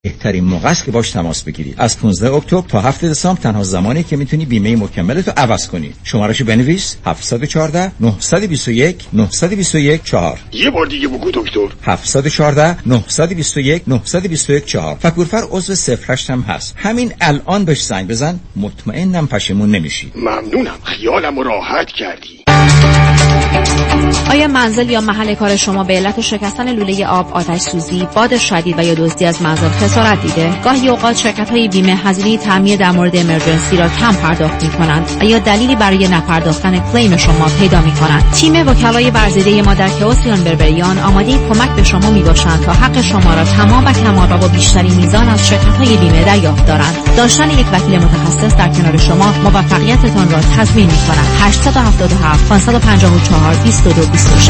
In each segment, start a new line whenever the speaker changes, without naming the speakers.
بهترین موقع است که باش تماس بگیرید. از 15 اکتبر تا 7 دسامبر تنها زمانی که میتونی بیمه مکملتو عوض کنی. شمارهشو بنویس: 714 921 921 4.
یه بار دیگه بگو دکتر.
714 921 921 4. فکرفر عضو 08 هم هست. همین الان بهش زنگ بزن، مطمئنم پشیمون نمیشی.
ممنونم، خیالمو راحت کردی.
آیا منزل یا محل کار شما به علت شکستن لوله آب، آتش سوزی، باد شدید و یا دزدی از منزل خسارت دیده؟ گاهی اوقات شرکت‌های بیمه هزینه تعمیر در مورد امرجنسی را کم پرداخت می‌کنند و یا دلیلی برای نپرداختن کلیم شما پیدا می‌کنند. تیم وکلای ورزیده ما در کئوسیان بربریان آماده کمک به شما میباشند تا حق شما را تمام و کمال و با بیشترین میزان از شرکت‌های بیمه دریافت دارند. داشتن یک وکیل متخصص در کنار شما موفقیتتان را تضمین می‌کند. 877 554 2226.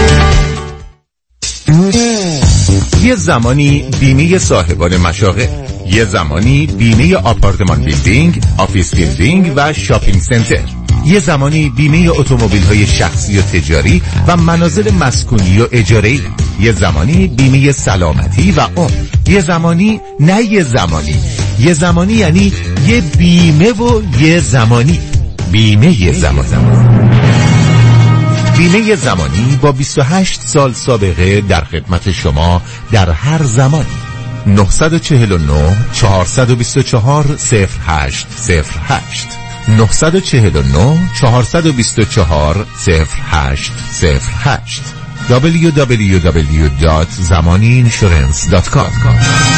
یه زمانی بیمه صاحبان مشاغل، یه زمانی بیمه آپارتمان بیلدینگ، آفیس بیلدینگ و شاپینگ سنتر، یه زمانی بیمه اتومبیل‌های شخصی و تجاری و منازل مسکونی و اجاره‌ای، یه زمانی بیمه سلامتی و عمر، یه زمانی نه یه زمانی، یه زمانی یعنی یه بیمه و یه زمانی. بیمه زمانی، بیمه زمانی با 28 سال سابقه در خدمت شما در هر زمانی. 949 424 0808 949 424 0808 www.zamaniinsurance.com.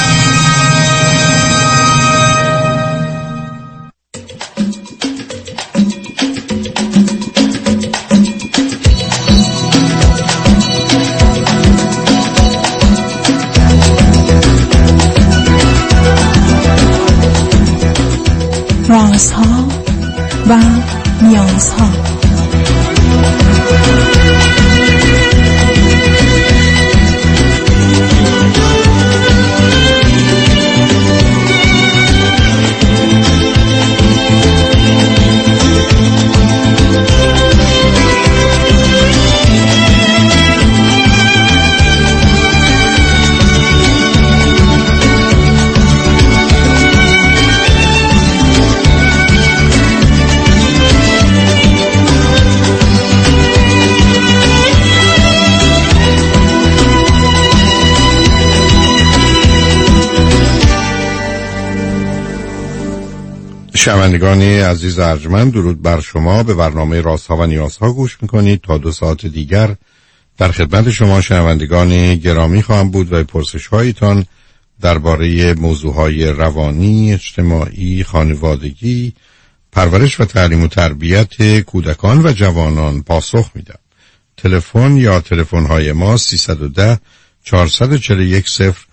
رازها و نیازها.
شنوندگان عزیز ارجمند، درود بر شما. به برنامه رازها و نیازها گوش میکنید. تا 2 ساعت دیگر در خدمت شما شنوندگان گرامی خواهم بود و پرسش هایتان درباره موضوعهای روانی، اجتماعی، خانوادگی، پرورش و تعلیم و تربیت کودکان و جوانان پاسخ میدم. تلفن یا تلفن های ما 310 441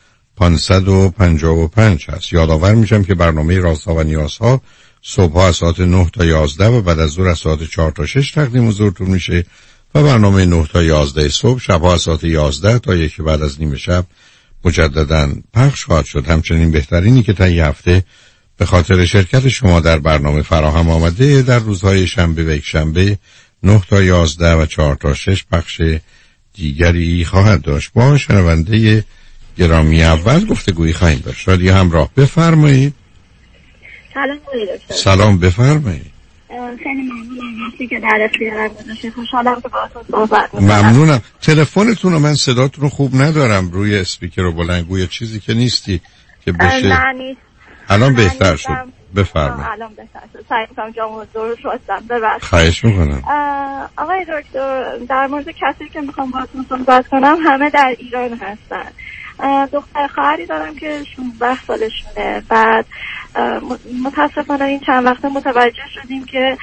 0555 هست. یادآور میشم که برنامه رازها و نیازها صبح از ساعت 9 تا 11 و بعد از ظهر از ساعت 4 تا 6 تقدیم حضورتون میشه و برنامه 9 تا 11 صبح شبها از ساعت 11 تا 1 بعد از نیم شب مجدداً پخش خواهد شد. همچنین بهترینی که تا این هفته به خاطر شرکت شما در برنامه فراهم آمده در روزهای شنبه و یکشنبه 9 تا 11 و 4 تا 6 پخش دیگری خواهد داشت. با شنونده گرامی اول گفتگویی خواهیم داشت. رادیو همراه، بفرمایید.
سلام دکتر.
سلام، بفرمایید.
خیلی ممنونم که در اختیارم گذاشتید. خوشحالم که باهاتون صحبت می‌کنم.
ممنونم. تلفنتون رو من صداتون رو خوب ندارم روی اسپیکر و بلندگوی چیزی که نیستی که بشه.
نه نیست.
الان بهتر شد. بفرمایید.
الان بهتر شد. سعی می‌کنم جامو درست واسم. ببخشید.
خواهش می‌کنم.
آقای دکتر، در مورد کسی که می‌خوام باهاتون صحبت کنم همه در ایران هستن. دختر خواهری دارم که 16 سالشونه. بعد متاسفانه این چند وقته متوجه شدیم که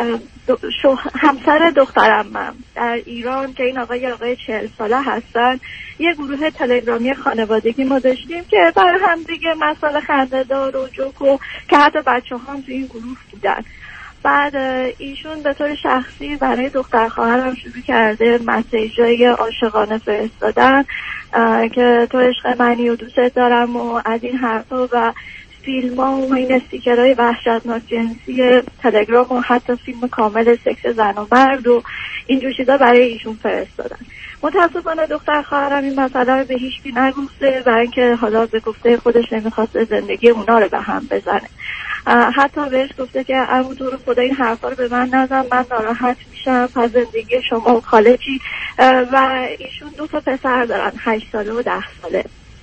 همسر دخترم در ایران که این آقای 40 ساله هستن، یه گروه تلگرامی خانوادگی ما داشتیم که برای هم دیگه مسائل خنده‌دار و جوک و که حتی بچه‌ها هم تو این گروه بودن. بعد ایشون به طور شخصی برای دختر خواهرم شروع کرده مسیجای عاشقانه فرستادن که تو عشق منی و دوست دارم و از این حرفا و فیلم ها و این استیکرهای وحشتناک جنسی تلگرام و حتی فیلم کامل سکس زن و مرد و اینجور چیزا برای ایشون فرستادن. متاسفانه دختر خواهرم این مسئله رو به هیچ کی نگفته و اینکه حالا به گفته خودش نمیخواسته زندگی اونا رو به هم بزنه. حتی بهش گفته که عمو تو رو خدا این حرفا رو به من نزن، من ناراحت میشم از زندگی شما و خالجی. و ایشون 2 پسر دارن، 8 ساله و 10 ساله.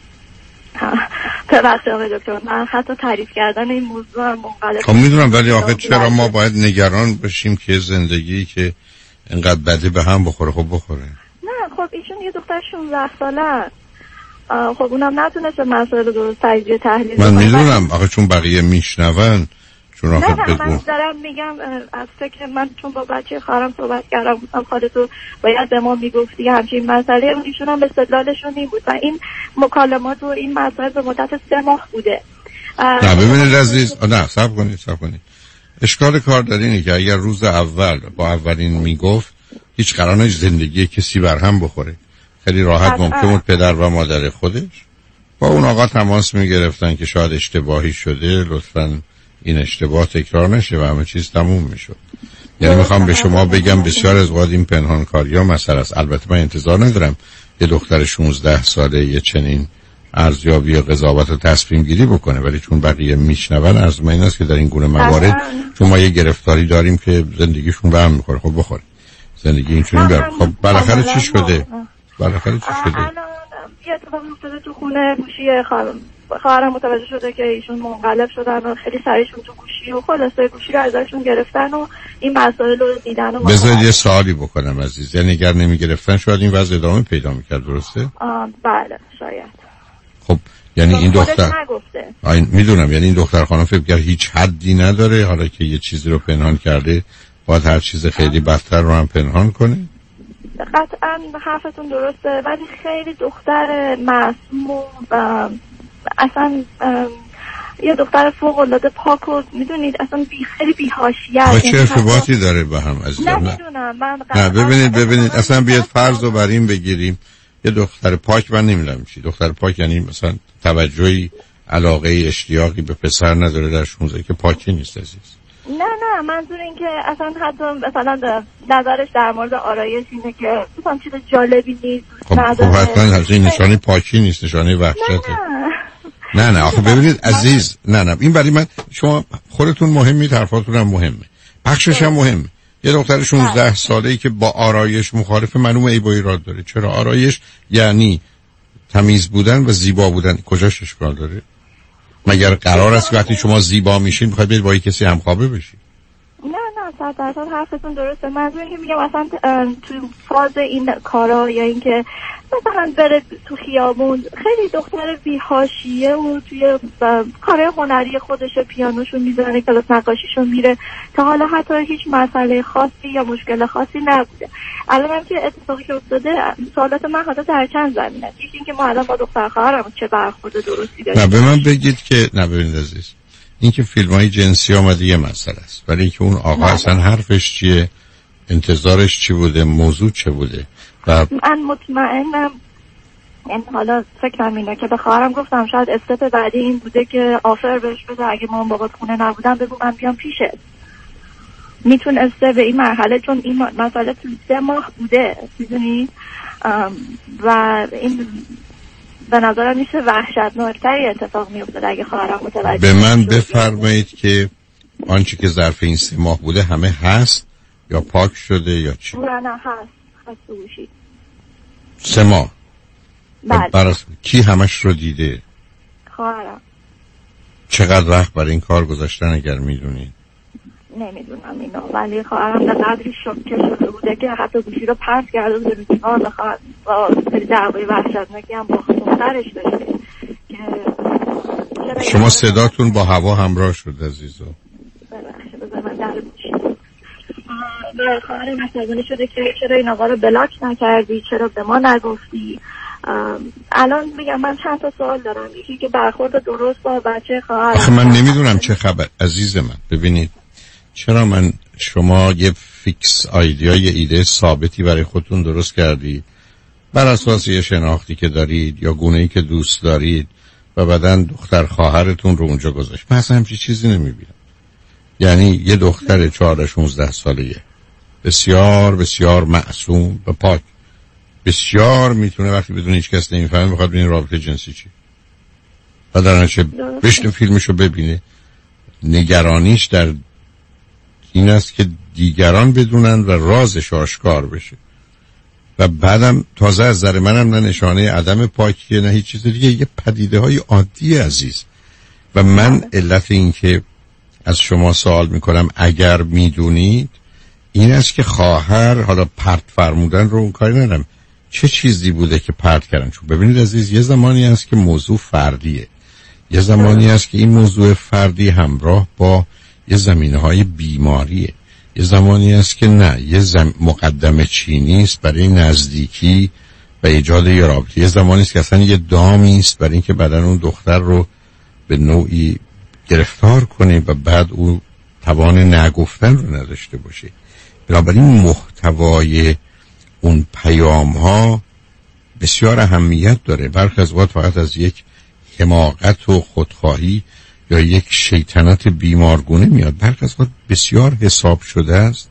ببخشید آقای دکتر، من حتی تعریف کردن این موضوع منقلب.
خب میدونم، ولی آخه چرا ما باید نگران بشیم که زندگی که اینقدر بده به هم بخوره؟ خب بخوره.
نه خب ایشون یه دختر 16 ساله است. خب اونم نتونسته مسائل رو درست تجزیه تحلیل
من میدونم آخه چون بقیه میشنون. چون آخه
نه من دارم میگم از فکر من چون با بچه خواهرم صحبت کردم، گفتم خالتو باید به ما میگفتی همچین مسئله. ایشون هم استدلالشون این بود و این مکالمات و این مسائل به مدت 3 ماه بوده.
نه ببینید عزیز، نه صبر کنید. اشکال کار در اینه که اگر روز اول با اولین میگفت هیچ قرار نیست زندگی کسی بر هم بخوره. خیلی راحت ممکن بود پدر و مادر خودش با اون آقا تماس میگرفتن که شاید اشتباهی شده، لطفاً این اشتباه تکرار نشه و همه چیز تموم میشد. یعنی میخوام به شما بگم بسیار از اوقات این پنهانکاری ها مسئله است. البته من انتظار ندارم یه دختر 16 ساله یه چنین ارزیابی یا قضاوت و تصمیم گیری بکنه، ولی چون بقیه میشنون از من این است که در این گونه موارد چون ما یه گرفتاری داریم که زندگیشون به هم میخوره. خب بخوره زندگی اینجوری بر. خب بالاخره چی شده؟
یه اتفاق افتاده تو خونه، گوشی خواهرم متوجه شده که ایشون منقلب شدن و خیلی سریشون تو گوشی و خلاصه گوشی رو ازشون گرفتن و این مسائل رو دیدن. و
بذارید یه سوالی بکنم عزیز، یعنی اگر نمی گرفتن شاید این وضع ادامه پیدا میکرد، درسته؟
بله شاید.
خب یعنی این دختر میدونم، یعنی این دختر خانم فکر کرد هیچ حدی نداره، حالا که یه چیزی رو پنهان کرده باید هر چیز خیلی بدتر رو هم پنهان کنه؟
قطعا حرفتون درسته، ولی خیلی دختر معصوم و اصلا یه دختر فوق العاده پاک و میدونید اصلا خیلی بی‌حاشیه.
چه ارتباطی داره به هم عزیزم؟
نمیدونم من
نه ببینید اصلا بیاد فرض رو بر این بگیریم یه دختر پاک، من نمیدونم چی دختر پاک یعنی مثلا توجهی، علاقه، اشتیاقی به پسر نداره در 16 که پاکی نیست عزیز.
نه منظور این که اصلا حتی مثلا نظرش در مورد آرایش اینه که مثلا چیز جالبی نیست.
خب حتما این نشانه پاکی نیست، نشانه وحشته. نه آخه ببینید عزیز، نه این برای من، شما خودتون مهمید، حرفاتون هم مهمه، بخشش هم مهمه. یه دختر 16 ساله‌ای که با آرایش مخالف معلومه عیب و ایراد داره. چرا؟ آرایش یعنی تمیز بودن و زیبا بودن، کجاش اشکال داره؟ مگر قرار است که وقتی شما زیبا میشین بخواید برید با یک کسی همخوابه بشید؟
نه 100% حرفتون درسته. منظور اینه که میگم اصلا تو فاز این کارا یا اینکه مثلا بره تو خیابون، خیلی دختر بی‌حاشیه و توی کارهای هنری خودش پیانوشو میزنه، کلاس نقاشیشو میره، تا حالا حتی هیچ مسئله خاصی یا مشکل خاصی نبوده. الان هم که اتفاقی که افتاده، سوالات من حتی در چند زمینه. یکی اینکه ما الان با دختر خواهرم چه برخورد درستی داریم.
نه به من بگید که نه ببینید عزیز، این که فیلم‌های جنسی آمده یه مسئله است، ولی اینکه اون آقا اصلا حرفش چیه، انتظارش چی بوده، موضوع چه بوده. و
من مطمئنم، یعنی حالا فکرم اینه که به خواهرم گفتم شاید استپ بعدی این بوده که آفر بهش بده اگه مامان بابات خونه نبودن بگو من بیام پیشت. میتونسته به این مرحله، چون این مسئله تو 3 ماه بوده میدونی، و این به نظرم میشه وحشتناکتری اتفاق میفته اگه خواهرم متوجه
به من بفرمایید که آنچه که ظرف این 3 ماه بوده همه هست یا پاک شده یا چی؟
نه هست گوشی
3 ماه.
بله.
کی همش رو دیده؟
خواهرم.
چقدر وقت برای این کار گذاشتن اگر میدونید؟
نمیدونم اینو، ولی خواهرم به قدری شوکه شده بوده که حتی گوشی رو پرت کرده بوده به کنار، بخواد خیلی دعوای وحشتناکی هم با دخترش داشته که
شما صداتون با هوا همراه شد عزیزو.
ببخشید بذار من در گوشی به خواهرم عصبانی شده که چرا این آقا رو بلاک نکردی، چرا به ما نگفتی. الان میگم من چند تا سوال دارم. یکی که برخورد درست با بچه خواهرم.
آخه من نمیدونم چه خبر عزیز من. ببینید چرا من شما یه فیکس آیدیا، یه ایده ثابتی برای خودتون درست کردید بر اساس یه شناختی که دارید یا گونه‌ای که دوست دارید و بعدن دختر خواهرتون رو اونجا گذاشت. من اصلا همچین چیزی نمیبینم. یعنی یه دختر 14-16 ساله‌ای بسیار بسیار معصوم و پاک بسیار میتونه وقتی بدون هیچ کس نمیفهمه بخواد ببینه رابطه جنسی چی و در نتیجه بشنه فیلمشو ببینه. نگرانیش در این است که دیگران بدونن و رازش آشکار بشه و بعدم تازه از نظر منم نه نشانه عدم پاکیه نه هیچ چیز دیگه، یه پدیده های عادی عزیز. و من علت این که از شما سوال میکنم اگر میدونید این است که خواهر حالا پرت فرمودن رو اون کاری ندارم چه چیزی بوده که پرت کردن. چون ببینید عزیز یه زمانی هست که موضوع فردیه، یه زمانی هست که این موضوع فردی همراه با یه زمینه‌های بیماریه، یه زمانی هست که نه یه مقدمه چینی است برای نزدیکی و ایجاد یه رابطه، یه زمانی است که اصلا یه دامی است برای اینکه بعدن اون دختر رو به نوعی گرفتار کنه و بعد او توان نگفتن رو نداشته باشه. بنابراین محتوای اون پیام ها بسیار اهمیت داره. برخی از وقت فقط از یک حماقت و خودخواهی یا یک شیطنت بیمارگونه میاد، برخی از وقت بسیار حساب شده است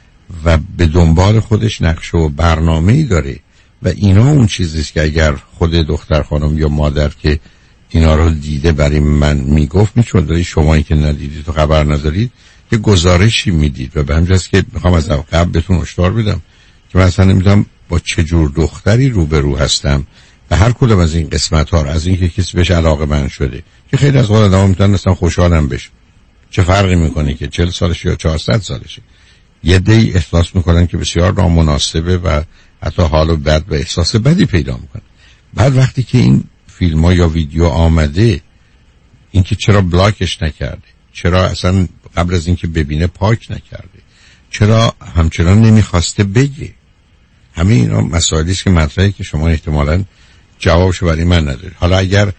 و به دنبال خودش نقشه و برنامه‌ای داره و اینا اون چیزیست که اگر خود دختر خانم یا مادر که اینا رو دیده برای من میگفت میشد، شمایی که ندیدید و خبر ندارید یه گزارشی میدید و به همجاست که میخوام از قبل بهتون هشدار بدم که مثلا نمیدونم با چه جور دختری روبرو هستم و هر کدوم از این قسمت ها از اینکه کسی بهش علاقه من شده که خیلی از وقت آدم میتونن اصلا خوشحالم بشه، چه فرقی میکنه که 40 سالشه یا 400 سالشه. یه دی احساس میکنن که بسیار نامناسبه و حتی حالو بد و احساس بدی پیدا میکنن. بعد وقتی که این فیلم ها یا ویدیو آمده اینکه چرا بلاکش نکرده، چرا اصلا قبل از اینکه ببینه پاک نکرده، چرا همچنان نمیخواسته بگه، همه اینا مسائلی است که مطرحی که شما احتمالاً جوابشو برای من ندارید. حالا اگر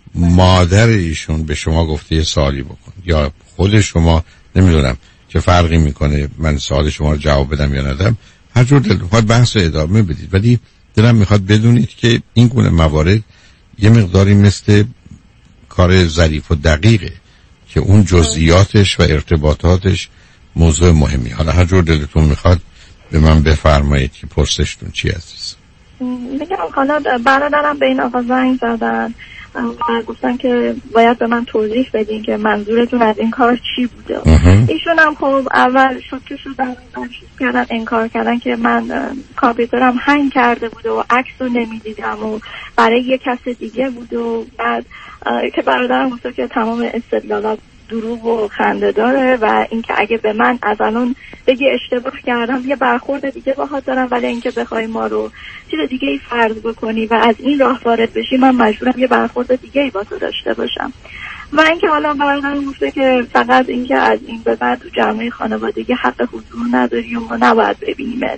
مادر ایشون به شما گفته یه سوالی بکن یا خود شما، نمیدونم چه فرقی میکنه من سوال شما رو جواب بدم یا ندم، هر جور دل بخواد بحث رو ادامه بدید، ولی دلم میخواد بدونید که این گونه موارد یه مقداری مثل کار ظریف و دقیقه که اون جزئیاتش و ارتباطاتش موضوع مهمی. حالا هر جور دلتون میخواد به من بفرمایید که پرسشتون چی عزیز؟
میگم حالا برادرم به این آقا زنگ زدن و گفتن که باید به من توضیح بدین که منظورتون از این کار چی بوده. ایشون هم خب اول شوکه شدن، کردن انکار کردن که من کامپیوترم هنگ کرده بود و عکس رو نمیدیدم و برای یه کس دیگه بود و بعد که برادرم گفت که تمام استدلالات دروغ و خنده داره و اینکه اگه به من از الان بگی اشتباه کردم یه برخورد دیگه باهات دارم، ولی اینکه بخوای ما رو چیز دیگه ای فرض بکنی و از این راه وارد بشی من مجبورم یه برخورد دیگه ای با تو داشته باشم. و اینکه حالا برادرم گفته که فقط اینکه از این به بعد تو جمعه خانوادگی حق حضور نداری و ما نباید ببینیمت.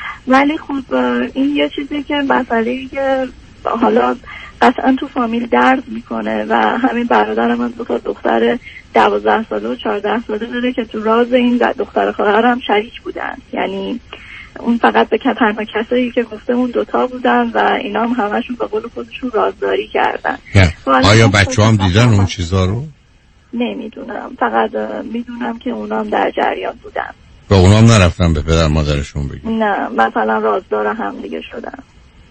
ولی خب این یه چیزی که مسئله‌ای که حالا قطعا تو فامیل درد میکنه و همین برادرم من دو دختر 12 ساله و 14 ساله داره که تو راز این دختر خواهرم شریک بودن، یعنی اون فقط به تنها کسایی که گفته اون دوتا بودن و اینا هم همشون به قول خودشون رازداری کردن.
آیا بچه هم دیدن اون چیزا رو؟
نمیدونم، فقط میدونم که اونا هم در جریان بودن.
و اونا هم نرفتن به پدر مادرشون بگن؟
نه، مثلا رازدار هم دیگه شدن.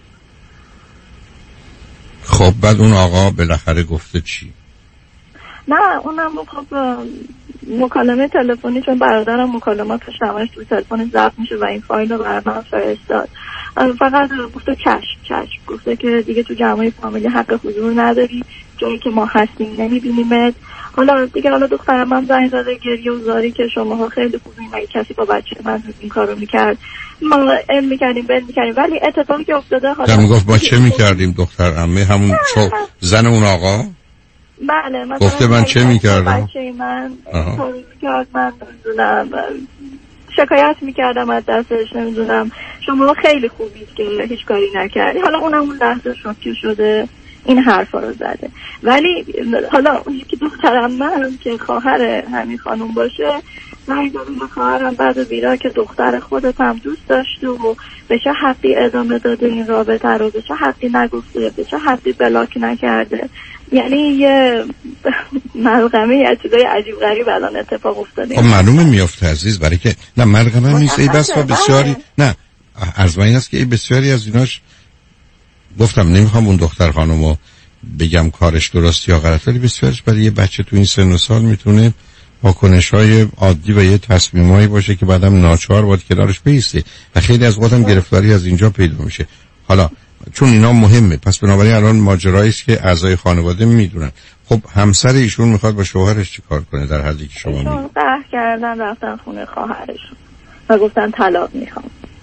خب بعد اون آقا بالاخره گفته چی؟
نه اونم خب مکالمه تلفنی، چون برادرم مکالماتش همش تو تلفن ضبط میشه و این فایل رو برام فرستاد، فقط گفته چشم گفته که دیگه تو جمعه فامیلی حق حضور نداری، جایی که ما هستیم نمیبینیمت. حالا دخترم هم زنگ زده گریه و زاری که شماها خیلی خوبین، اگه کسی با بچه من این کارو میکرد ما میکردیم ولی اتفاقی که افتاده حالا
میگفت ما چه میکردیم؟ دختر عمه همون زن اون آقا
بله مثلا
گفته من چه میکردم؟
بچه من کارو میکرد، من نمیدونم شکایت میکردم از دستش، نمیدونم شما خیلی خوبید که هیچ کاری نکردی. حالا اونم اون لحظه شوکه شده این حرفا رو زده. ولی حالا اون یکی دخترم من که خواهر همین خانم باشه، من به خواهرم بعد و بیرا که دختر خودت هم دوست داشته و به چه حقی ادامه داده این رابطه رو، به چه حقی نگفته، به چه حقی بلاک نکرده. یعنی یه ملغمه یه چیزای عجیب غریب الان اتفاق افتاده.
خب معلومه میفته عزیز، برای که نه ملغمه نیست، ای بس و بسیاری نه عرض این است که بسیاری از ایناش گفتم نمیخوام اون دختر خانومو بگم کارش درست یا غلط، ولی بسیارش برای یه بچه تو این سن و سال میتونه واکنش‌های عادی و یه تصمیمایی باشه که بعدم ناچار باید کنارش بیسته و خیلی از وقتم گرفتاری از اینجا پیدا میشه. حالا چون اینا مهمه، پس بنابراین الان ماجرایی است که اعضای خانواده میدونن. خب همسر ایشون میخواد با شوهرش چیکار کنه در حدی که شما میگید؟
ایشون قهر کردن رفتن خونه خواهرشون و گفتن طلاق میخوام.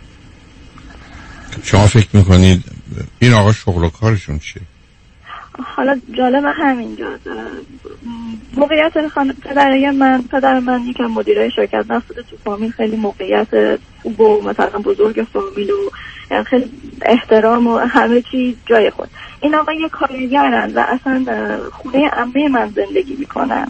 شما فکر میکنید این آقا شغل و کارشون چیه؟
حالا جالب همینجاست. موقعیت پدر من یکم مدیرای شرکت نفت تو فامیل، خیلی موقعیت خوب و مثلا بزرگ فامیل و خیلی احترام و همه چیز جای خود. این آقا یه کارگرن و اصلا خونه عمه من زندگی میکنن،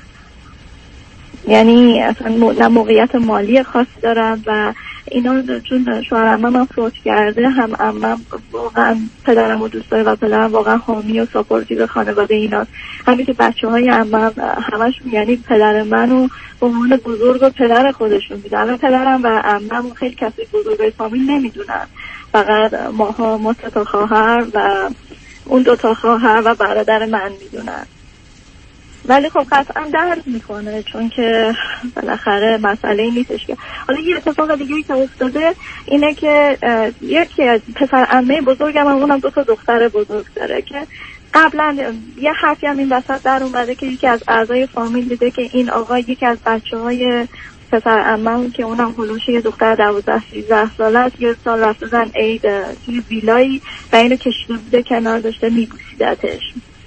یعنی اصلا نه موقعیت مالی خاصی دارن و اینا. چون شوهر عمم فوت کرده، هم عمم واقعا پدرمو دوست داره و پدرم واقعا حامی و ساپورتیو خانواده ایناست. همین که بچه‌های عمم همشون یعنی پدر منو به عنوان بزرگ و پدر خودشون میدونن. پدرم و عمم خیلی کسی بزرگای فامیل نمیدونن، فقط ما 3 تا خواهر و اون 2 تا خواهر و برادر من میدونن. ولی خب قطعا درد میکنه، چون که بالاخره مسئله نیستش که. حالا یه اتفاق دیگه که افتاده اینه که یکی از پسر عمه بزرگم، اونم 2 تا دختر بزرگ داره، که قبلا یه حرفی هم این وسط در اومده که یکی از اعضای فامیل دیده که این آقا یکی از بچه‌های پسر عمه که اونم هلوش یه دختر 12-13 ساله است، یه سال رفتن عید توی ویلایی و اینو کشیده بوده کنار، داشته میبوسیدتش.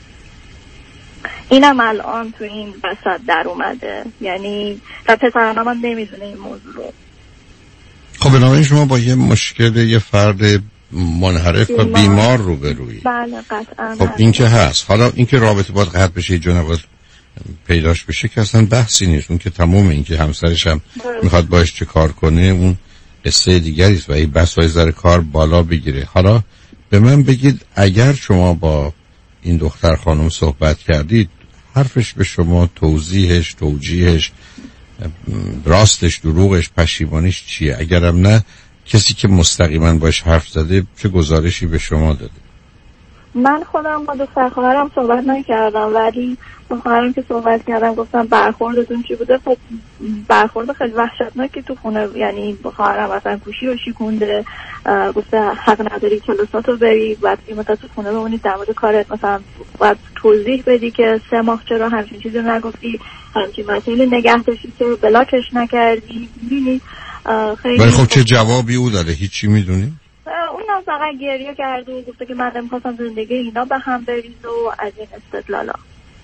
اینم الان تو این وسط در اومده، یعنی و پسرم هم نمیدونه این موضوع رو.
خب بنابراین شما با یه مشکل یه فرد منحرف و بیمار روبرویی.
بله قطعا.
خب این که هست. حالا این که رابطه باید قطع بشه، جناب پیداش بشه که اصلا بحثی نیست. اون که تمومه. این که همسرش هم میخواد باش چه کار کنه اون قصه دیگری است و این بس های ذره کار بالا بگیره. حالا به من بگید اگر شما با این دختر خانم صحبت کردید، حرفش به شما توضیحش، توجیهش، راستش، دروغش، پشیمانیش چیه؟ اگرم نه، کسی که مستقیما باش حرف زده چه گزارشی به شما داده؟
من خودم با دختر خواهرم صحبت نکردم، ولی با خواهرم که صحبت کردم گفتم برخوردتون چی بوده. خب برخورد خیلی وحشتناکی تو خونه، یعنی با خواهرم اصلا گوشی رو شیکونده، گفته حق نداری کلاساتو بری، باید یه مدت تو خونه بمونی، در مورد کارت مثلا باید توضیح بدی که 3 ماه چرا همچین چیزی نگفتی، همچین مسئله نگه داشتی که بلاکش نکردی. می‌بینی خیلی. ولی
خب چه جوابی او داده؟ هیچی میدونی؟
اونم فقط گریه کرد و گفته که من نمی‌خواستم زندگی اینا به هم بریز و از این استدلالا.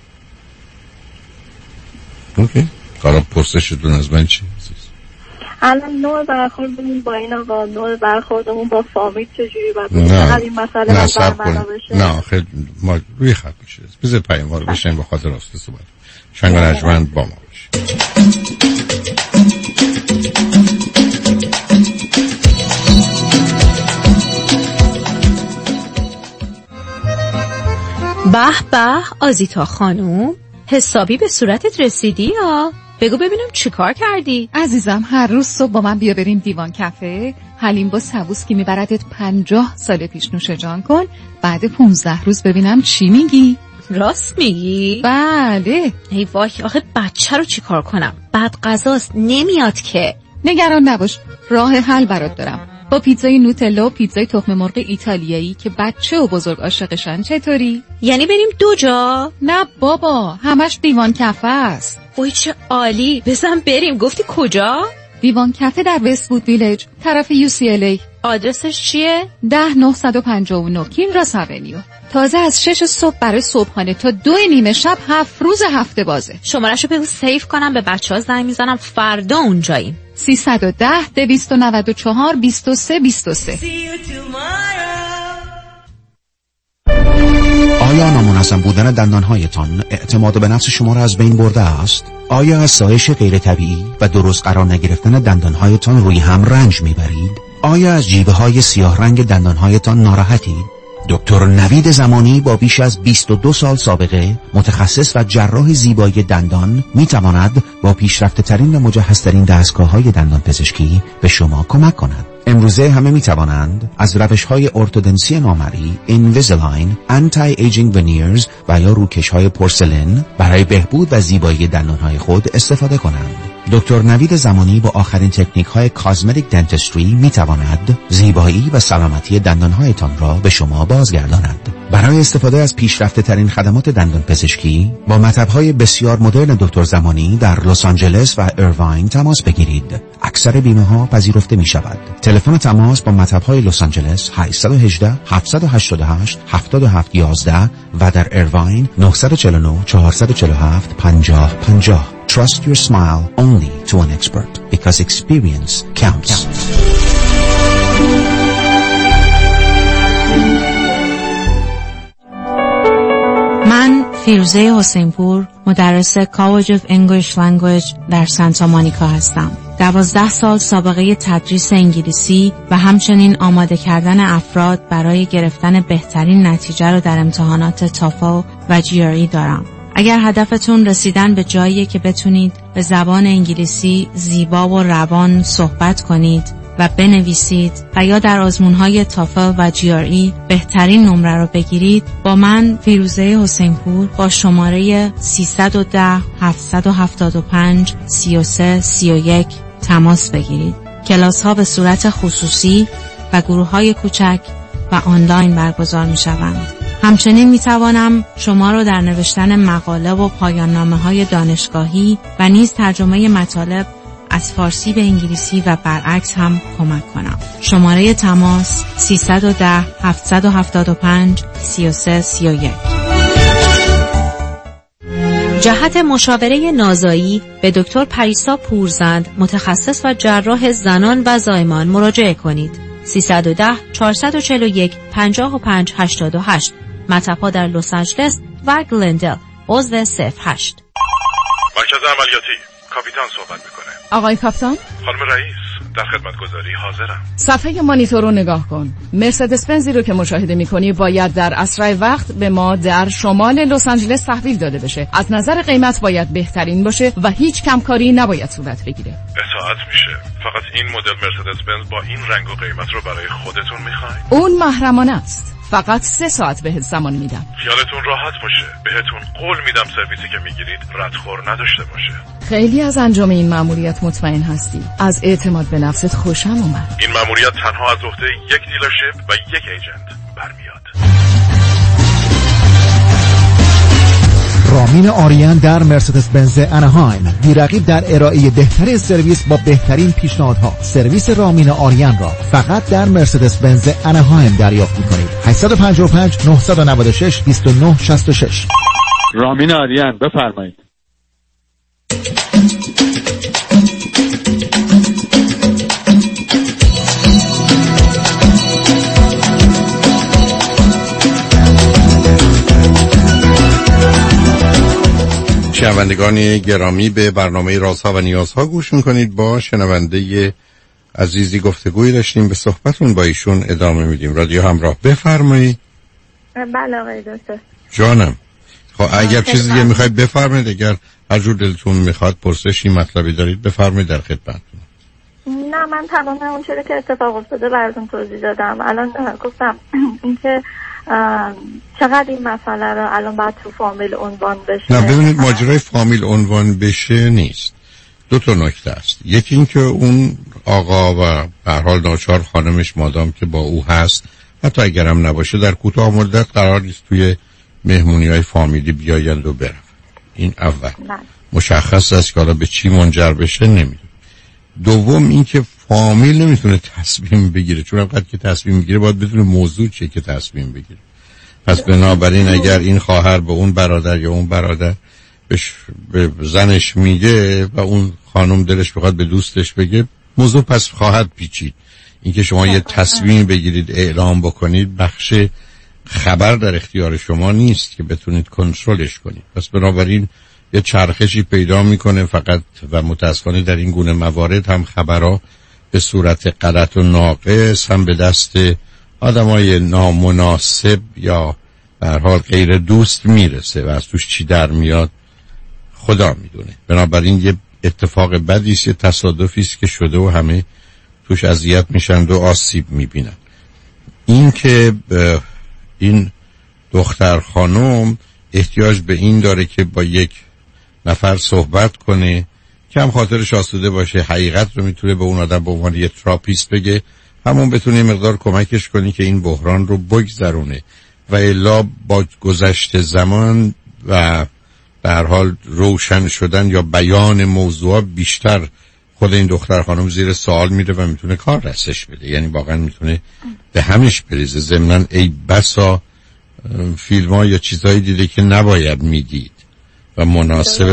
اوکی. حالا پرسشتون از من چی؟
الان نوع برخوردمون با این آقا، نوع برخوردمون با فامیل چجوری باید
نه
این مسئله
نه سب
برملا بشه؟
نه خیلی ما روی خط بشه. بذار پیاموار بشین با خاطر راست صحبت. شنگ نجمند با ما باشه.
به به آزیتا خانوم، حسابی به صورتت رسیدی ها. بگو ببینم چی کار کردی؟
عزیزم هر روز صبح با من بیا بریم دیوان کافه، حلیم با سبوس که میبردت 50 سال پیش نوش جان کن، بعد 15 روز ببینم چی میگی.
راست میگی؟
بله.
ای وای، آخه بچه رو چی کار کنم؟ بعد غذاست نمیاد که.
نگران نباش، راه حل برات دارم. با پیتزای نوتلا و پیتزای تخم مرغ ایتالیایی که بچه و بزرگ عاشقشن چطوری؟
یعنی بریم 2 جا؟
نه بابا، همش دیوان کافه است.
وای چه عالی، بزن بریم. گفتی کجا؟
دیوان کافه در وست‌وود ویلج، طرف UCLA.
آدرسش چیه؟
10959 کینگراس اونیو. تازه از 6 صبح برای صبحانه تا 2:30 شب 7 روز هفته بازه.
شماره‌شو بگو سیف کنم، به بچه‌ها زنگ میزنم فردا اونجاییم.
310 294 2323.
آیا نامنظم بودن دندانهایتان اعتماد به نفس شما را از بین برده است؟ آیا از سایش غیر طبیعی و درست قرار نگرفتن دندانهایتان روی هم رنج میبرید؟ آیا از جیوه های سیاه رنگ دندانهایتان ناراحتید؟ دکتر نوید زمانی با بیش از 22 سال سابقه، متخصص و جراح زیبایی دندان، میتواند با پیشرفته ترین و مجهز ترین دستگاه های دندان پزشکی به شما کمک کند. امروزه همه می توانند از روش‌های ارتودنسی نامری، اینویزیلاین، آنتی ایجینگ ونیرز و یا روکش‌های پورسلین برای بهبود و زیبایی دندانهای خود استفاده کنند. دکتر نوید زمانی با آخرین تکنیک‌های کاسمتیک دنتستری می تواند زیبایی و سلامتی دندانهایتان را به شما بازگرداند. برای استفاده از پیشرفته ترین خدمات دندان پزشکی با مطب‌های بسیار مدرن دکتر زمانی در لس آنجلس و ایرواین تماس بگیرید. اکثر بیمه‌ها پذیرفته می‌شود. تلفن تماس با مطب‌های لس آنجلس 818 788 7711 و در ایرواین 949 447 5050. Trust your smile only to an expert because experience counts.
من فیروزه حسینپور مدرس کالج of English Language در سانتا مونیکا هستم. 12 سال سابقه تدریس انگلیسی و همچنین آماده کردن افراد برای گرفتن بهترین نتیجه رو در امتحانات تافل و GRE دارم. اگر هدفتون رسیدن به جاییه که بتونید به زبان انگلیسی زیبا و روان صحبت کنید و بنویسید و یا در آزمون‌های تافل و GRE بهترین نمره رو بگیرید، با من فیروزه حسینپور با شماره 310 775 33 31 تماس بگیرید. کلاس‌ها به صورت خصوصی و گروه‌های کوچک و آنلاین برگزار می‌شوند. همچنین میتوانم شما را در نوشتن مقاله و پایان نامه‌های دانشگاهی و نیز ترجمه مطالب از فارسی به انگلیسی و برعکس هم کمک کنم. شماره تماس 310 775 33 31. جهت مشاوره نازایی به دکتر پریسا پورزند، متخصص و جراح زنان و زایمان مراجعه کنید. 310 441 55 88. مطب‌ها در لس آنجلس و گلندل. عضو 08.
مرکز عملیاتی کاپیتان صحبت میکنه.
آقای کاپیتان؟
خانم رئیس در خدمتگزاری حاضرم.
صفحه مانیتور رو نگاه کن. مرسدس بنزی رو که مشاهده میکنی باید در اسرع وقت به ما در شمال لس آنجلس تحویل داده بشه. از نظر قیمت باید بهترین باشه و هیچ کمکاری نباید صورت بگیره.
اطاعت میشه. فقط این مدل مرسدس بنز با این رنگ و قیمت رو برای خودتون میخواین؟
اون محرمانه است. فقط 3 ساعت بهت زمان میدم.
خیالتون راحت باشه. بهتون قول میدم سرویسی که میگیرید ردخور نداشته باشه.
خیلی از انجام این مأموریت مطمئن هستی. از اعتماد به نفست خوشم اومد.
این مأموریت تنها از عهده یک دیلرشیپ و یک ایجنت برمیاد.
رامین آریان در مرسدس بنز اناهایم، بی‌رقیب در ارائه بهترین سرویس با بهترین پیشنهادها. سرویس رامین آریان را فقط در مرسدس بنز اناهایم دریافت می‌کنید. 855 996 2966.
رامین آریان، بفرمایید.
شنوندگان گرامی، به برنامه رازها و نیازها گوش میکنید. با شنونده عزیزی گفتگوی داشتیم، به صحبتون با ایشون ادامه میدیم. رادیو همراه، بفرمایید.
بله آقای دکتر.
جانم. خب اگر چیزی دیگه میخواید بفرمایید، اگر هر جور دلتون میخواد پرسشی مطلبی دارید بفرمایید، در خدمتتون.
نه من تمام اون چیزی که اتفاق افتاده براتون توضیح دادم. الان گفتم اینکه چقدر این مسئله رو الان باید تو فامیل عنوان بشه.
نه ببینید، ماجرای فامیل عنوان بشه نیست. 2 نکته است. یکی این که اون آقا و به هر حال ناچار خانمش مادام که با او هست، حتی اگرم نباشه، در کوتاه مدت قرار نیست توی مهمونی‌های فامیلی بیایند و برن. این اول. مشخص است که حالا به چی منجر بشه نمیدونم. دوم این که فامیل نمیتونه تصمیم بگیره، چون وقتی که تصمیم میگیره باید بدونه موضوع چیه که تصمیم بگیره. پس بنابراین اگر این خواهر به اون برادر یا اون برادر به زنش میگه و اون خانم دلش بخواد به دوستش بگه، موضوع پس خواهد پیچید. اینکه شما یه تصمیم بگیرید، اعلام بکنید، بخش خبر در اختیار شما نیست که بتونید کنترلش کنید. پس بنابراین یه چرخشی پیدا میکنه فقط، و متاسفانه در این گونه موارد هم خبرها به صورت غلط و ناقص هم به دست آدمای نامناسب یا به هر حال غیر دوست میرسه و از توش چی در میاد خدا میدونه. بنابراین یه اتفاق بدی است، یه تصادفی است که شده و همه توش اذیت میشن و آسیب میبینن. این که این دختر خانم احتیاج به این داره که با یک نفر صحبت کنه که هم خاطرش آسوده باشه، حقیقت رو میتونه به اون آدم به عنوان یه تراپیست بگه، همون بتونه مقدار کمکش کنی که این بحران رو بگذرونه و الا با گذشت زمان و به هر حال روشن شدن یا بیان موضوع بیشتر خود این دختر خانم زیر سوال میره و میتونه کار رسش بده. یعنی واقعا میتونه به همش بریزه. ضمناً ای بسا فیلم ها یا چیزهایی دیده که نباید میدید و مناسب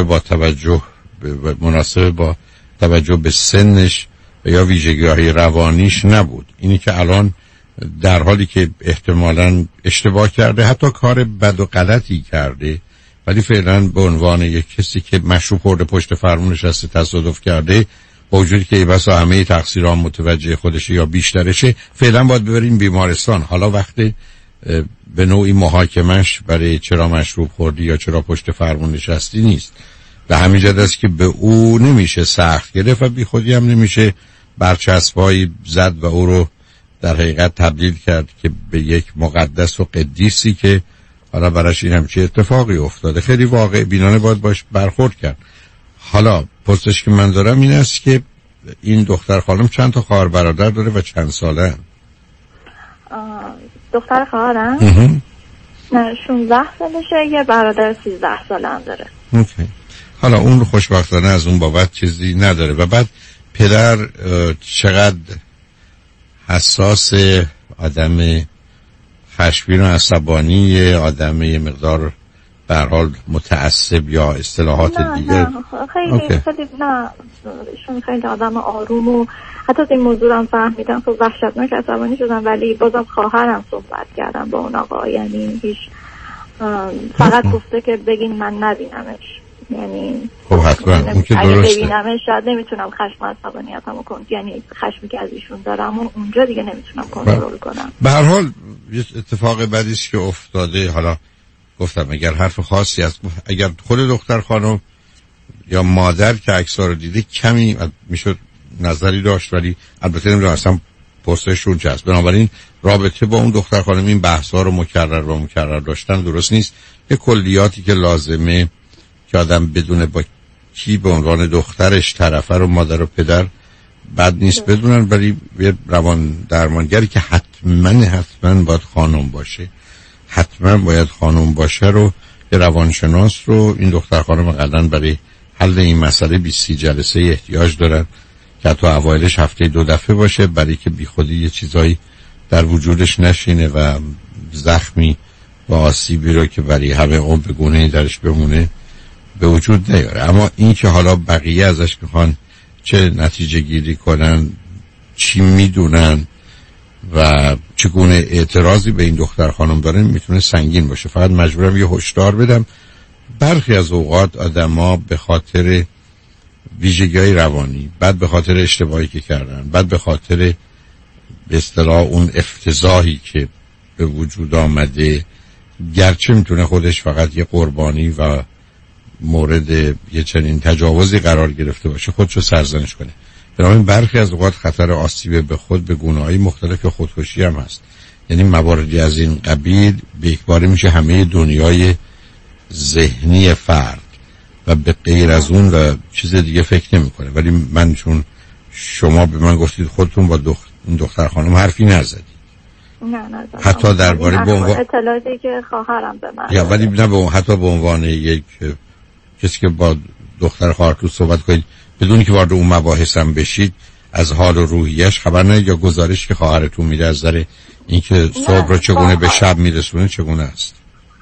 با توجه به سنش و یا ویژگی‌های روانیش نبود. اینی که الان در حالی که احتمالاً اشتباه کرده، حتی کار بد و غلطی کرده، ولی فعلا به عنوان یک کسی که مشروب خورده پشت فرمون نشسته تصادف کرده، با وجودی که ای بسا همه تقصیرها متوجه خودشه یا بیشترشه، فعلا باید ببریم بیمارستان. حالا وقت به نوعی محاکمش برای چرا مشروب خوردی یا چرا پشت فرمون نشستی نیست. به همین جهت است که به او نمیشه سخت گرفت و بی خودی هم نمیشه برچسبایی زد و او رو در حقیقت تبدیل کرد که به یک مقدس و قدیسی که حالا براش این همچی اتفاقی افتاده. خیلی واقع بینانه باید باش برخورد کرد. حالا پرسش که من دارم این است که این دختر خانم چند تا خواهر برادر داره و چند ساله؟
دختر خواهرم 16 سالشه، یه برادر 13 ساله هم داره.
اوکی. حالا اون خوشبختانه از اون بابت چیزی نداره. و بعد پدر چقدر حساس، آدم خشمگین و عصبانی، آدم یه مقدار به هر حال متعصب یا اصطلاحات دیگه؟
نه خیلی نه، ایشون خیلی آدم آروم و حتی این موضوع هم فهمیدم خب وحشتناک عصبانی شدم، ولی بازم خواهرم صحبت کردم با اون آقا، یعنی هیچ فقط گفته که بگین من نبینمش. یعنی
خب حتما اون که
اگه
درسته.
ببینمش شاید نمیتونم خشم و عصبانیتمو کنم، یعنی خشمی که از ایشون دارم و اونجا دیگه نمیتونم کنترل کنم.
به هر حال یه اتفاق بدی است که افتاده. حالا گفتم اگر حرف خاصی است، اگر خود دختر خانم یا مادر که عکس‌ها رو دیده کمی میشد نظری داشت، ولی البته نمیدونم اصلا پرسششون چه است. بنابراین رابطه با اون دختر خانم این بحث‌ها رو مکرر داشتن درست نیست. یه کلیاتی که لازمه که آدم بدونه با کی به عنوان دخترش طرفه رو مادر و پدر بد نیست بدونن، ولی یه روان درمانگری که حتما باید خانم باشه، حتما باید خانم باشه رو یه روانشناس رو این دختر خانم قدن برای حل این مسئله 20 جلسه احتیاج دارن که تو اوایلش هفته 2 دفعه باشه، برای که بی خودی یه چیزایی در وجودش نشینه و زخمی و آسیبی رو که برای همه عمر به گونه‌ای درش بمونه به وجود نیاره. اما این که حالا بقیه ازش میخوان چه نتیجه گیری کنن، چی میدونن و چگونه اعتراضی به این دختر خانم دارن، میتونه سنگین باشه. فقط مجبورم یه هشدار بدم، برخی از اوقات آدما به خاطر ویژگی‌های روانی، بعد به خاطر اشتباهی که کردن، بعد به خاطر به اصطلاح اون افتضاحی که به وجود آمده، گرچه میتونه خودش فقط یه قربانی و مورد یه چنین تجاوزی قرار گرفته باشه، خودشو سرزنش کنه. بنابراین برخی از اوقات خطر آسیب به خود به گونه‌های مختلف خودکشی هم هست. یعنی مواردی از این قبیل به یکباره میشه همه دنیای ذهنی فرد و به غیر از اون و چیز دیگه فکر نمی‌کنه. ولی من چون شما به من گفتید خودتون با دختر خانم حرفی نزدید،
نه
حتی درباره به عنوان
اطلاعاتی که خواهرم به من
یا ولی نه به حتی به عنوان یک کسی که با دختر خواهرتون صحبت کنید بدونی که وارد اون مباحث هم بشید، از حال و روحیش خبر ندید یا گزارش که خواهرتون میده از نظر اینکه صبح رو چگونه به شب میرسونه چگونه است؟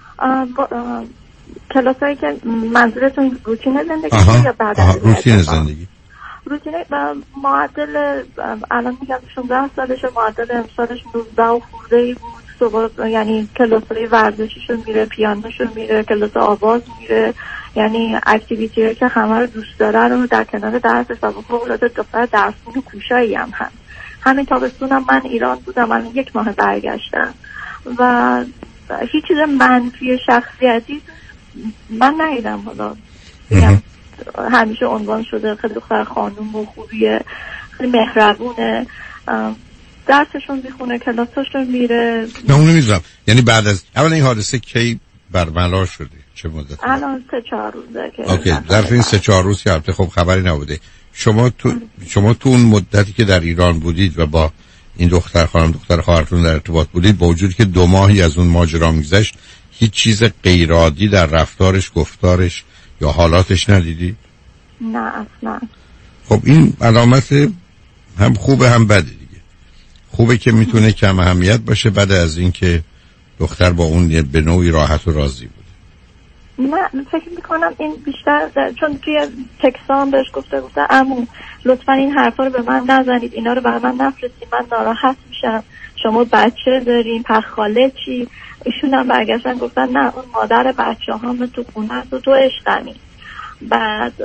کلاسایی که منظورتون روتین زندگی یا بعد از
روتین زندگی؟
روتین معدل الان میگم 16 سالشه، معدل امسالش 19 و خورده‌ای بود. صبح یعنی کلاسای ورزشیشو میره، پیانوشو میره، کلاس آواز میره، یعنی اکتیویتی که همه رو دوست داره رو در کنار درسش و فوق العاده دختر درسخون و کوشایی هم هست. همین تابستونم من ایران بودم، من 1 ماه برگشتم و هیچ چیز منفی شخصیتی من ندیدم. حالا همیشه عنوان شده خیلی دختر خانوم و خوبیه، خیلی مهربونه، درسشون میخونه، کلاساشون میره.
نه اون نمیدونم، یعنی بعد از اول این حادثه کی برملا شده؟ چه مدت؟
الان 3-4 روزه که
اوکی، ظرف این 3-4 روز که البته خب خبری نبوده. شما تو اون مدتی که در ایران بودید و با این دختر خواهرتون در ارتباط بودید، با وجودی که 2 ماهی از اون ماجرا میگذشت، هیچ چیز غیرعادی در رفتارش، گفتارش یا حالاتش ندیدی؟
نه اصلا.
خب این علامت هم خوبه هم بده دیگه. خوبه که میتونه کم اهمیت باشه بعد از این که دختر با اون به نوعی راحت و راضی بود.
نه فکر میکنم این بیشتر چون توی تکسام بهش گفته عمو لطفا این حرفا رو به من نزنید، اینا رو برای من نفرستید، من ناراحت میشم، شما بچه دارین، پر خاله چی؟ ایشون هم برگشتن گفتن نه اون مادر بچه هم تو خونه است و تو عشقمی. بعد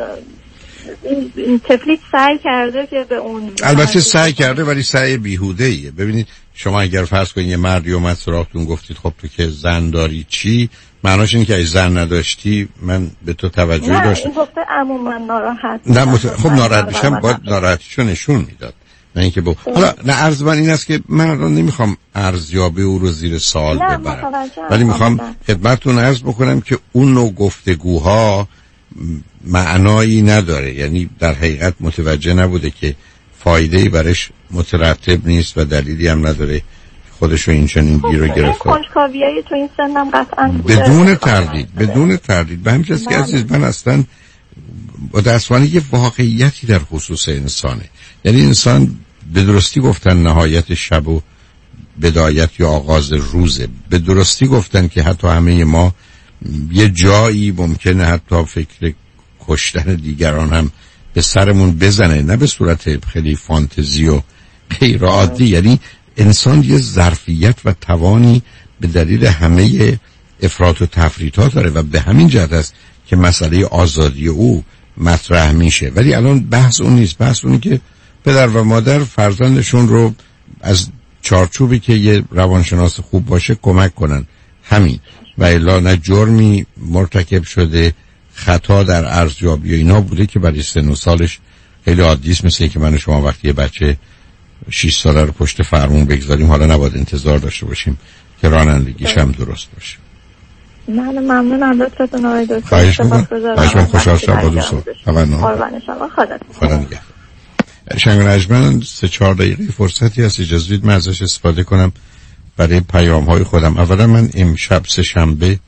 این تفلیت سعی کرده که به اون،
البته سعی کرده ولی سعی بیهوده ایه. ببینید شما اگر فرض کنید یه مردی اومد سراغتون گفتید خب تو که زن داری چی، معناش اینه که اگه زن نداشتی من به تو توجهی داشتم.
نه این گفته عمو من ناراحت
خب ناراحت بشم باید ناراحتیشو نشون میداد، نه اینکه حالا نه عرض من این است که من الان نمیخوام ارزیابی او رو زیر سوال ببرم، ولی میخوام خدمتتون عرض بکنم که اون نوع گفتگوها معنایی نداره، یعنی در حقیقت متوجه نبوده که فایده‌ای برش مترتب نیست و دلیلی هم نداره خودشو این چنین گیر رو گرفته.
کنجکاویای تو این سنم قطعاً
بدون تردید به همین که عزیز من اصلا متأسفانه یه واقعیتی در خصوص انسانه، یعنی انسان به درستی گفتن نهایت شب و بدایت یا آغاز روزه، به درستی گفتن که حتی همه ما یه جایی ممکنه حتی فکر کشتن دیگران هم به سرمون بزنه، نه به صورت خیلی فانتزی و غیر عادی. یعنی انسان یه ظرفیت و توانی به دلیل همه افراط و تفریطات داره و به همین جهت است که مسئله آزادی او مطرح میشه. ولی الان بحث اون نیست، بحث اونی که پدر و مادر فرزندشون رو از چارچوبی که یه روانشناس خوب باشه کمک کنن، همین. و الا نه جرمی مرتکب شده، خطا در ارزیابی و اینا بوده که برای سن و سالش خیلی عادی است. مثل که من و شما وقتی یه بچه 6 ساله رو پشت فرمون بگذاریم حالا نباید انتظار داشته باشیم که رانندگیش هم درست باشه.
من ممنونم لطفتون آقای دکتر.
خواهش می‌کنم. خوشحال شدم با دوستان.
قربان شما.
خدا نگهدار. شنگ و نجمن 3-4 دقیقه فرصتی هست، اجازه بدید من ازش استفاده کنم برای پیام‌های خودم. اولا من امشب سه‌شنبه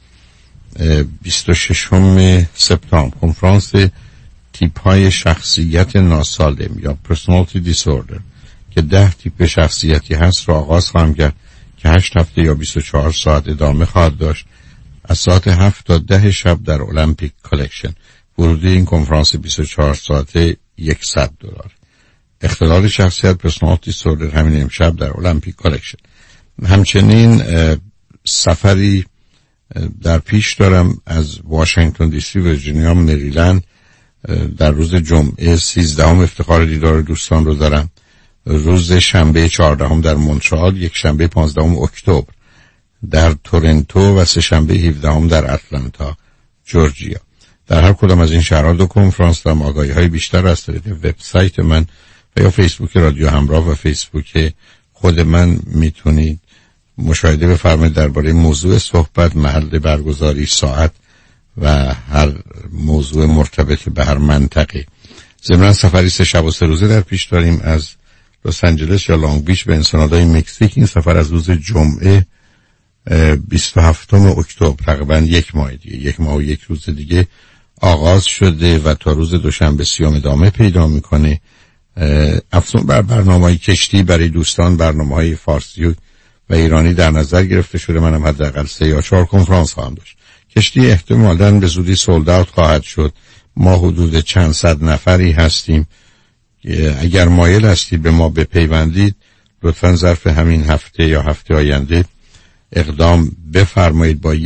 26 سپتامبر کنفرانس تیپ‌های شخصیت ناسالم یا personality disorder که 10 تیپ شخصیتی هست رو آغاز خواهم کرد که 8 هفته یا 24 ساعت ادامه خواهد داشت از ساعت 7 تا 10 شب در المپیک کالکشن. ورودی این کنفرانس 24 ساعته $100. اختلال شخصیت personality disorder همین امشب در المپیک کالکشن. همچنین سفری در پیش دارم از واشنگتن دی سی، ویرجینیا، مریلند. در روز جمعه 13 افتخار دیدار دوستان رو دارم. روز شنبه 14 در مونترال، یک شنبه 15 اکتبر در تورنتو و سه شنبه 17 در اتلانتا جورجیا. در هر کدام از این شهرها 2 کنفرانس دارم. آگاهی‌های بیشتر از طریق وبسایت من و یا فیسبوک رادیو همراه و فیسبوک خود من میتونید مشاهده بفرمایید درباره موضوع صحبت، محل برگزاری، ساعت و هر موضوع مرتبط به هر منطقه. ضمن سفری 3 شب و 3 روزه در پیش داریم از لس آنجلس یا لانگ بیچ به انسنادای مکزیک. این سفر از روز جمعه 27 اکتبر تقریبا 1 ماه دیگه، 1 ماه و 1 روز دیگه آغاز شده و تا روز دوشنبه 30 ادامه پیدا میکنه. افزون بر برنامه‌های کشتی برای دوستان برنامه‌های فارسی و ایرانی در نظر گرفته شده. منم حداقل 3 یا 4 کنفرانس خواهم داشت. کشتی احتمالاً به زودی سولد اوت خواهد شد. ما حدود چند صد نفری هستیم. اگر مایل هستید به ما بپیوندید لطفاً ظرف همین هفته یا هفته آینده اقدام بفرمایید با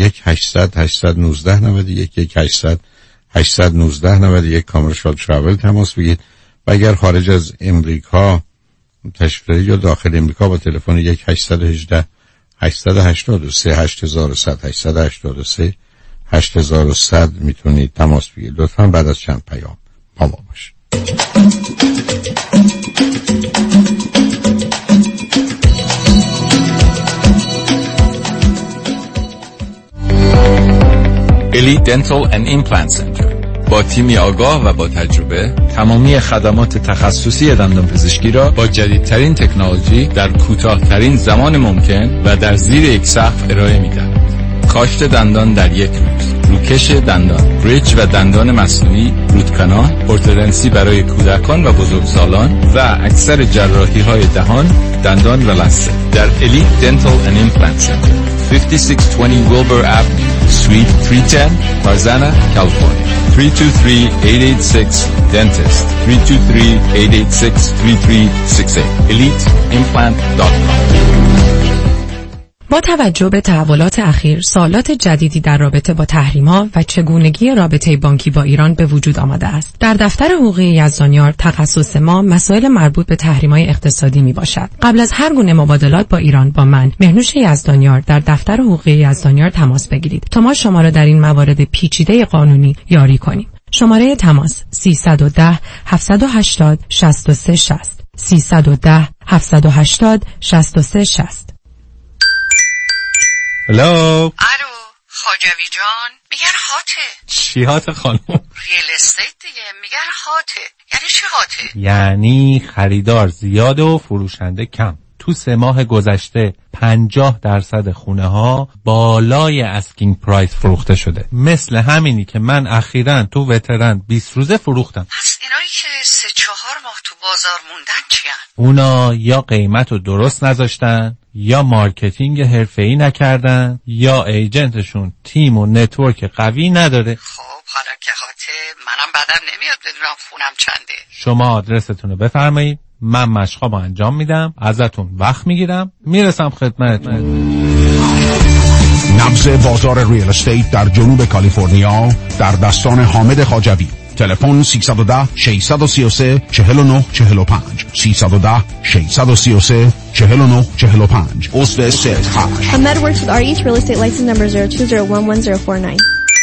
1-800-819-91 کامرشال تراول تماس بگیرید و اگر خارج از امریکا تشریف دارید یا داخل امریکا با تلفن 1-818-882-3800 میتونید تماس بگیرید. لطفاً بعد از چند پیام با ما باشید.
Elite Dental and Implant Center. با تیمی آگاه و با تجربه تمامی خدمات تخصصی دندانپزشکی را با جدیدترین تکنولوژی در کوتاه‌ترین زمان ممکن و در زیر یک سقف ارائه می‌دهد. کاشت دندان در یک روز، روکش دندان، بریج و دندان مصنوعی، روت کانال، ارتودنسی برای کودکان و بزرگسالان و اکثر جراحی‌های دهان، دندان و لثه در Elite Dental and Implant Center 5620 Wilbur Avenue Suite 310 Tarzana, California 323-886 Dentist 323-886-3368 EliteImplant.com.
با توجه به تحولات اخیر، سوالات جدیدی در رابطه با تحریم‌ها و چگونگی رابطه بانکی با ایران به وجود آمده است. در دفتر حقوقی یزدانیار تخصص ما مسائل مربوط به تحریم‌های اقتصادی میباشد. قبل از هر گونه مبادلات با ایران با من، مهنوش یزدانیار، در دفتر حقوقی یزدانیار تماس بگیرید تا ما شما را در این موارد پیچیده قانونی یاری کنیم. شماره تماس 310 780 6360 310 780 6360.
هلو.
الو خواجوی جان، میگن هاته.
چی هاته خانم؟
ریل استیت دیگه، میگن هاته. یعنی چی هاته؟
یعنی خریدار زیاد و فروشنده کم. تو 3 ماه گذشته 50% خونه ها بالای اسکینگ پرایس فروخته شده. مثل همینی که من اخیراً تو وترن 20 روزه فروختم.
پس اینایی که 3-4 ماه تو بازار موندن چیان؟
اونا یا قیمت رو درست نذاشتن، یا مارکتینگ حرفه‌ای نکردن، یا ایجنتشون تیم و نتورک قوی نداره.
خب حالا که هاته، منم بعدم نمیاد بدونم خونم چنده.
شما آدرستون رو بفرمایید، من مشقامو انجام میدم، ازتون وقت میگیرم، میرسم خدمتتون.
نبض بازار ریل استیت در جنوب کالیفرنیا در دستان حامد خواجوی. تلفن 310 633 4945 310 633 4945 عضو سیلز هاش.
Ahmed works with REH Real Estate License number 02011049.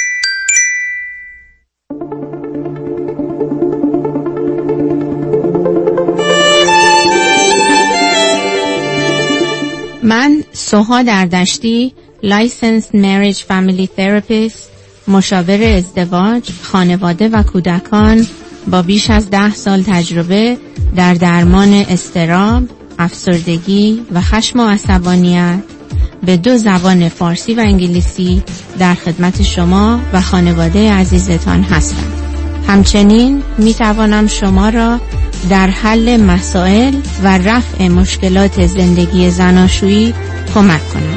من سوها دردشتی، Licensed Marriage Family Therapist، مشاور ازدواج، خانواده و کودکان با بیش از 10 سال تجربه در درمان اضطراب، افسردگی و خشم و عصبانیت به 2 زبان فارسی و انگلیسی در خدمت شما و خانواده عزیزتان هستم. همچنین می توانم شما را در حل مسائل و رفع مشکلات زندگی زناشویی کمک کنم.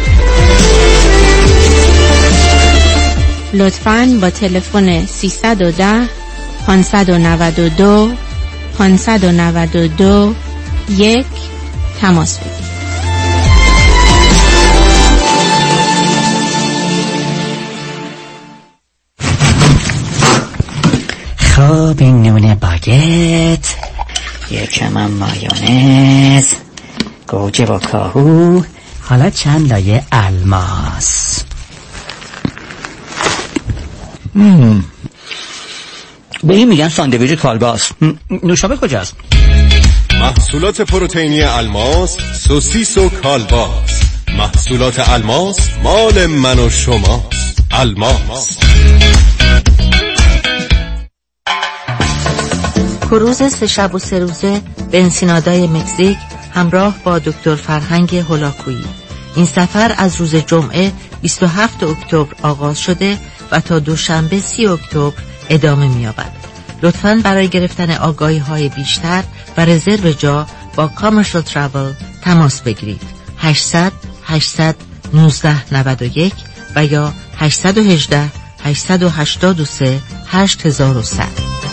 لطفاً با تلفن 310 592 592 1 تماس بگیرید.
خب این نون باگت، یکم مایونز، گوجه با کاهو، حالا چند لایه الماس. به این میگن ساندویچ کالباس. نوشابه کجاست؟
محصولات پروتئینی الماس، سوسیس و کالباس. محصولات الماس مال من و شماست. الماس.
کروز 3 شب و 3 روزه به انسینادای مکزیک همراه با دکتر فرهنگ هولاکویی. این سفر از روز جمعه 27 اکتبر آغاز شده و تا دوشنبه 30 اکتبر ادامه می‌یابد. لطفاً برای گرفتن آگاهی‌های بیشتر و رزرو جا با کامرشال تراول تماس بگیرید. 800 819 91 و یا 818 883 8100.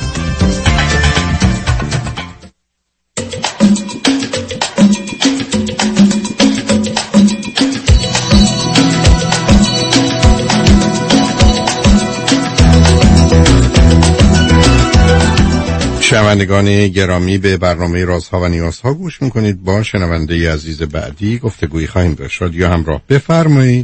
شنوندگان گرامی، به برنامه رازها و نیازها گوش میکنید. با شنونده عزیز بعدی گفتگویی خواهیم داشت. یا همراه بفرمایید.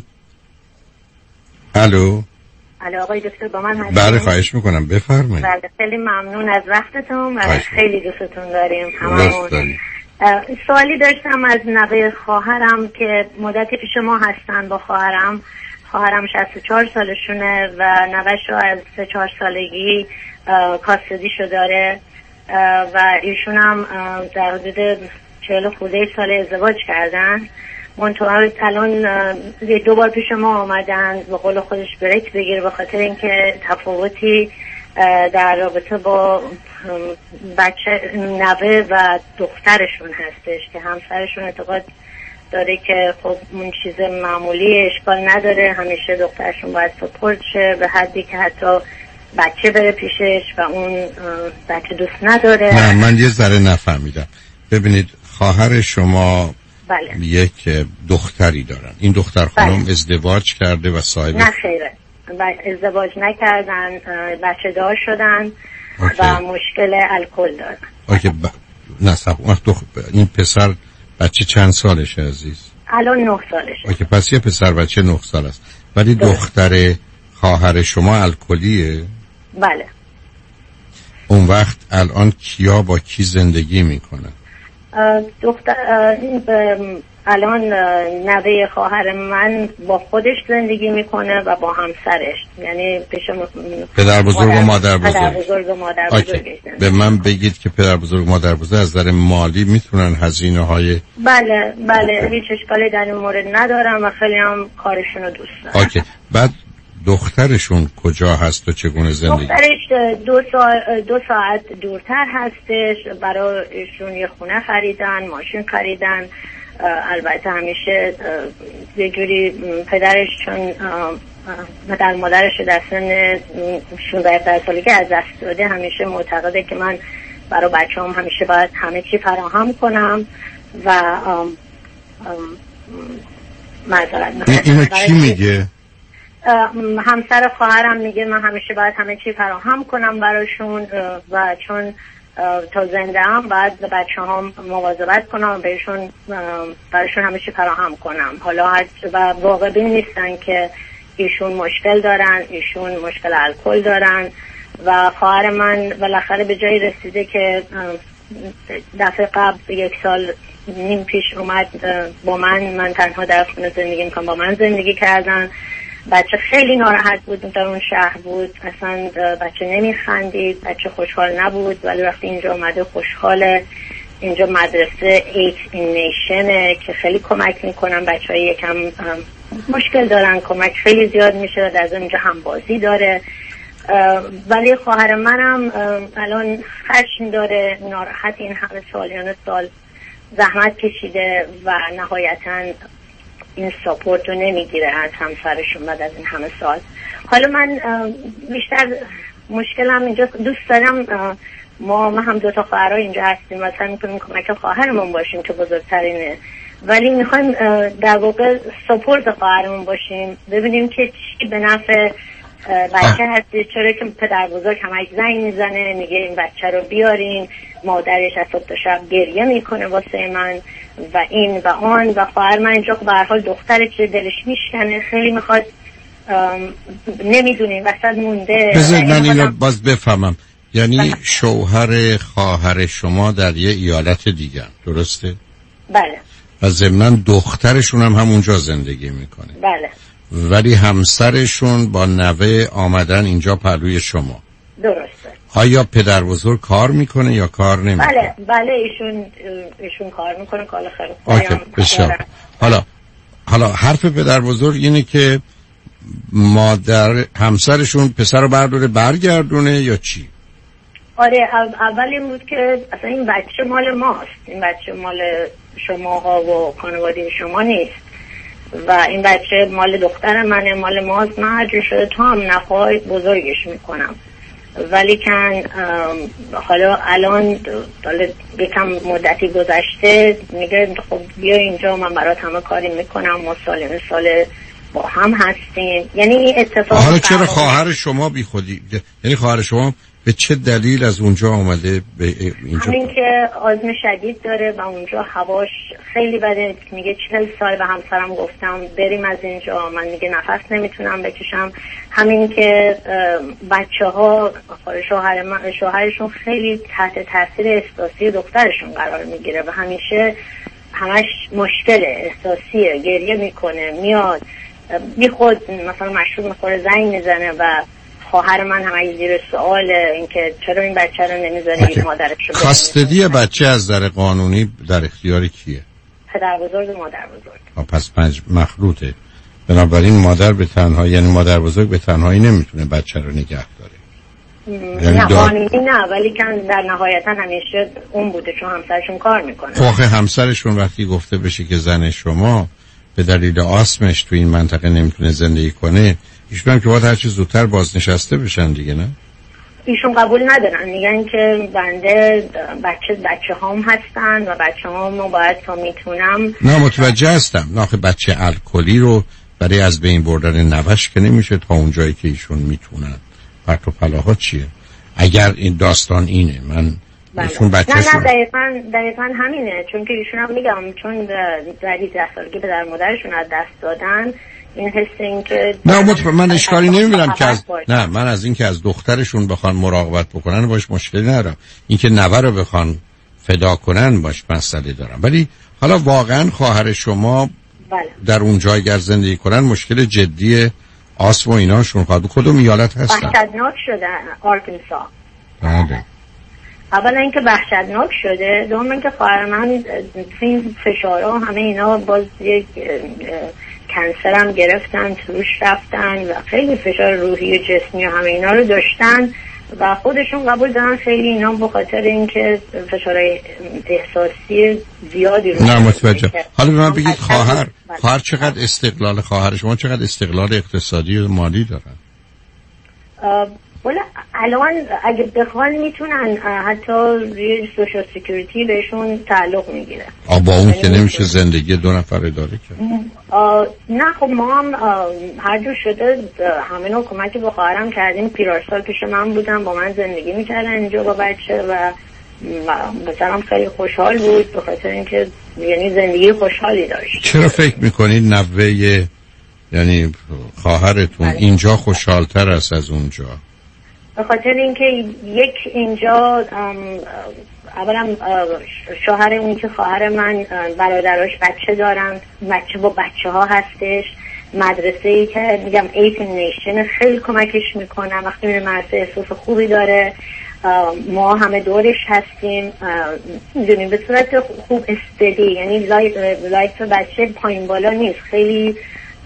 الو
آقای دکتر با من هستید؟
بله خواهش میکنم بفرمایید.
بله خیلی ممنون از وقتتون و خیلی دوستتون داریم
هممون.
سوالی داشتم از نوه خواهرم که مدتی پیش ما هستن با خواهرم. خواهرم 64 سالشونه و نوه‌شو از 3-4 سالگی کاستدیشو داره و ایشون هم در حدود 40 خورده سال ازدواج کردن. منطقه الان 2 بار پیش ما آمدن به قول خودش بریک بگیره به خاطر اینکه تفاوتی در رابطه با بچه نوه و دخترشون هستش که همسرشون اعتقاد داره که خب اون چیز معمولی اشکال نداره، همیشه دخترشون باید سپورت شه به حدی که حتی بچه بره پیشش و اون بچه دوست نداره.
نه من یه ذره نفهمیدم. ببینید خواهر شما
بله.
یک دختری دارن. این دختر خانم ازدواج کرده و صاحب
نه خیره ازدواج نکردن، بچه دار شدن و مشکل الکل دارن.
نه این پسر بچه چند سالشه عزیز؟
الان 9 سالشه.
پس یه پسر بچه 9 سال است. ولی دختر خواهر شما الکلیه؟
بله.
اون وقت الان کیا با کی زندگی میکنن؟
الان نوه خواهر من با خودش زندگی میکنه و با همسرش، یعنی پیش
پدر بزرگ و مادر بزرگ.
پدر بزرگ و مادر بزرگ.
به من بگید که پدر بزرگ و مادر بزرگ از نظر مالی میتونن هزینه های
بله هیچ اشکالی در این مورد ندارم و خیلی هم کارشون رو دوست دارم.
بعد دخترشون کجا هست و چگونه زندگی؟
دخترش 2 ساعت دورتر هستش. برایشون یه خونه خریدن، ماشین خریدن. البته همیشه یه جوری پدرش چون پدر مادرش در سن 16 سالگی از دست داده، همیشه معتقده که من برای بچه‌ام همیشه باید همه چی فراهم کنم و
اینو کی میگه؟
همسر خواهرم میگه من همیشه باید همه چی فراهم کنم براشون و چون تا زنده هم باید به بچه هم مواظبت کنم برایشون همیشه فراهم کنم. حالا و واقع بین نیستن که ایشون مشکل دارن، ایشون مشکل الکل دارن و خواهر من بالاخره به جایی رسیده که دفعه قبل 1 سال نیم پیش اومد با من تنها در خونه زندگی میکنم، با من زندگی کردن. بچه خیلی ناراحت بود، در اون شهر بود، اصلا بچه نمیخندید، بچه خوشحال نبود، ولی وقتی اینجا اومده خوشحاله. اینجا مدرسه 8 نیشنه که خیلی کمک میکنن، بچه های یکم مشکل دارن، کمک خیلی زیاد میشه و در اینجا هم بازی داره. ولی خواهر منم الان خشم داره، ناراحت، این همه سال زحمت کشیده و نهایتاً این ساپورت رو نمیگیره از همسرشون بعد از این همه سال. حالا من بیشتر مشکلم اینجا دوست دارم ما هم 2 تا خواهرها اینجا هستیم و سعی میکنیم کمک خواهرمون باشیم که بزرگترینه، ولی میخوایم در واقع ساپورت خواهرمون باشیم، ببینیم که چی به نفع بچه هستی. چرا که پدر بزرگ همش زنگ میزنه میگه این بچه رو بیارین، مادرش از صبح تا شب گریه میکنه واسه من و این و آن و خواهر من اینجا به هر حال دختره که دلش میشکنه، خیلی میخواد، نمیدونیم وسط مونده.
بذارید من اینو باز بفهمم، یعنی شوهر خواهر شما در یه ایالت دیگه درسته؟
بله.
و ضمناً دخترشون هم همونجا زندگی میکنه؟
بله.
ولی همسرشون با نوه آمدن اینجا پهلوی شما؟
درسته.
آیا پدر بزرگ کار میکنه یا کار نمیکنه؟
بله ایشون کار میکنه، کار خیلی
خوبه. بسیار. حالا حرف پدر بزرگ اینه که مادر همسرشون پسر رو برداره برگردونه یا چی؟
آره اول این بود که اصلا این بچه مال ماست، این بچه مال شماها و خانواده شما نیست و این بچه مال دختر منه، مال ماست، من هر جور شده تا هم نخواه بزرگش میکنم. ولی کن حالا الان یکم مدتی گذشته میگه خب بیا اینجا، من برات همه کاری میکنم، ما سال با هم هستیم. یعنی این اتفاق
حالا چرا خواهر شما بی خودی، یعنی خواهر شما به چه دلیل از اونجا آمده به اینجا؟
همین که آزم شدید داره و اونجا هواش خیلی بده. میگه 40 سال به همسرم گفتم بریم از اینجا، من میگه نفس نمیتونم بکشم. همین که بچه ها شوهرشون خیلی تحت تاثیر احساسی دخترشون قرار میگیره و همیشه همش مشکل احساسیه، گریه میکنه، میاد بی خود مثلا مشروب میخوره، زنگ میزنه و خواهر من هم زیر سوال اینکه چرا این بچه رو نمیذاره مادرش رو.
کاستدی بچه از در قانونی در اختیار کیه؟
پدر بزرگ و مادر بزرگ.
پس مخلوطه. بنابراین مادر به تنهایی، یعنی مادر بزرگ به تنهایی نمیتونه بچه رو نگه داره.
نه قانونی نه، ولی که در نهایتا همیشه اون بوده چون همسرشون کار میکنه.
آخه همسرشون وقتی گفته بشه که زن شما به دلیل آسمش تو این منطقه نمیتونه زندگی کنه، ایشون که باید هرچی زودتر بازنشسته بشن دیگه، نه؟
ایشون قبول ندارن، میگن که بنده بچه هام هستن و بچه هام باید تا میتونم.
نه متوجه هستم، نه آخه بچه الکلی رو برای از بین بردن نوش که نمیشه تا اون جایی که ایشون میتونن. پرت و پلاها چیه؟ اگر این داستان اینه من ایشون بچه‌شون
نه دقیقاً همینه، چون که ایشون هم میگم چون در 18 سالگی به در مادرشون از دست دادن، این حس این که
نه من اشکالی نمیبینم که من از این که از دخترشون بخوان مراقبت بکنن باش مشکلی ندارم، این که نوه رو بخوان فدا کنن باش مسئله دارم. ولی حالا واقعا خواهر شما در اون جای اگر زندگی کنن مشکل جدی آسم و ایناشون کدوم ایالت هستن؟
وحشتناک شده آرکانسا.
بله.
اولا اینکه وحشتناک شده، دوم اینکه خواهر من این فشارها همه اینا باز یک کنسر هم گرفتن، توش رفتن و خیلی فشار روحی و جسمی و همه اینا رو داشتن و خودشون قبول دارن خیلی اینا به خاطر اینکه فشارهای احساسی زیادی رو. نه
متوجه. حالا به من بگید خواهر چقدر استقلال، خواهر شما چقدر استقلال اقتصادی و مالی دارن؟
ولی الان اگه بخوان میتونن حتی روی سوشال سکیوریتی بهشون تعلق میگیره.
با اون که نمیشه زندگی دو نفر اداره کرد.
نه خب ما هم هر جور شده همه نوع کمکی با خواهرم کردیم. پیرارسال پیش من بودم، با من زندگی میکردن اینجا با بچه و مثلا خیلی خوشحال بود به خاطر اینکه یعنی زندگی خوشحالی داشت.
چرا فکر میکنید نوه یعنی خواهرتون اینجا خوشحالتر است از اونجا؟
به خاطر اینکه یک اینجا اولا شوهر اون که خواهر من برادراش بچه دارن، بچه با بچه ها هستش، مدرسه ای که میگم ایتن نیشن خیلی کمکش میکنن، وقتی میره مدرسه احساس خوبی داره، ما همه دورش هستیم، میدونیم به صورت خوب استدی، یعنی لایف بچه پایین بالا نیست، خیلی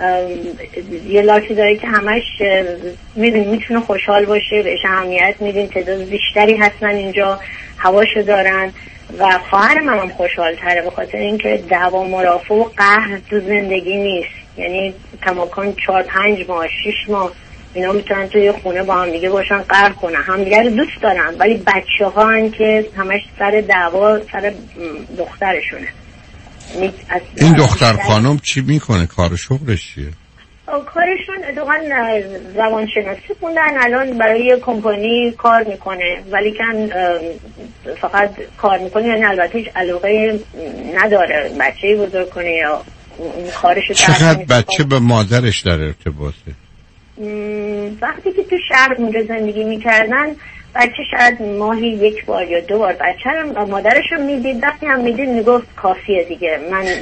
یه لایفی داره که همش میدونی میتونه خوشحال باشه، بهش اهمیت میدین، تعداد بیشتری هستن اینجا، هواشو دارن و خواهر منم خوشحال تره به خاطر اینکه دعوا مرافع و قهر تو زندگی نیست، یعنی کماکان 4-5 ماه 6 ماه اینا میتونن توی خونه با هم دیگه باشن، قهر کنن، هم دیگه رو دوست دارن، ولی بچه ها هن که همش سر دعوا سر دخترشونه.
این دختر خانم چی میکنه؟ کار شغلش چیه؟
کارشون اتفاقا روانشناسی خوندن، الان برای یه کمپانی کار میکنه، ولی کن فقط کار میکنه، یعنی البته هیچ علاقه نداره بچه‌ای بزرگ کنه یا کارشو.
چقدر بچه به مادرش در ارتباطه؟
وقتی که تو شهر اونجا زندگی میکردن بچه شاید ماهی 1 بار یا 2 بار بچه رو مادرش رو میدید، وقتی هم میدید میگفت کافیه دیگه.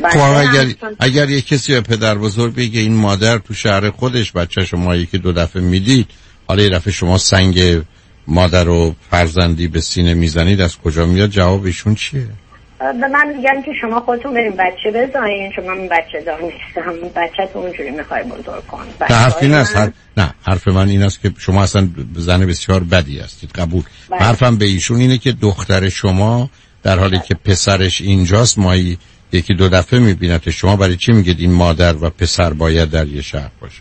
اگر یک کسی به پدر بزرگ بگه این مادر تو شهر خودش بچه شما 1-2 دفعه میدید، حالا یه دفعه شما سنگ مادر و فرزندی به سینه میزنید، از کجا میاد؟ جوابشون چیه؟
به من میگن که شما خودتون بریم بچه بزنین، چون من بچه دار نیستم، بچه تو اونجوری میخوای بزرگ کن.
حرفی نیست. نه حرف من این است که شما اصلا زن بسیار بدی هستید، قبول. حرفم به ایشون اینه که دختر شما در حالی که پسرش اینجاست مایی 1-2 دفعه میبینه، شما برای چی میگید این مادر و پسر باید در یه شهر باشن؟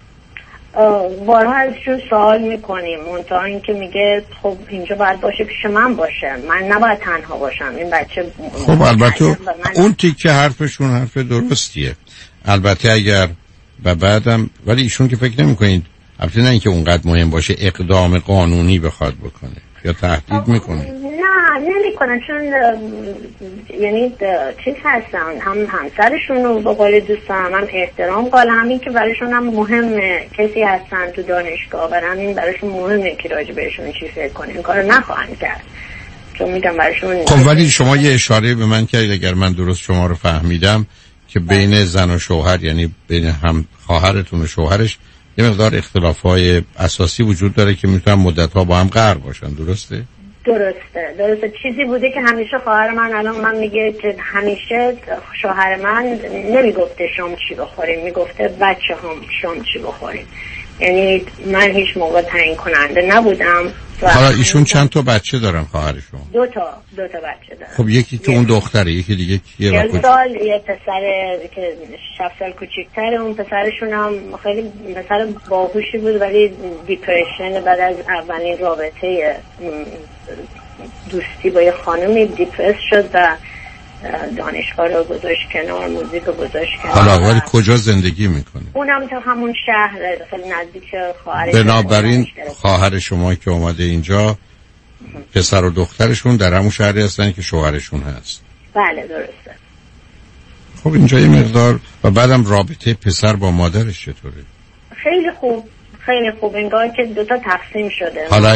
بارها ازشون سوال میکنیم، منتها این که میگه خب اینجا باید باشه پیش من باشه، من نباید تنها باشم، این بچه.
خب البته اون تیکه حرفشون حرف درستیه، البته اگر و بعدم، ولی ایشون که فکر نمیکنید البته نه اینکه اونقدر مهم باشه اقدام قانونی بخواد بکنه یا تهدید میکنه؟
نه نمیکنن، چون یعنی چیز هستن، هم همسرشون رو با قول دوستان هم احترام قائل، همین که برایشون هم مهمه کسی هستن تو دانشگاه، برای همین برایشون مهمه که راجع بهشون چی فکر کنه، این کارو نخواهند کرد، چون میگم برایشون.
خب ولی شما یه اشاره به من کردید، اگر من درست شما رو فهمیدم، که بین زن و شوهر، یعنی بین هم خواهرتون و شوهرش یه مقدار اختلاف‌های اساسی وجود داره که میتونن مدت‌ها با هم قهر باشن، درسته؟
درسته. چیزی بوده که همیشه خواهر من الان من میگه که همیشه شوهر من نمیگفته شام چی بخوریم، میگفته بچه هم شام چی بخوریم. یعنی من هیچ موقع تعیین کننده نبودم.
حالا ایشون چند تا بچه دارن خواهر شما؟
دو تا بچه دارن.
خب یکی که اون دختره، یکی دیگه کیه؟
40 سال یه پسر که 7 سال کوچیک‌تره. اون پسرشون هم خیلی پسر باهوشی بود ولی دیپرشن بعد از اولین رابطه دوستی با یه خانمی دیپرس شد و دانشگاه رو گذاشت کنار، موزیک رو گذاشت کنار.
حالا ولی کجا زندگی میکنه؟
اونم تو همون شهر خیلی نزدیک خواهرش.
بنابراین خواهر شما که اومده اینجا پسر و دخترشون در همون شهری هستن که شوهرشون هست؟
بله درسته.
خب اینجا یه مقدار و بعدم رابطه پسر با مادرش چطوره؟
خیلی خوب انگار که دوتا تقسیم شده.
حالا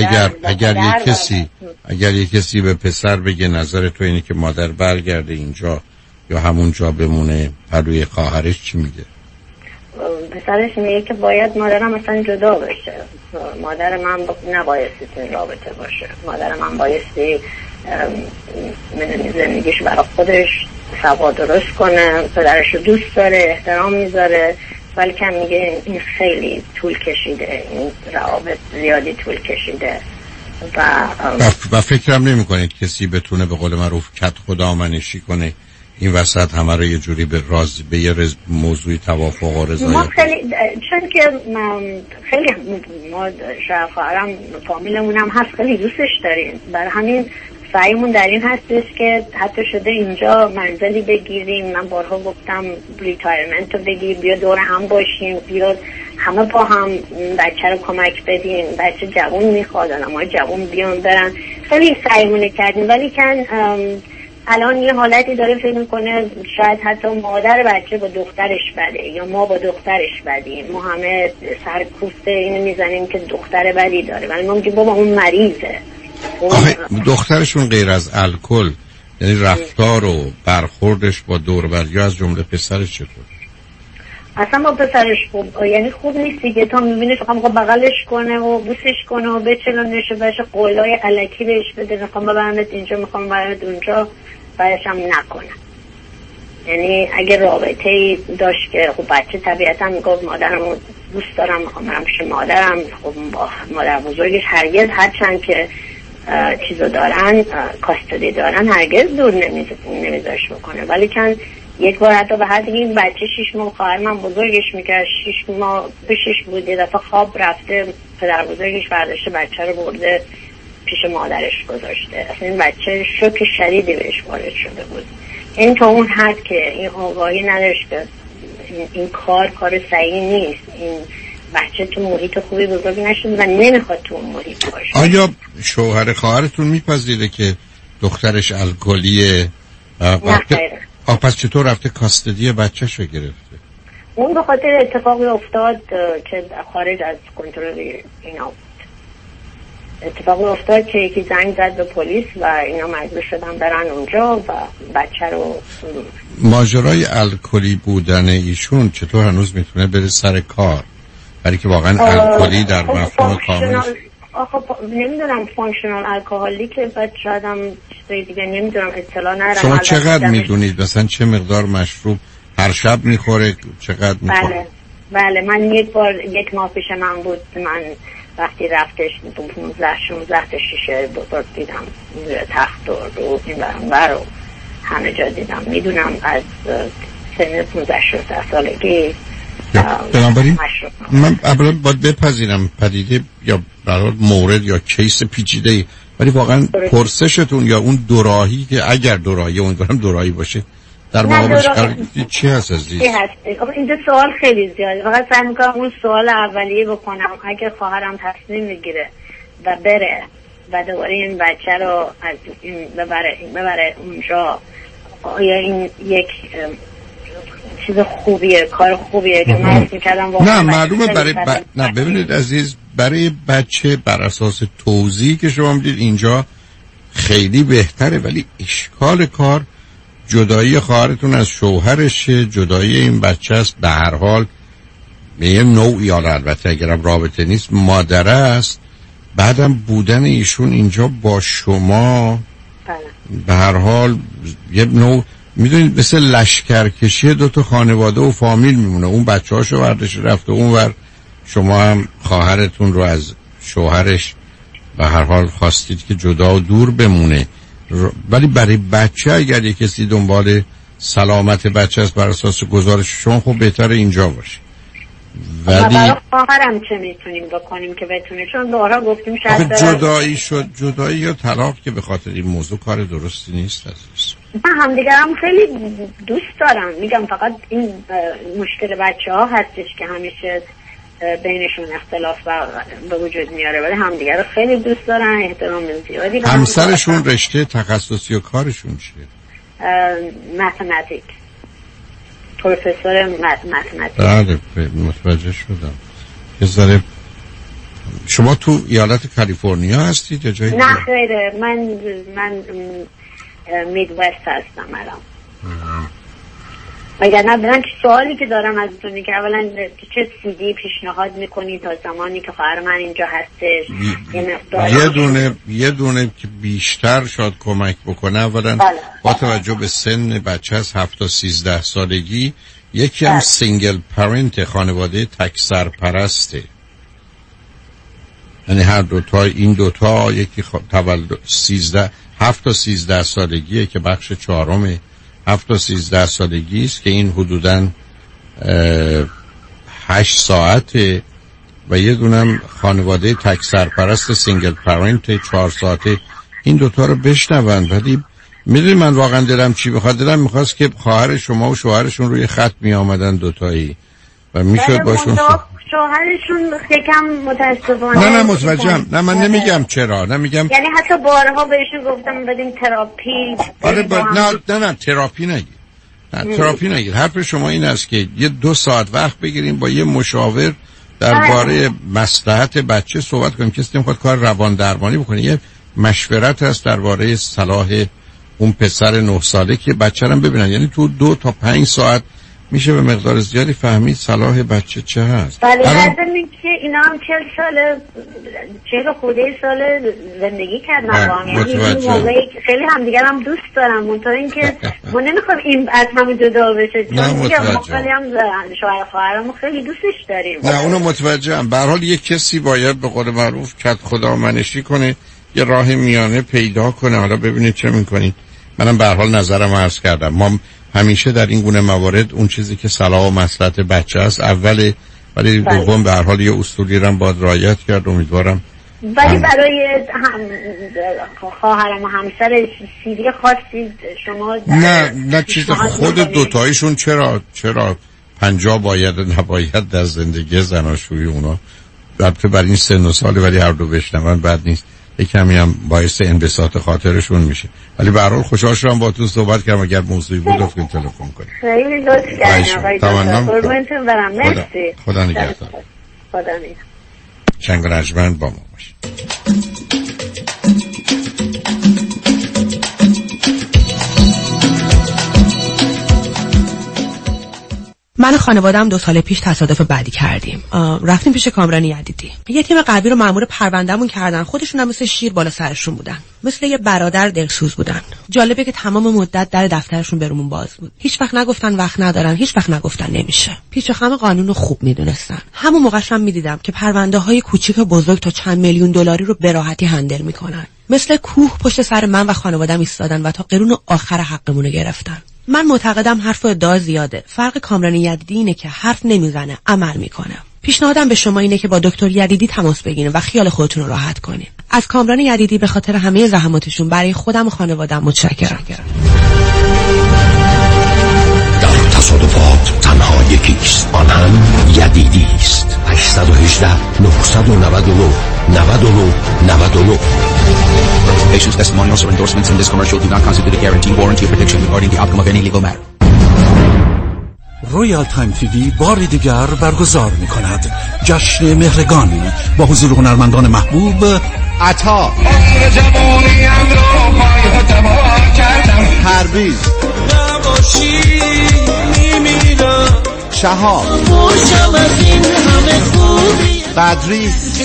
اگر یک کسی به پسر بگه نظر تو اینه که مادر برگرده اینجا یا همونجا بمونه، روی خواهرش چی میگه؟
پسرش میگه که باید مادرم مثلا جدا بشه، مادر من نبایستی این رابطه باشه، مادر من بایستی زندگیش برای خودش سوا درست کنه، پدرش رو دوست داره، احترام میذاره. ولی که میگه این خیلی طول کشیده، این روابط زیادی طول کشیده
و فکرم نمی کنید کسی بتونه به قول معروف کت خدا منشی کنه این وسط همه رو یه جوری به یه موضوعی توافق و رضایت.
ما چون که خیلی ما خواهرم فامیلمون هم هست خیلی دوستش داریم، برای همین سعیمون در این هستش که حتی شده اینجا منزلی بگیریم. من بارها گفتم ریتایرمنت رو بگیر، بیا دور هم باشیم، بیا همه با هم بچه رو کمک بدیم، بچه جوان میخواد، آدم‌های جوان بیان برن. خیلی سعیمون کردیم ولی کن الان یه حالتی داره فکر میکنه شاید حتی مادر بچه با دخترش بده یا ما با دخترش بدیم. ما همه سرکوفته اینو میزنیم که دختر بدی داره ولی ما میگیم بابا اون مریضه.
دخترشون غیر از الکل یعنی رفتار و برخوردش با دور و بریا از جمله پسرش چطور؟
اصلا با پسرش خوب یعنی خوب نیست دیگه. تا میبینه میخوام بغلش کنه و بوسش کنه و بچلونش و بهش قولای الکی بهش بده، میخوام ببرمت اینجا، میخوام ببرمت اونجا، بعدش هم نکنه. یعنی اگه رابطه‌ای داشت که خب بچه طبیعتا میگفت مادرمو دوست دارم، میخوام برم پیش مادرم، خب با مادر بزرگش هرگز هرچند که چیزو دارن کاستودی دارن هرگز دور نمیذاش بکنه. ولی چند یک بار حتی به حد این بچه 6 ماه خواهر من بزرگش میکرد، 6 ماه پیشش بود، یه دفعه خواب رفته پدر بزرگش برداشته بچه رو برده پیش مادرش گذاشته. اصلا این بچه شوک شدیدی بهش وارد شده بود. این تا اون حد که این آگاهی نداشته این کار صحیح نیست، این بچه تو محیط خوبی بزرگ نشده و نمیخواد تو اون محیط باشه.
آیا شوهر خواهرتون میپذیره که دخترش الکلیه؟ پس چطور رفته کاستدی بچه‌ش رو گرفته؟
اون به خاطر اتفاقی افتاد که خارج از کنترل اینا بود. اتفاقی افتاد که یکی زنگ زد به پلیس و اینا مجبور شدن برن اونجا و بچه رو.
ماجرای الکلی بودن ایشون چطور هنوز میتونه بره سر کار؟ برای که واقعا الکلی در مفهوم کامل
نمیدونم فانکشنال الکلی که بعد شاید هم چیزای دیگه نمیدونم اطلاع ندارم.
شما چقدر میدونید مثلا چه مقدار مشروب هر شب میخوره، چقدر میخوره؟
بله من یک ماه پیش من بود، من وقتی رفتش 15-16 تا شیشه بزرگ دیدم تخت و رو این برانبر و همه جا دیدم. میدونم از سن 15-16 سالگی.
بنابراین من اولا باید بپذیرم پدیده یا برای مورد یا کیس پیچیده، ولی واقعا پرسشتون یا اون دوراهی که اگر دوراهی امیدوارم دوراهی باشه در مقابلش چی هست عزیز؟
این دو سوال خیلی زیاده. فقط سعی میکنم اون سوال اولیه بکنم. اگه خواهرم تصمیم میگیره و بره و دوباره این بچه رو از این ببره اونجا، آیا این یک چیز خوبیه، کار خوبیه که من اسم کردم واقعا؟
نه معلومه نه ببینید عزیز، برای بچه بر اساس توضیحی که شما میدید اینجا خیلی بهتره، ولی اشکال کار جدایی خواهرتون از شوهرش، جدایی این بچه است، به هر حال به یه نوعی، حالا البته اگرم رابطه نیست، مادره است، بعدم بودن ایشون اینجا با شما به هر حال یه نوع میدونید مثل لشکرکشی دو تا خانواده و فامیل میمونه. اون بچه هاشو بردش رفته اونور، شما هم خواهرتون رو از شوهرش به هر حال خواستید که جدا و دور بمونه. ولی برای بچه اگر یک کسی دنبال سلامت بچه است بر اساس گزارش شما، خب بهتره اینجا باشه. ولی
برای خواهرم چه میتونیم بکنیم که بتونه؟ چون بارها گفتیم شاید
جدایی شد، جدایی یا طلاق که به خاطر این موضوع کار درستی نیست عزیز.
من همدیگرم خیلی دوست دارم، میگم فقط این مشکل بچه ها هستش که همیشه بینشون اختلاف به وجود میاره، ولی همدیگر رو خیلی دوست دارن، احترام زیادی.
همسرشون رشته تخصصی و کارشون چیه؟
متمتیک، پروفسور متمتیک.
بله متوجه شدم. یه ذره شما تو ایالت کالیفرنیا هستید یا جایی؟
نه خیره، من میدوست هستم الان. اگر نه برن سوالی که دارم ازتون اینه که اولا چه سیدی پیشنهاد میکنید تا زمانی که خواهر من اینجا هستش؟
یه دونه که بیشتر شاید کمک بکنه. اولا با توجه به سن بچه از 7 تا 13 سالگی، یکی هم سینگل پرنت، خانواده تک سرپرسته، یعنی هر دوتا، این دوتا، یکی تولد 7 تا 13 سالگیه که بخش 4 7 تا 13 سالگی است که این حدوداً 8 ساعته، و یه دونم خانواده تک سرپرست سینگل پرنت 4 ساعته. این دوتا رو بشنون. ولی میدونی من واقعا دلم چی بخواد؟ دلم میخواست که خواهر شما و شوهرشون روی خط میآمدن دوتایی و میشد باشون
شوهرشون یکم متاسفانه.
نه متوجهم. نه من نمیگم چرا، نمیگم،
یعنی حتی بارها بهشون گفتم بدیم تراپی.
آره نه تراپی نگیر. نه تراپی نگیر. حرف شما این است که یه 2 ساعت وقت بگیریم با یه مشاور درباره مصلحت بچه صحبت کنیم. کسی نمیخواد کار روان درمانی بکنه، یه مشورت هست درباره صلاح اون پسر 9 ساله که بچه رو ببینن. یعنی تو 2 تا 5 ساعت میشه به مقدار زیادی فهمید صلاح بچه چه هست.
بله لازمه که اینا هم 40 خورده سال زندگی کردن با هم، یعنی خیلی همدیگر هم دوست دارم، منطقه این که ما نمیخوام این از همین جدا بشه، چون ما خیلی هم شوهر خواهرمو خیلی دوستش داریم.
نه اونو متوجهم. به هر حال یک کسی باید به قول معروف کد خدا منشی کنه، یه راه میانه پیدا کنه. حالا ببینید چه میکنید. منم به هر حال نظرم عرض کردم. ما همیشه در این گونه موارد اون چیزی که صلاح و مصلحت بچه است اوله، ولی دوم به هر حال یه اصولی رو باید رعایت کرد. امیدوارم.
ولی برای خواهرم و همسر سیدی خواستید شما؟
نه چیز خود دوتایشون چرا 50 باید نباید در زندگی زناشویی اونا، البته برای این سن و سال، ولی هر دو بشنون بد نیست. کمی هم باعث انبساط خاطرشون میشه. ولی به هر حال خوشحال شدم با تو صحبت کردم. اگر موضوعی بود لطفاً تلفن کنید.
خیلی لطف کردین. قربونتون برم. مرسی.
خدا نگهدار.
خدا نگهدار.
شنگ و رجمند با ما باشید.
من و خانواده‌ام 2 سال پیش تصادف بعدی کردیم. رفتیم پیش کامران یدیدی. یه تیم قلبی رو مأمور پروندهمون کردن. خودشون هم مثل شیر بالا سرشون بودن. مثل یه برادر دلسوز بودن. جالبه که تمام مدت در دفترشون برامون باز بود. هیچ وقت نگفتن وقت ندارن، هیچ وقت نگفتن نمیشه. پیچ و خم قانون رو خوب میدونستن. همون موقعش هم میدیدم که پرونده‌های کوچیک و بزرگ تا چند میلیون دلاری رو به راحتی هندل میکنن. مثل کوه پشت سر من و خانواده‌ام ایستادن و تا قرون آخر حقمون رو گرفتن. من معتقدم حرف و ادعا زیاده. فرق کامران یدیدی اینه که حرف نمیزنه، عمل میکنه. پیشنهادم به شما اینه که با دکتر یدیدی تماس بگیرید و خیال خودتون رو راحت کنید. از کامران یدیدی به خاطر همه زحماتشون برای خودم و خانواده‌ام متشکرم.
در تصادفات تنها یکیست، آن هم یدیدی است. 818 999 99 99.
Patients' testimonials or endorsements in this commercial do not constitute a guarantee, warranty, or prediction regarding the outcome of any legal matter.
رویال تایم تیوی بار دیگر برگزار می کند جشن مهرگان با حضور هنرمندان محبوب عطا، پرویز،
شهاب، بدری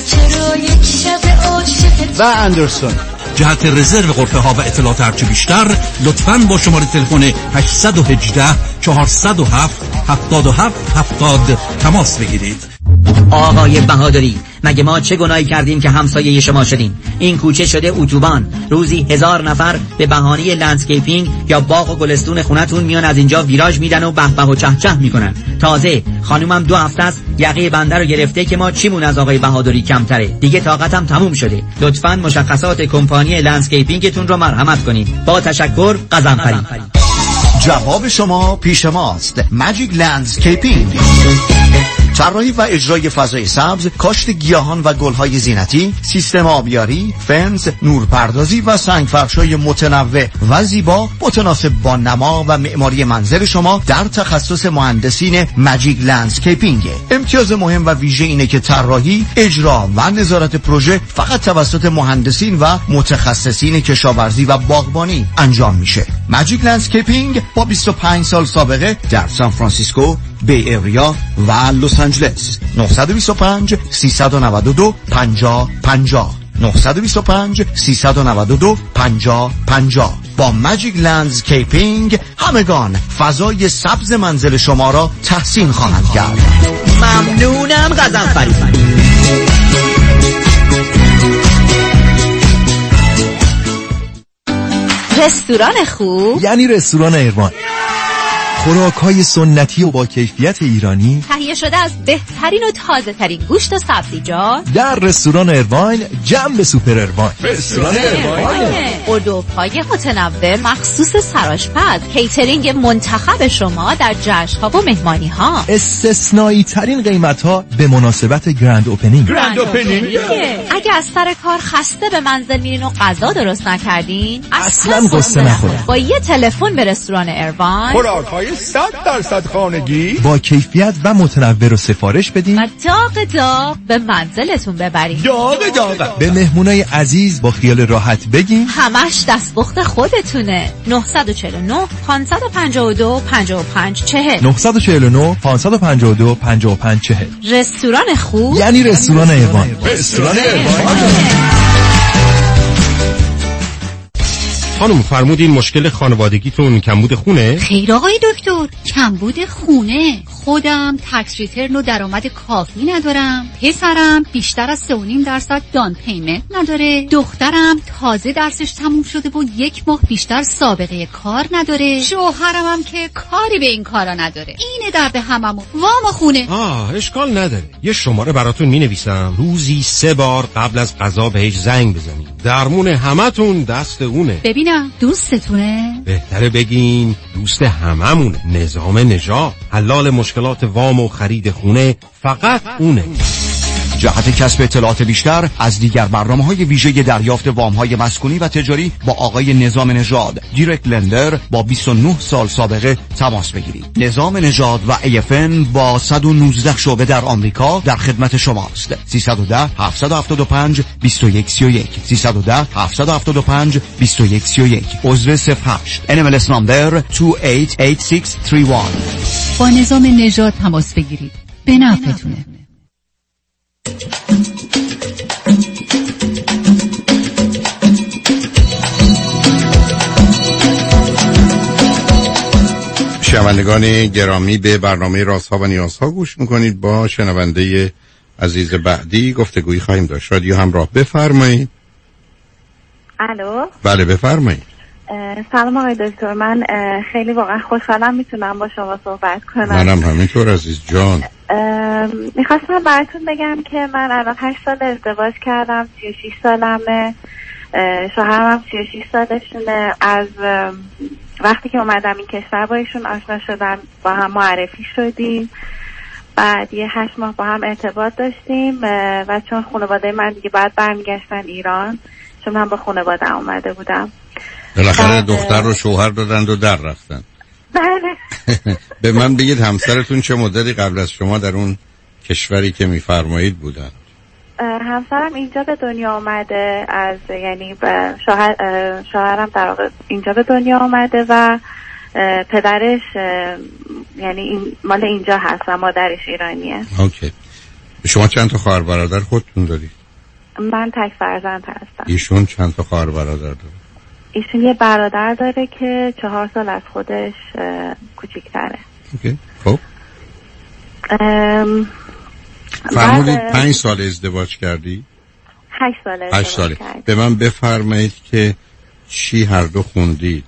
و اندرسون.
جهت رزرو غرفه ها و اطلاعات هرچه بیشتر لطفاً با شماره تلفن 818 407 7770 تماس بگیرید.
آقای بهادری، مگه ما چه گناهی کردیم که همسایه شما شدیم؟ این کوچه شده اتوبان. روزی 1000 نفر به بهانه لندسکیپینگ یا باغ و گلستون خونتون میان از اینجا ویراژ میدن و به به و چه چه میکنن. تازه خانومم 2 هفته است یقه بنده رو گرفته که ما چیمون از آقای بهادری کمتره. دیگه طاقتم تموم شده. لطفاً مشخصات کمپانی لندسکیپینگتون رو مرحمت کنید. با تشکر، قزنفری.
جواب شما پیش ماست. ماجیک لندسکیپینگ، طراحی و اجرای فضای سبز، کاشت گیاهان و گلهای زینتی، سیستم آبیاری، فنس، نورپردازی و سنگفرش‌های متنوع و زیبا متناسب با نما و معماری منزل شما در تخصص مهندسین ماجیک لندسکیپینگ. امتیاز مهم و ویژه اینه که طراحی، اجرا و نظارت پروژه فقط توسط مهندسین و متخصصین کشاورزی و باغبانی انجام میشه. ماجیک لندسکیپینگ با 25 سال سابقه در سان فرانسیسکو، بی ایریا و لس آنجلس. 925 392 5050 925 392 5050. با ماجیک لندسکیپینگ همگان فضای سبز منزل شما را تحسین خواهند کرد.
ممنونم قزنفری.
رستوران خوب
یعنی رستوران ایروان. خوراک‌های سنتی و با کیفیت ایرانی
تهیه شده از بهترین و تازه‌ترین گوشت و سبزیجات
در رستوران ایرواین، جنب سوپر ایروان.
رستوران ایروان، اردوهای متنوع مخصوص سرآشپز، کیترینگ منتخب شما در جشن‌ها و مهمانی‌ها،
استثنایی ترین قیمت‌ها به مناسبت گرند اوپنینگ.
اگه از سر کار خسته به منزل میرین و غذا درست نکردین،
اصلاً قصه نخورید.
با یه تلفن به رستوران ایروان
خوراک‌های 100% خانگی
با کیفیت و متنوع رو سفارش بدین
و داغ به منزلتون ببرین.
داغ به مهمونای عزیز با خیال راحت بگین
همش دستپخت خودتونه. 949 552 5540
949 552 5540.
رستوران خوب
یعنی رستوران ایوان.
رستوران ایوان.
خانم فرمودین مشکل خانوادگیتون کمبود خونه؟
خیر آقای دکتر، کمبود خونه. خودم تکس ریترن و درآمد کافی ندارم. پسرم بیشتر از 3.5% دان پیمنت نداره. دخترم تازه درسش تموم شده و 1 ماه بیشتر سابقه کار نداره. شوهرم هم که کاری به این کارا نداره. اینه درد هممون. وام خونه.
اشکال نداره. یه شماره براتون می‌نویسم. روزی 3 بار قبل از غذا بهش زنگ بزنید. درمون همتون دست اونه.
ببینم دوستتونه؟
بهتره بگین دوست هممونه. نظام نژاد، حلال مشکلات وام و خرید خونه فقط اونه.
جهت کسب اطلاعات بیشتر از دیگر برنامه‌های ویژه دریافت وام‌های مسکونی و تجاری با آقای نظام نژاد، دایرکت لندر با 29 سال سابقه تماس بگیرید. نظام نژاد و AFN با 119 شعبه در آمریکا در خدمت شماست. 310 775 2131 310 775 2131. عضو 08 NMLS نمبر 288631.
با نظام نژاد تماس بگیرید. به نفعتونه.
شنوندگان گرامی، به برنامه رازها و نیازها گوش میکنید. با شنونده عزیز بعدی گفتگویی خواهیم داشت. رادیو همراه، بفرمایید.
الو.
بله بفرمایید.
سلام آقای دکتر، من خیلی واقعا خوشحالم میتونم با شما صحبت کنم.
منم همینطور عزیز جان.
میخواستم براتون بگم که من الان 8 سال ازدواج کردم، 36 سالمه، شوهرم هم 36 سالشونه. از وقتی که اومدم این کشور با ایشون آشنا شدم، با هم معرفی شدیم، بعد یه 8 ماه با هم ارتباط داشتیم و چون خانواده من دیگه بعد برمیگشتن ایران، چون من با خانواده اومده بودم،
بالاخره دختر رو شوهر دادند و در رفتن.
بله.
به من بگید همسرتون چه مدتی قبل از شما در اون کشوری که میفرمایید بودن؟
همسرم اینجا به دنیا آمده، از یعنی شوهرم در واقع اینجا به دنیا آمده و پدرش یعنی این مال اینجا هست و مادرش ایرانیه.
اوکی. شما چند تا خواهر برادر خودتون دارید؟
من تک فرزند هستم.
ایشون چند تا خواهر برادر داره؟
ایشون یه برادر داره که 4 سال از خودش کوچیک‌تره.
اوکی. خب فرمودید 5 سال ازدواج کردی؟
8 سال
8 ساله. به من بفرمایید که چی هر دو خوندید؟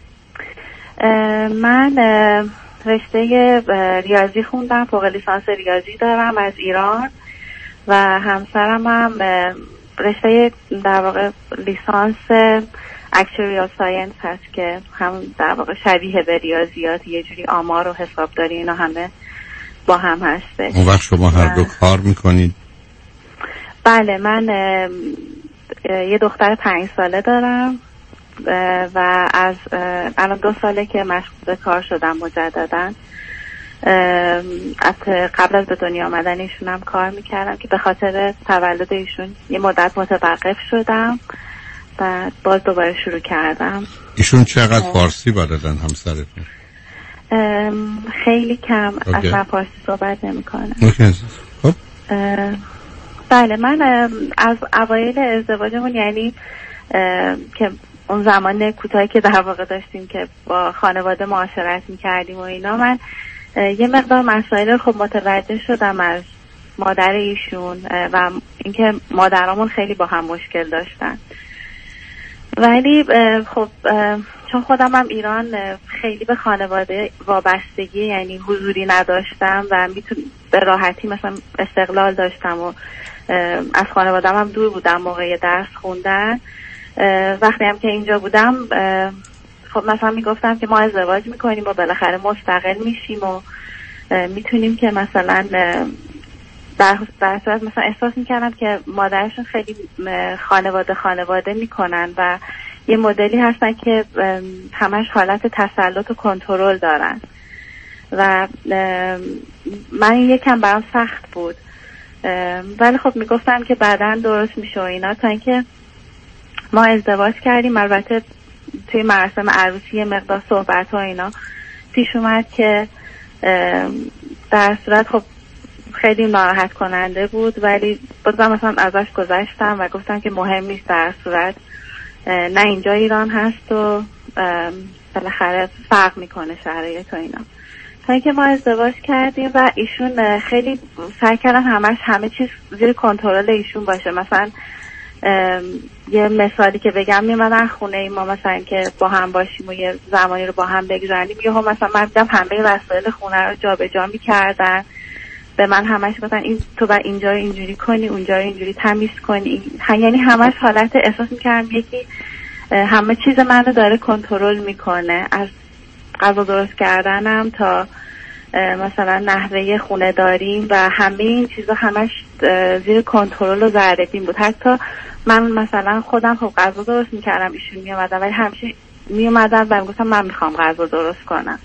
من رشته ریاضی خوندم، فوق لیسانس ریاضی دارم از ایران و همسرم هم رشته در واقع لیسانس اکچوریال ساینس هست که هم در واقع شبیه به ریاضیات، یه جوری آمار و حسابداری اینا همه با هم هسته.
اون وقت شما هر دو کار میکنید؟
بله، من یه دختر 5 ساله دارم و از الان 2 ساله که مشغول به کار شدم مجدداً. از قبل از به دنیا آمدن ایشون هم کار میکردم که به خاطر تولد ایشون یه مدت متوقف شدم و باز دوباره شروع کردم.
ایشون چقدر فارسی بلدن همسرتون؟
خیلی کم. اصلا فارسی صحبت نمیکنه.
خب
بله، من از اوایل ازدواجمون، یعنی که اون زمان کوتاهی که در واقع داشتیم که با خانواده معاشرت میکردیم و اینا، من یه مقدار مسائل خب متوجه شدم از مادر ایشون و اینکه مادرامون خیلی با هم مشکل داشتن. ولی خب چون خودم هم ایران خیلی به خانواده وابستگی، یعنی حضوری نداشتم و به راحتی مثلا استقلال داشتم و از خانوادم هم دور بودم موقع درس خوندن. وقتی هم که اینجا بودم خب مثلا میگفتم که ما ازدواج میکنیم و بالاخره مستقل میشیم و میتونیم که مثلا در صورت مثلا احساس میکردم که مادرشون خیلی خانواده میکنن و یه مدلی هستن که همش حالت تسلط و کنترل دارن و من یکم برام سخت بود، ولی خب میگفتم که بعداً درست میشه و اینا. تا اینکه ما ازدواج کردیم، البته توی مراسم عروسی مقدار صحبت و اینا پیش اومد که در صورت خب خیلی ناراحت کننده بود، ولی بازم مثلا ازش گذشتم و گفتم که مهم نیست، در صورت نه اینجا ایران هست و بالاخره فرق میکنه شرایط و اینا. تا اینکه ما ازدواج کردیم و ایشون خیلی سعی کردن همه چیز زیر کنترل ایشون باشه. مثلا یه مثالی که بگم، میمدن خونه ای ما مثلا که با هم باشیم و یه زمانی رو با هم بگذرونیم، یهو مثلا من دیدم همه وسایل خونه رو جابجا می‌کردن، به من همش گفتن این تو باید اینجا رو اینجوری کنی، اونجا رو اینجوری تمیز کنی، یعنی همش حالت احساس می‌کردم یکی همه چیز منو داره کنترل میکنه، از غذا درست کردنم تا مثلا نحوه خونه داریم و همه این چیزا همش زیر کنترل و ذره‌بین بود. حتی من مثلا خودم خب غذا درست میکردم، ایشون میومدن ولی همیشه میومدن و میگفتم من میخوام غذا درست کنم.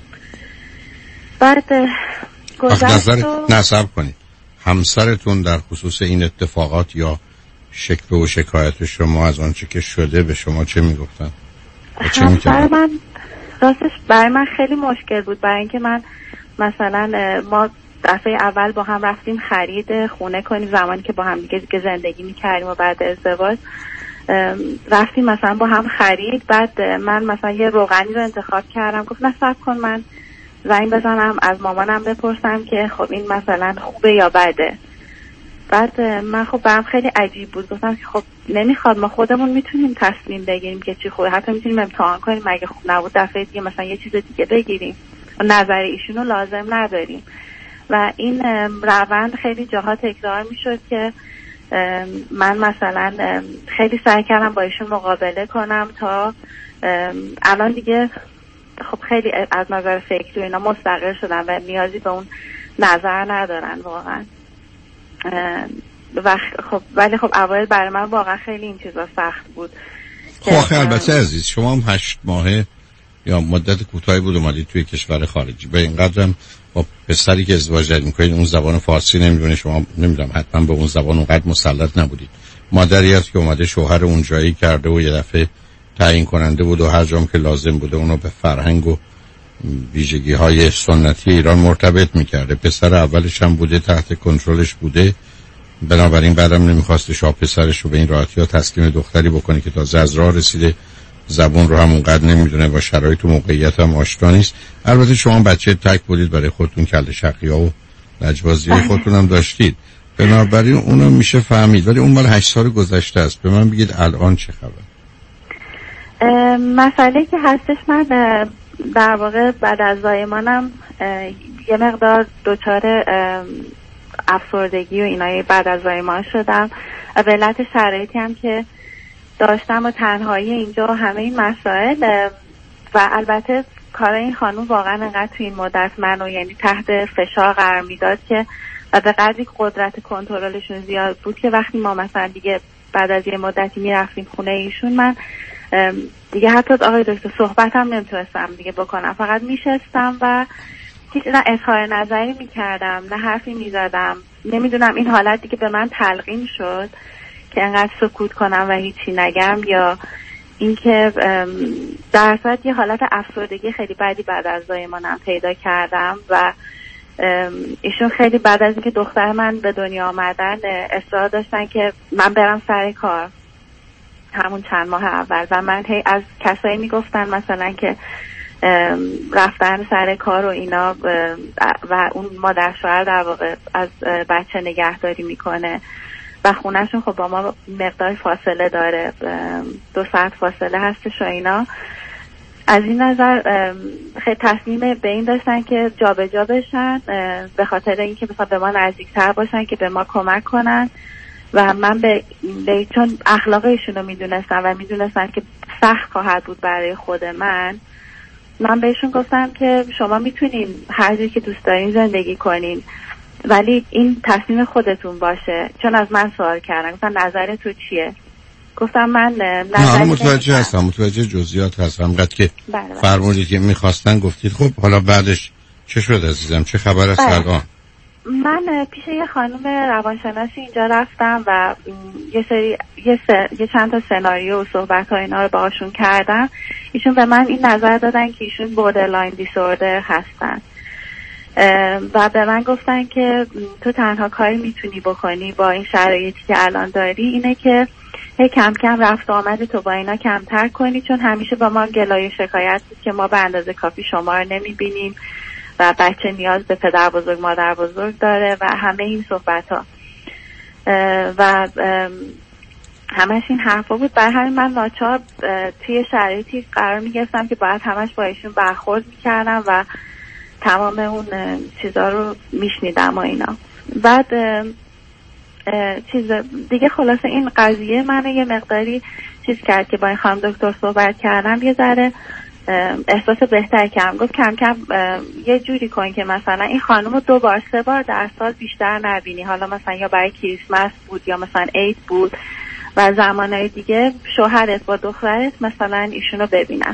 بعد گذشت
نصب کنید همسرتون در خصوص این اتفاقات یا شکل و شکایت شما از آنچه که شده به شما چه میگفتن؟
همسر من راستش برای من خیلی مشکل بود، برای اینکه من مثلا ما دفعه اول با هم رفتیم خرید خونه کنیم، زمانی که با هم دیگه زندگی میکردیم و بعد ازدواج رفتیم مثلا با هم خرید. بعد من مثلا یه روغنی رو انتخاب کردم، گفت نه صبر کن من زنگ بزنم از مامانم بپرسم که خب این مثلا خوبه یا بده. بعد من خب برام خیلی عجیب بود، گفتم که خب نمیخواد، ما خودمون میتونیم تصمیم بگیریم که چی خوبه، حتی میتونیم امتحان کنیم، اگه خوب نبود دفعه دیگه مثلا یه چیز دیگه بگیریم، نظر ایشونو لازم نداریم. و این روند خیلی جاها تکرار میشد که من مثلا خیلی سعی کردم با ایشون مقابله کنم تا الان دیگه خب خیلی از نظر فکری اینا مستقل شدن و نیازی به اون نظر ندارن واقعا. و خب ولی خب اول برای من واقعا خیلی این چیزا سخت بود.
خب البته عزیز شما هم 8 ماهه یا مدت کوتاهی بود اومدید توی کشور خارجی، به این قدرم با پسری که ازدواج میکنید اون زبان فارسی نمیدونه، شما نمیدونم حتما به اون زبان اونقدر مسلط نبودید. مادری هست که اومده شوهر اونجایی کرده و یه دفعه تعیین کننده بود و هر جام که لازم بوده اونو به فرهنگ و ویژگی‌های سنتی ایران مرتبط می‌کرده. پسر اولش هم بوده، تحت کنترلش بوده، بنابراین بعدم نمی‌خواسته شاه پسرش رو به این راحتی ها تسلیم دختری بکنه که تازه از راه رسیده، زبون رو هم اونقدر نمیدونه، با شرایط و موقعیت هم آشنا نیست. البته شما بچه تک بودید، برای خودتون کله شقی‌ها و لجبازی خودتون هم داشتید، بنابراین اونو میشه فهمید. ولی اون مال 8 سال گذشته است. به من بگید الان چه خبر؟
مسئله که هستش، من در واقع بعد از زایمانم یه مقدار دچار افسردگی و اینایی بعد از زایمان شدم. به علت شرایطی هم که داشتم و تنهایی اینجا و همه این مسائل، و البته کار این خانوم واقعا انقدر تو این مدت منو یعنی تحت فشار قرار میداد که و به قدری قدرت کنترلشون زیاد بود که وقتی ما مثلا دیگه بعد از یه مدتی میرفتیم خونه ایشون، من دیگه حتی آقای دکتر صحبت هم نمیتونستم دیگه بکنم، فقط میشستم و هیچ نه اظهار نظری میکردم نه حرفی میزدم. نمیدونم این حالت دیگه به من تلقین شد که انقدر سکوت کنم و هیچی نگم، یا اینکه در صورت یه حالت افسردگی خیلی بدی بعد از زایمانم پیدا کردم و ایشون خیلی بعد از اینکه دختر من به دنیا آمدن اصرار داشتن که من برم سر کار همون چند ماه اول، و من هی از کسایی میگفتن مثلا که رفتن سر کار و اینا و اون مادر شوهر در واقع از بچه نگهداری میکنه و خونهشون خب با ما مقدار فاصله داره، 2 ساعت فاصله هستش و اینا. از این نظر خیلی تصمیم به این داشتن که جابجا بشن به خاطر اینکه مثلا به ما نزدیکتر باشن که به ما کمک کنن، و من به چون اخلاق ایشون رو میدونستم و میدونستم که سخت خواهد بود برای خود من بهشون گفتم که شما میتونین هر جایی که دوست دارین زندگی کنین، ولی این تصمیم خودتون باشه. چون از من سوال کردن گفتن نظر تو چیه؟ گفتم من نظر
متوجه هستم، متوجه جزئیات هستم. قد که فرمودید که میخواستن، گفتید خب حالا بعدش چه شد عزیزم؟ چه خبر است الان؟
من پیش یه خانم روانشناسی اینجا رفتم و یه چند تا سناریو و صحبت ها اینا رو باهاشون کردم. ایشون به من این نظر دادن که ایشون بوردرلاین دیسوردر هستن و به من گفتن که تو تنها کاری میتونی بکنی با این شرایطی که الان داری اینه که کم کم رفت آمد تو با اینا کمتر کنی، چون همیشه با ما گلایه شکایت بود که ما به اندازه کافی شما رو نمیبینیم و بچه نیاز به پدر بزرگ مادر بزرگ داره و همه این صحبت ها و همش این حرفا بود. برای همین من ناچار توی شرایطی قرار میگرفتم که باید همش با ایشون برخورد میکردم و تمام اون چیزا رو میشنیدم و اینا. بعد چیز دیگه خلاصه این قضیه من یه مقداری چیز کرد که با این خانم دکتر صحبت کردم، یه ذره احساس بهتر کردم. گفت کم کم یه جوری کن که مثلا این خانم رو 2 بار 3 بار در سال بیشتر نبینی، حالا مثلا یا برای کریسمس بود یا مثلا عید بود و زمانهای دیگه شوهرت با دخترت مثلا ایشونو ببینن.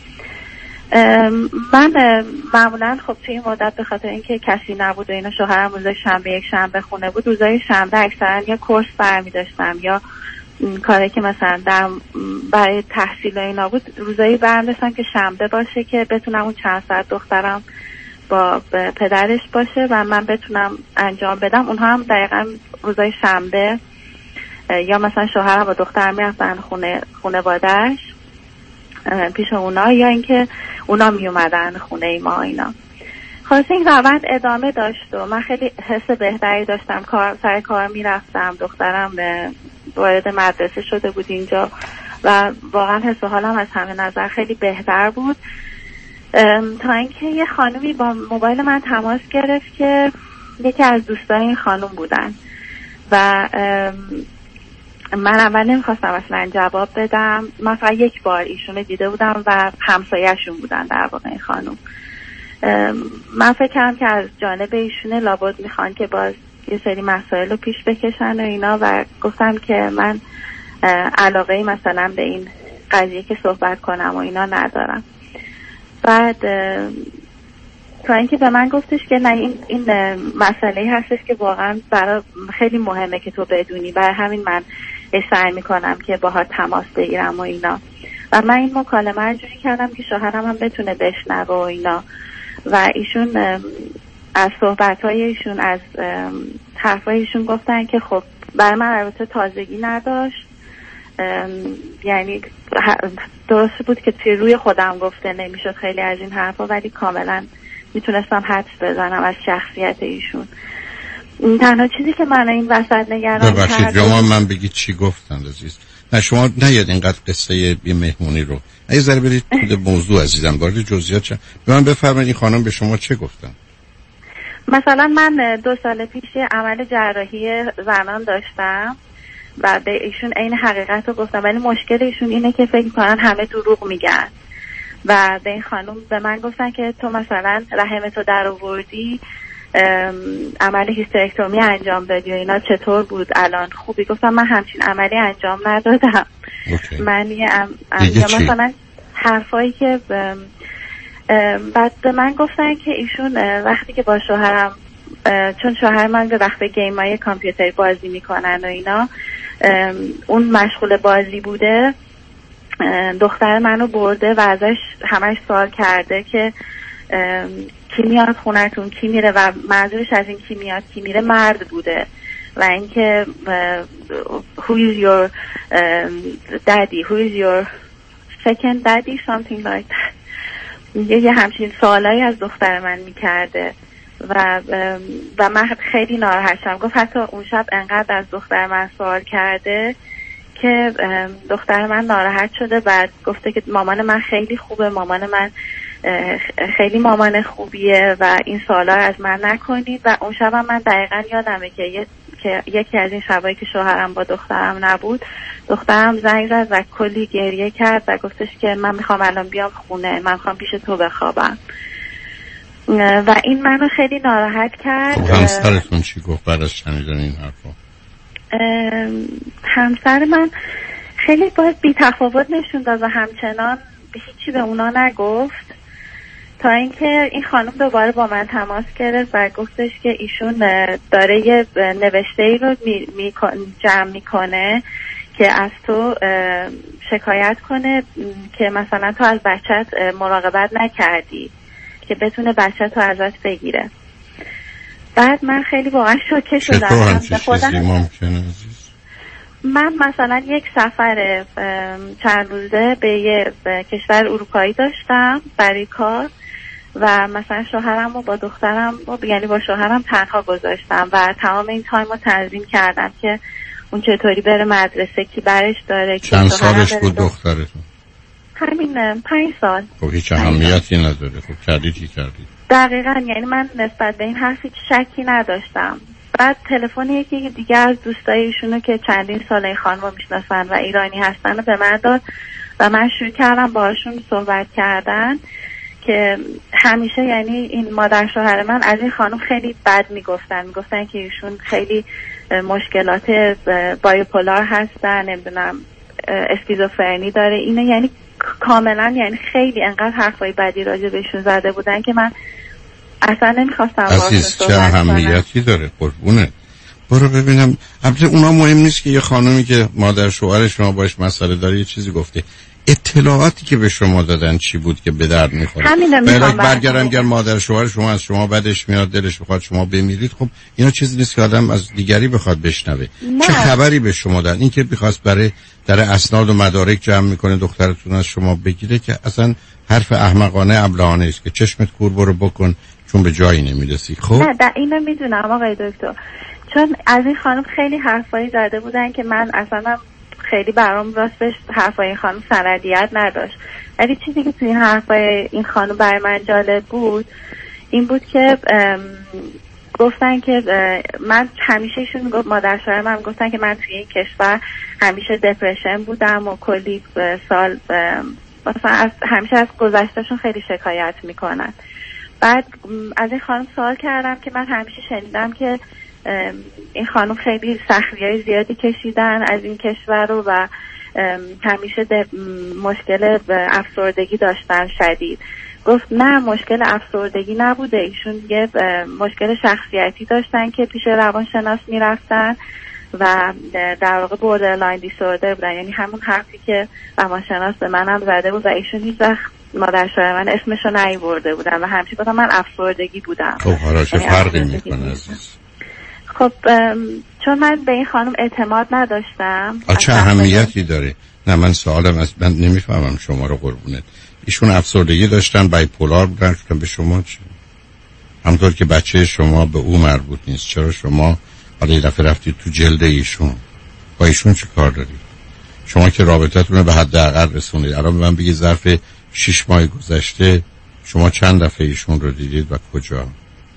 من معمولا خب توی این مدت به خاطر اینکه کسی نبود و اینا شوهرم روز شنبه یک شنبه خونه بود، روزای شنبه اکثرا یا کورس برمی داشتم یا کاری که مثلا برای تحصیل و اینا بود، روزایی برمی داشتم که شنبه باشه که بتونم اون چند ساعت دخترم با پدرش باشه و من بتونم انجام بدم. اونها هم دقیقا روزای شنبه یا مثلا شوهرم با دخترم میرفتن خونواده‌اش پیش اونا، یا اینکه اونا می اومدن خونه ما اینا. خلاص این روند ادامه داشت و من خیلی حس بهتری داشتم. سر کار می رفتم، دخترم وارد مدرسه شده بود اینجا و واقعا حس و حالم از همه نظر خیلی بهتر بود، تا اینکه یه خانومی با موبایل من تماس گرفت که یکی از دوستان این خانوم بودن و من اول نمیخواستم اصلا جواب بدم. من فقط 1 بار ایشونو دیده بودم و همسایه‌شون بودن در واقع این خانم. من فکر کردم که از جانب ایشونه لابد میخوان که باز یه سری مسائل رو پیش بکشن و اینا و گفتم که من علاقه مثلا به این قضیه که صحبت کنم و اینا ندارم. بعد تا اینکه به من گفتش که نه این مسئله هستش که واقعا برای خیلی مهمه که تو بدونی، برای همین من سعی میکنم که باهات تماس بگیرم و اینا. و من این مکالمه رو جوری کردم که شوهرم هم بتونه بشنوه و اینا و ایشون از صحبت‌های ایشون از حرفای ایشون گفتن که خب برای من البته تازگی نداشت، یعنی درست بود که توی روی خودم گفته نمیشد خیلی از این حرفا، ولی کاملا میتونستم حدس بزنم از شخصیت ایشون. تنها چیزی که من این وسط نگران
ببخشید شما من بگید چی گفتن عزیز؟ نه شما نیاد اینقدر قصه بی مهمونی رو یه ذره برید تو موضوع عزیزم، وارد جزئیات چه. به من بفرمایید این خانم به شما چه گفتن؟
مثلا من 2 سال پیش عمل جراحی زنان داشتم و به ایشون عین حقیقت رو گفتم، ولی مشکل ایشون اینه که فکر میکنن همه دروغ میگن و به این خانم به من گفتن که تو مثلا رحمتو در آوردی، عمل هیسترکتومی انجام دادی و اینا، چطور بود الان خوبی؟ گفتم من همچین عملی انجام ندادم. من مثلا حرفایی که بعد به من گفتن که ایشون وقتی که با شوهرم، چون شوهر من به وقت گیمای کامپیوتری بازی میکنن و اینا، اون مشغول بازی بوده، دختر منو برده و ازش همش سوال کرده که کی میاد خونتون، کی میره، و منظورش از این کی میاد کی میره مرد بوده و اینکه who is your daddy, who is your second daddy, something like that. یه همچین سوالایی از دختر من میکرده و من خیلی ناراحت شدم. گفت حتی اون شب انقدر از دختر من سوال کرده که دختر من ناراحت شده، بعد گفته که مامان من خیلی خوبه، مامان من خیلی مامان خوبیه و این سوالا رو از من نکنید. و اون شب من دقیقا یادمه که یکی از این شبایی که شوهرم با دخترم نبود، دخترم زنگ زد و کلی گریه کرد و گفتش که من میخوام الان بیام خونه، من میخوام پیش تو بخوابم و این منو خیلی ناراحت کرد.
همسرتون چی گفت بعد از شنیدن این حرفا؟
همسر من خیلی باید بی تفاوت نشون داد و همچنان هیچی به اونا نگفت تا اینکه این خانم دوباره با من تماس گرفت و گفتش که ایشون داره یه نوشته‌ای رو جمع میکنه که از تو شکایت کنه که مثلا تو از بچت مراقبت نکردی که بتونه بچت تو ازت بگیره. بعد من خیلی واقعا شوکه شدم.
چطور همچین چیزی ممکنه عزیز؟
من مثلا یک سفر چند روزه به یه کشور اروپایی داشتم برای کار و مثلا شوهرم رو با دخترم یعنی با شوهرم تنها گذاشتم و تمام این تایم رو تنظیم کردم که اون چطوری بره مدرسه، کی برش داره.
چند سالش بود دخترتون؟
همین 5 سال.
خب هیچ اهمیتی نداره. خب کردی؟
دقیقاً، یعنی من نسبت به این حرف هیچ شکی نداشتم. بعد تلفن یکی دیگه از دوستای ایشونو که چندین سال این خانم رو میشناسن و ایرانی هستن به من داد و من شروع کردم باهاشون صحبت کردن که همیشه یعنی این مادر شوهر من از این خانم خیلی بد میگفتن که ایشون خیلی مشکلات بایپولار هستن، نمیدونم اسکیزوفرنی داره، اینه یعنی کاملا یعنی خیلی انقدر حرفای بدی راجع بهشون زده بودن که من اصلا نمیخواستم
عزیز چه اهمیتی داره قربونه. برو ببینم. البته اونا مهم نیست که یه خانومی که مادر شوهر شما باش مسئله داره یه چیزی گفته، اطلاعاتی که به شما دادن چی بود که به درد میخوره؟ بلکه برگردم گر مادر شوهر شما از شما بدش میاد، دلش بخواد شما بمیرید، خب اینا چیزی نیست که آدم از دیگری بخواد بشنوه. چه خبری به شما دادن؟ این که بخواست برای در اسناد و مدارک جمع میکنه دخترتون از شما بگیره که اصلا حرف احمقانه ابلهانه است که چشمت کور برو بکن چون به جایی نمیرسی. خب
نه اینو میدونم آقای دکتر، چون از این خانم خیلی حرفایی زده بودن که من اصلا خیلی برام راستش حرفای این خانم سندیت نداشت، ولی چیزی که توی این حرفای این خانم برای من جالب بود این بود که گفتن که من همیشه ایشون گفت مادر شوهر من گفتن که من توی این کشور همیشه دپرشن بودم و کلی سال مثلا همیشه از گذشتهشون خیلی شکایت میکنن. بعد از این خانم سوال کردم که من همیشه شنیدم که این خانم خیلی سختی‌های زیادی کشیدن از این کشور رو و همیشه مشکل افسردگی داشتن شدید. گفت نه مشکل افسردگی نبوده، ایشون یه مشکل شخصیتی داشتن که پیش روانشناس میرفتن و در واقع بوردرلاین دیسوردر بودن، یعنی همون حرفی که روانشناس به منم زده بود و ایشون هیچ وقت مادر شوهر من اسمشو نیورده بودن و همچنین گفتم من افسردگی بودم.
خب حالا چه فرقی میکنه عزیز؟
خب چون من به این خانم اعتماد نداشتم.
چه اهمیتی داره؟ نه من سوالم از من نمیفهمم شما رو قربونت. ایشون افسردگی داشتن، بایپولار بودن، که به شما چه؟ همطور که بچه شما به او مربوط نیست، چرا شما حالا یه دفعه رفتید تو جلد ایشون؟ با ایشون چه کار دارید؟ شما که رابطتون رو به حداقل رسونید. الان من بگید ظرف 6 ماه گذشته شما چند دفعه ایشون رو دیدید و کجا؟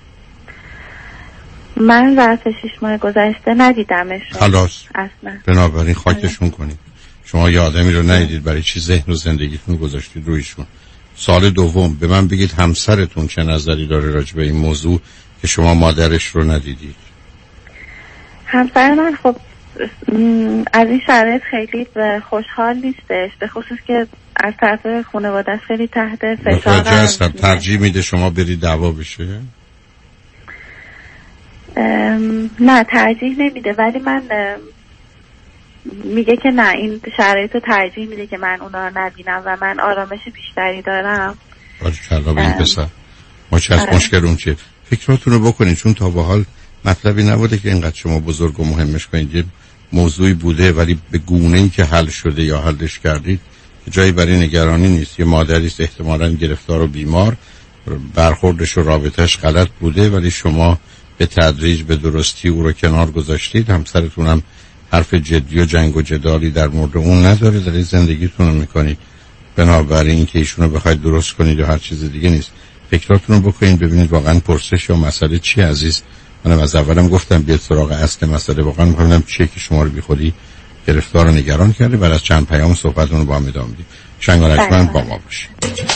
من ظرف 6 ماه گذشته ندیدمشون.
خلاص.
اصلا.
بنابراین خاکشون کنید. شما یه آدمی رو ندیدید، برای چی ذهن و زندگیتون گذاشتید رویشون؟ سال دوم به من بگید همسرتون چه نظری داره راجع به این موضوع که شما مادرش رو ندیدید؟
همسر من خب از این شرایط خیلی خوشحال نیستش، به خصوص که از طرف خانواده خیلی تحت فشار
هستم. ترجیح میده شما برید دعوا بشه؟
نه ترجیح نمیده، ولی من میگه که نه این شرایط رو ترجیح میده که من اونا رو نبینم و من آرامش بیشتری دارم.
باریکلا به این پسر. ما چه از مشکل اون چه؟ فکراتون رو بکنید، چون تا به حال مطلبی نبوده که اینقدر شما بزرگ و مهمش کنید. یه موضوعی بوده ولی به گونه‌ای که حل شده یا حلش کردید جایی برای نگرانی نیست. یه مادری است احتمالاً گرفتار و بیمار، برخوردش و رابطش غلط بوده، ولی شما به تدریج به درستی او رو کنار گذاشتید. همسرتونم حرف جدی و جنگ و جدالی در مورد اون نداره، دارید زندگیتون رو میکنید. بنابراین این که ایشون رو بخواید درست کنید یا هر چیز دیگه نیست. فکراتون رو بکنید ببینید واقعا پرسش یا مسئله چی عزیز. منم از اولم گفتم بیاد سراغ اصل مسئله، واقعا می‌خوام چیه که شما رو بیخودی گرفتار و نگران کرده. بعد از چند پیام صحبتون رو با هم ادامه میدیم. شنگارشمن با ما باشید.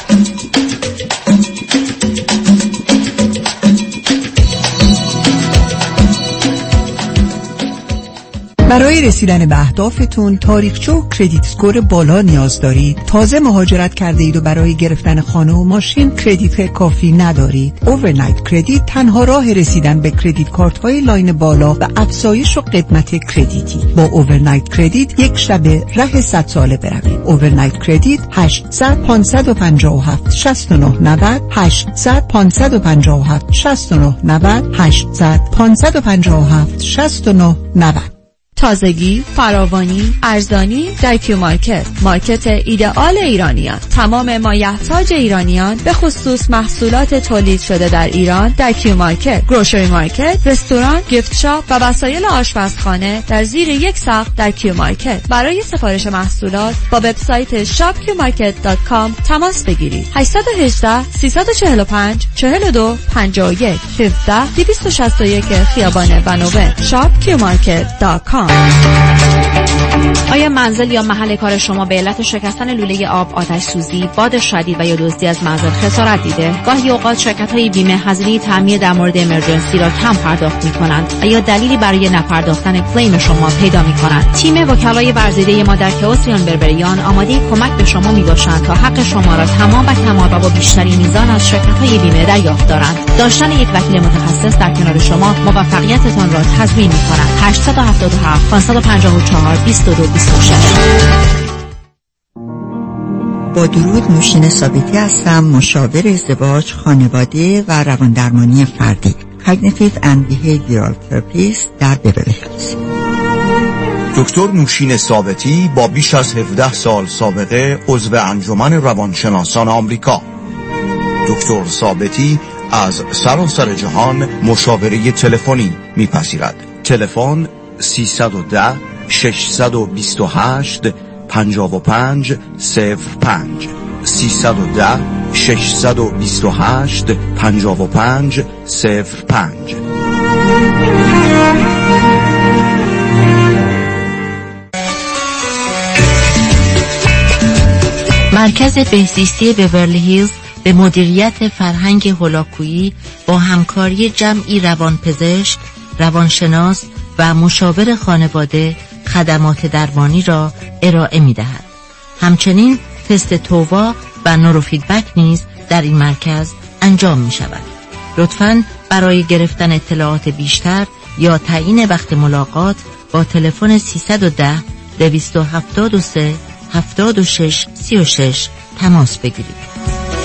برای رسیدن به اهدافتون تاریخچه و کردیت اسکور بالا نیاز دارید؟ تازه مهاجرت کرده اید و برای گرفتن خانه و ماشین کردیت کافی ندارید؟ اوورنایت کردیت تنها راه رسیدن به کردیت کارت های لاین بالا و افزایش و قدمت کردیتی. با اوورنایت کردیت یک شب ره 100 ساله بروید. اوورنایت کردیت 800 557 69 90 800 557 69 90 800 557 69 90.
تازگی، فراوانی، ارزانی در کیو مارکت. مارکت ایدئال ایرانیان. تمام مایحتاج ایرانیان به خصوص محصولات تولید شده در ایران در کیو مارکت. گروشری مارکت، رستوران، گیفت شاپ و وسایل آشپزخانه در زیر یک سقف در کیو مارکت. برای سفارش محصولات با وبسایت shopqmarket.com تماس بگیرید. 818 345 42 51 17 261 خیابان بنوبه. shopqmarket.com. آیا منزل یا محل کار شما به علت شکستن لوله آب، آتش سوزی، باد شدید و یا دزدی از منزل خسارت دیده؟ گاهی اوقات شرکت‌های بیمه هزینه تعمیر در مورد امرجنسی را کم پرداخت می‌کنند و یا دلیلی برای نپرداختن کلیم شما پیدا می‌کنند. تیم وکلای ورزیده ما در کئوسیان بربریان آماده کمک به شما میباشند تا حق شما را تمام و کمال و با بیشترین میزان از شرکت‌های بیمه دریافت دارند. داشتن یک وکیل متخصص در کنار شما موفقیتتان را تضمین می‌کند. 877 554 22 26.
با درود، نوشین ثابتی هستم، مشاور ازدواج، خانواده و رواندرمانی فردی، Cognitive and Behavioral Therapist در بیورلی هیلز.
دکتر نوشین ثابتی با بیش از 17 سال سابقه عضو انجمن روانشناسان آمریکا. دکتر ثابتی از سراسر جهان مشاوره تلفنی میپذیرد. تلفن 310 628 55 05 310 628 55 05.
مرکز بهزیستی بیورلی هیلز به مدیریت فرهنگ هولاکویی با همکاری جمعی روانپزشک، روانشناس و مشاور خانواده خدمات درمانی را ارائه می دهد. همچنین تست تووا و نوروفیدبک نیز در این مرکز انجام می شود. لطفاً برای گرفتن اطلاعات بیشتر یا تعیین وقت ملاقات با تلفن 310 273 76 36 تماس بگیرید.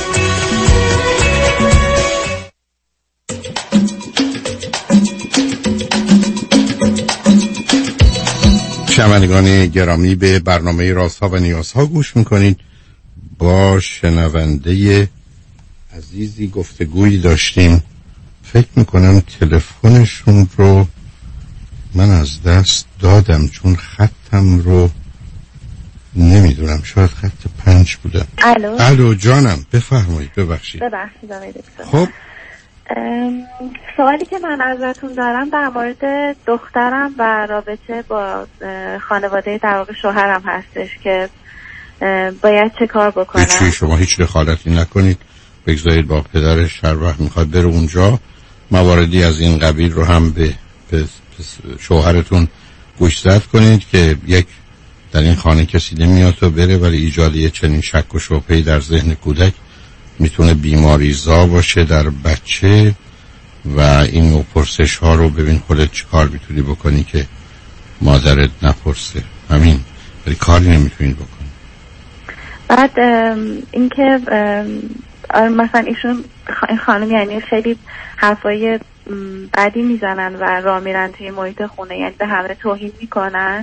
شنوندگان گرامی، به برنامه رازها و نیازها گوش میکنید. با شنونده عزیزی گفتگویی داشتیم. فکر میکنم تلفنشون رو من از دست دادم چون خطم رو نمیدونم، شاید خط 5 بوده. الو جانم، بفرمایید. ببخشید
خب سوالی که من ازتون دارم در مورد دخترم و رابطه با خانواده در واقع شوهرم هستش که باید چه کار بکنم.
هیچی، شما هیچ دخالتی نکنید، بگذارید با پدرش هر وقت میخواد بره اونجا مواردی از این قبیل رو هم به شوهرتون گوشزد کنید که یک در این خانه کسی نمیاد تا بره، ولی ایجاد یه چنین شک و شبهه‌ای در ذهن کودک میتونه بیماریزا باشه در بچه و این نوع پرسش ها رو ببین خودت چه کار میتونی بکنی که مادرت نپرسه. همین، ولی کاری نمیتونی بکنی.
بعد اینکه مثلا ایشون این خانم یعنی خیلی حرفای بدی میزنن و راه میرن توی محیط خونه، یعنی به همه توهین میکنن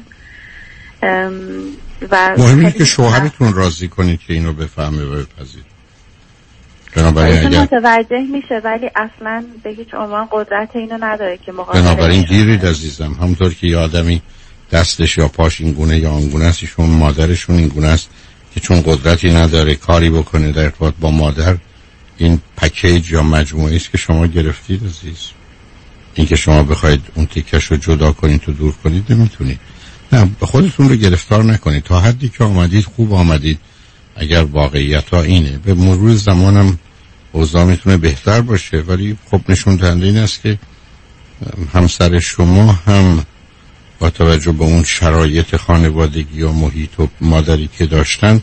و
مهمه که شوهرتون راضی کنید که اینو بفهمه و بپذیره. بنابراین
متوجه میشه ولی اصلا به هیچ عنوان قدرت اینو نداره که مقابله.
بنابراین گیرید عزیزم، همونطور که یه آدمی دستش یا پاش این گونه یا آن گونه است، ایشون مادرشون این گونه است که چون قدرتی نداره کاری بکنه در ارتباط با مادر. این پکیج یا مجموعه است که شما گرفتید عزیز. این که شما بخواید اون تیکش رو جدا کنید و دور کنید نمیتونید. نه، خودتون رو گرفتار نکنید. تا حدی که آمدید خوب آمدید. اگر واقعیت ها اینه، به مرور زمانم اوضاع میتونه بهتر باشه، ولی خب نشون دهنده این است که همسر شما هم با توجه به اون شرایط خانوادگی و محیط و مادری که داشتن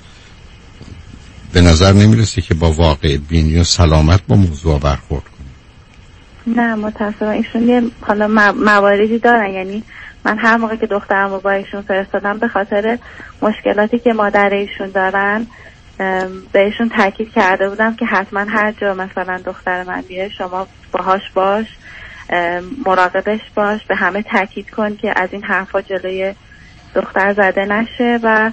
به نظر نمیرسه که با واقع بینی و سلامت با موضوع برخورد کنه.
نه متاسفم ایشون یه حالا مواردی دارن، یعنی من هر موقع که دخترم رو با ایشون فرستادم به خاطر مشکلاتی که مادر ایشون دارن بهشون تاکید کرده بودم که حتما هر جا مثلا دختر من بیه شما باهاش باش، مراقبش باش، به همه تاکید کن که از این حرفا جلوی دختر زده نشه. و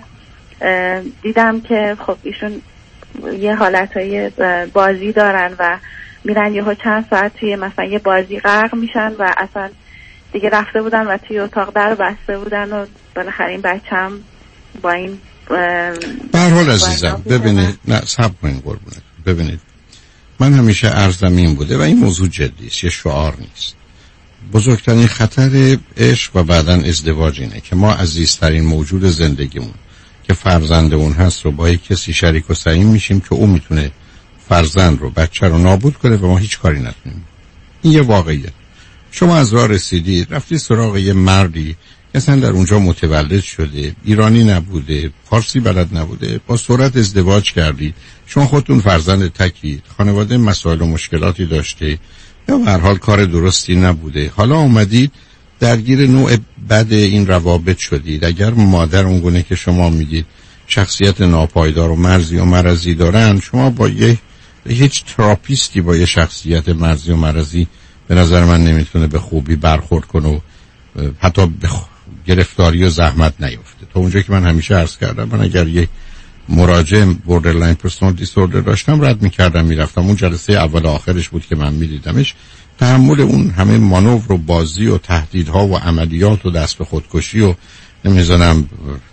دیدم که خب ایشون یه حالتهای بازی دارن و میرن یهو چند ساعت توی مثلا یه بازی غرق میشن و اصلا دیگه رفته بودن و توی اتاق در بسته بودن و بالاخره این بچه‌م با این
به هر حال عزیزم ببینید، نه صبر کنید قربونت، ببینید من همیشه عرضم این بوده و این موضوع جدی است، یه شعار نیست. بزرگترین خطر عشق و بعداً ازدواج اینه که ما عزیزترین موجود زندگیمون که فرزند اون هست رو با یک کسی شریک و سهیم میشیم که اون میتونه فرزند رو، بچه رو نابود کنه و ما هیچ کاری نتونیم. این یه واقعیت. شما از راه رسیدید رفتی سراغ یه مردی اصلا در اونجا متولد شده، ایرانی نبوده، فارسی بلد نبوده، با سرعت ازدواج کردید، شما خودتون فرزند تکید، خانواده مسائل و مشکلاتی داشته یا به هر حال کار درستی نبوده، حالا اومدید درگیر نوع بد این روابط شدید. اگر مادر اونگونه که شما میگید شخصیت ناپایدار و مرزی و مرضی دارن، شما با هیچ تراپیستی با یه شخصیت مرزی و مرضی به نظر من نمیتونه به خوبی برخورد کنه و حتی به گرفتاری و زحمت نیفته. تا اونجا که من همیشه عرض کردم، من اگر یک مراجع بوردرلاین پرسونال دیسوردر داشتم رد میکردم میرفتم. اون جلسه اول آخرش بود که من میدیدمش. تحمل اون همه مانور و بازی و تهدیدها و عملیات و دست به خودکشی و نمیزنم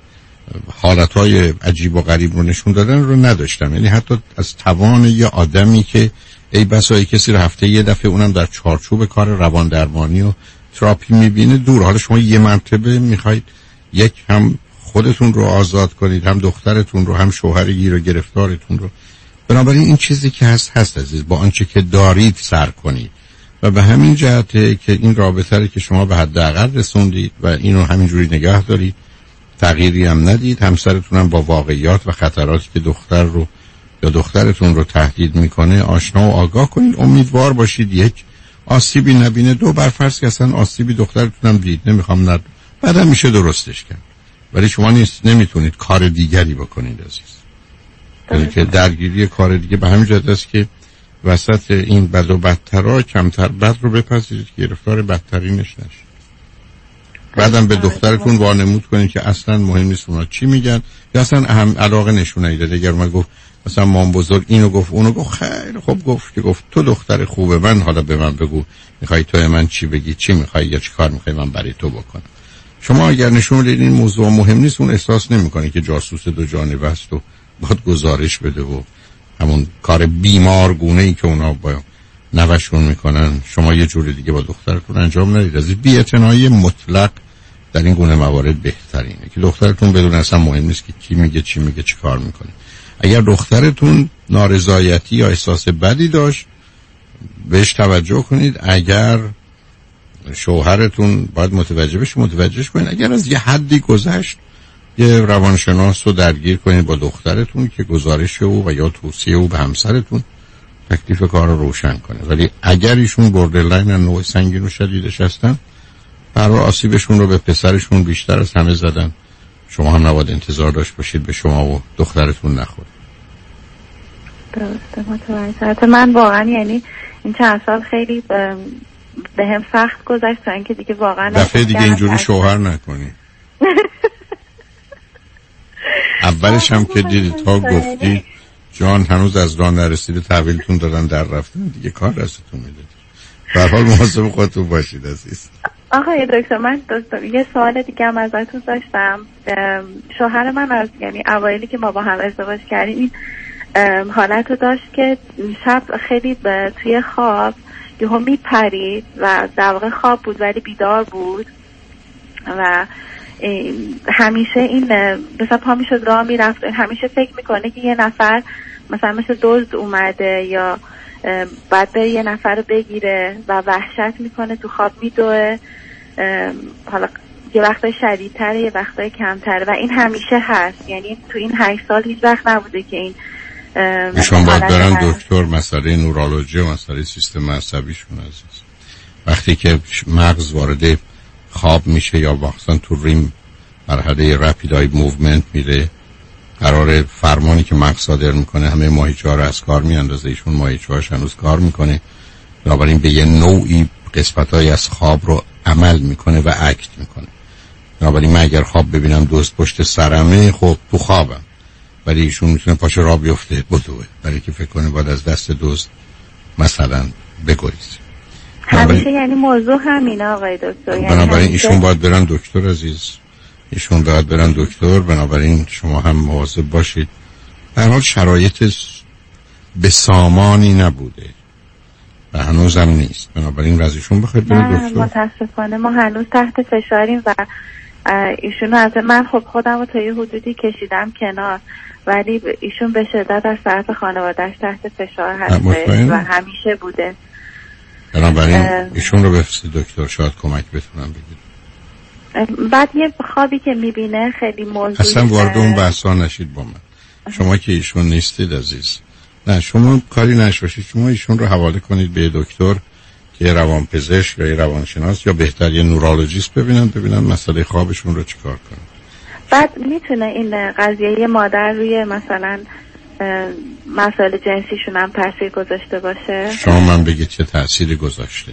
حالتهای عجیب و غریب رو نشون دادن رو نداشتم. یعنی حتی از توان یه آدمی که ای بسا کسی رو هفته یه دفعه اونم در چارچوب کار روان درمانی و تراپی میبینه دور. حالا شما یه مرتبه میخواید یک هم خودتون رو آزاد کنید، هم دخترتون رو، هم شوهرگی رو، گرفتارتون رو. بنابراین این چیزی که هست عزیز، با آنچه که دارید سر کنید و به همین جهته که این رابطه رو که شما به حداقل رسوندید و اینو همینجوری نگه دارید، تغییری هم ندید، همسرتون هم با واقعیات و خطراتی که دختر رو یا دخترتون رو تهدید میکنه آشنا و آگاه کنید. امیدوار باشید یک آسیبی نبینه. دو برفرض که اصلا آسیبی دخترتون هم دید، نمیخوام بعدم میشه درستش کرد. ولی شما نمیتونید کار دیگری بکنید عزیز. یعنی که درگیری کار دیگه به همین جهت است که وسط این بد و بدترها کمتر بد رو بپذیرید که گرفتار بدترینش نشید. بعدم به دخترتون وانمود کنید که اصلا مهم نیست اونا چی میگن یا اصلا علاقه نشون ندید. اگر من گفت مثلا مام بزرگ اینو گفت اونو گفت، خیلی خوب گفت تو دختر خوبه، من حالا به من بگو میخوای تو من چی بگی، چی میخوای یا چی کار میخوای من برای تو بکنم. شما اگر نشون بدید این موضوع مهم نیست، اون احساس نمیکنه که جاسوس دو جانبه است و باید گزارش بده و همون کار بیمارگونه ای که اونا با نوشون میکنن شما یه جور دیگه با دخترتون انجام ندید. از بی‌اعتنایی مطلق در این گونه موارد بهترینه که دخترتون بدون اصلا مهم نیست که کی میگه چی میگه چی کار میکنه. اگر دخترتون نارضایتی یا احساس بدی داشت بهش توجه کنید. اگر شوهرتون باید متوجهش کنید. اگر از یه حدی گذشت یه روانشناس رو درگیر کنید با دخترتون که گزارش او و یا توصیه او به همسرتون تکلیف کار رو روشن کنه. ولی اگر ایشون بوردرلاین نوع سنگین و شدیدش هستن، برای آسیبشون رو به پسرشون بیشتر از همه زدن. شما هم نباید انتظار داشت باشید به شما و دخترتون نخوره.
درسته، متوجه. من واقعا یعنی این چند سال خیلی به هم سخت گذشت تا اینکه دیگه واقعا
دفعه دیگه اینجوری شوهر نکنی. اولش هم که دیدید تا گفتی جان هنوز از راه نرسیده تحویلتون دادن در رفتن، دیگه کار دستتون میده. به هر حال مواظب خودتون باشید عزیز.
آقای دکتر من یه سوال دیگه هم ازتون داشتم. شوهر من از یعنی اوایلی که ما با هم ازدواج کردیم این حالت رو داشت که شب خیلی توی خواب یهو میپرید و در واقع خواب بود ولی بیدار بود و همیشه این مثلا پا میشد راه میرفت، همیشه فکر میکنه که یه نفر مثلا مثل دزد اومده یا بعد به یه نفر رو بگیره و وحشت میکنه، تو خواب میدوه. حالا یه وقتای شدیدتره یه وقتای کمتره و این همیشه هست. یعنی تو این 8 سال هیچ وقت نبوده که این
ایشون باید برن دکتر. مسئله نورولوژی و مسئله سیستم عصبیشون عزیز. وقتی که مغز وارد خواب میشه یا واقعا تو ریم مرحله رپید آی موومنت میره، قرار فرمانی که مغز صادر میکنه همه ماهیچه‌ها رو از کار میاندازه. ایشون ماهیچه‌هاش هنوز کار میکنه، بنابراین به یه نوعی قسمت‌های از خواب رو عمل میکنه و اکت میکنه. بنابراین من اگر خواب ببینم دوست پشت سرمه، خب تو خوابم، ولی ایشون میتونه پاش را بیفته بدوه برای که فکر کنه باید از دست دوست مثلا بگریزه.
همیشه یعنی موضوع همینه آقای دکتر.
بنابراین ایشون باید برن دکتر عزیز. ایشون باید برن دکتر. بنابراین شما هم مواظب باشید. در حال شرایط به سامانی نبوده و هنوز هم نیست. بنابراین از ایشون بخواید برن دکتر.
متاسفانه ما هنوز تحت فشاریم و ایشون از من خب خودم رو تا یه حدودی کشیدم کنار، ولی ایشون به شدت از طرف خانواده‌اش تحت فشار هست و همیشه بوده.
بنابراین ایشون رو بفرستید دکتر، شاید کمک بتونم بگیرم.
بعد یه خوابی که میبینه خیلی موضوعی
اصلا وارد اون بحثا نشید با من. شما که ایشون نیستید عزیز، نه شما کاری نشوشید. شما ایشون رو حواله کنید به دکتر که یه روانپزشک یا یه روانشناس یا بهتر یه نورولوژیست ببینن مسئله خوابشون رو چیکار کنن.
بعد میتونه این قضیه مادر روی مثلا مسائل جنسیشون هم تاثیر گذاشته باشه؟
شما من بگید چه تأثیری گذاشته؟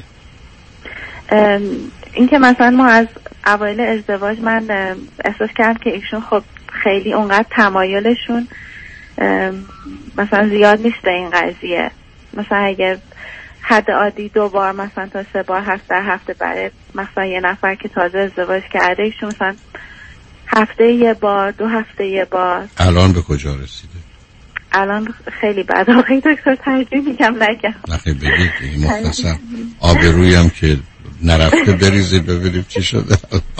این که مثلا ما از اوایل ازدواج من احساس کردم که ایشون خب خیلی اونقدر تمایلشون مثلا زیاد نیست به این قضیه. مثلا اگر حد عادی 2 بار مثلا تا 3 بار هست در هفته برای مثلا یه نفر که تازه ازدواج کرده، ایشون مثلا هفته 1 بار 2 هفته 1 بار.
الان به کجا رسیده؟
الان خیلی بد آقای دکتر، ترجیح میگم نگم.
نخیر بگید مختصر آبرویی هم که نرفته بریزید ببینیم چی شده.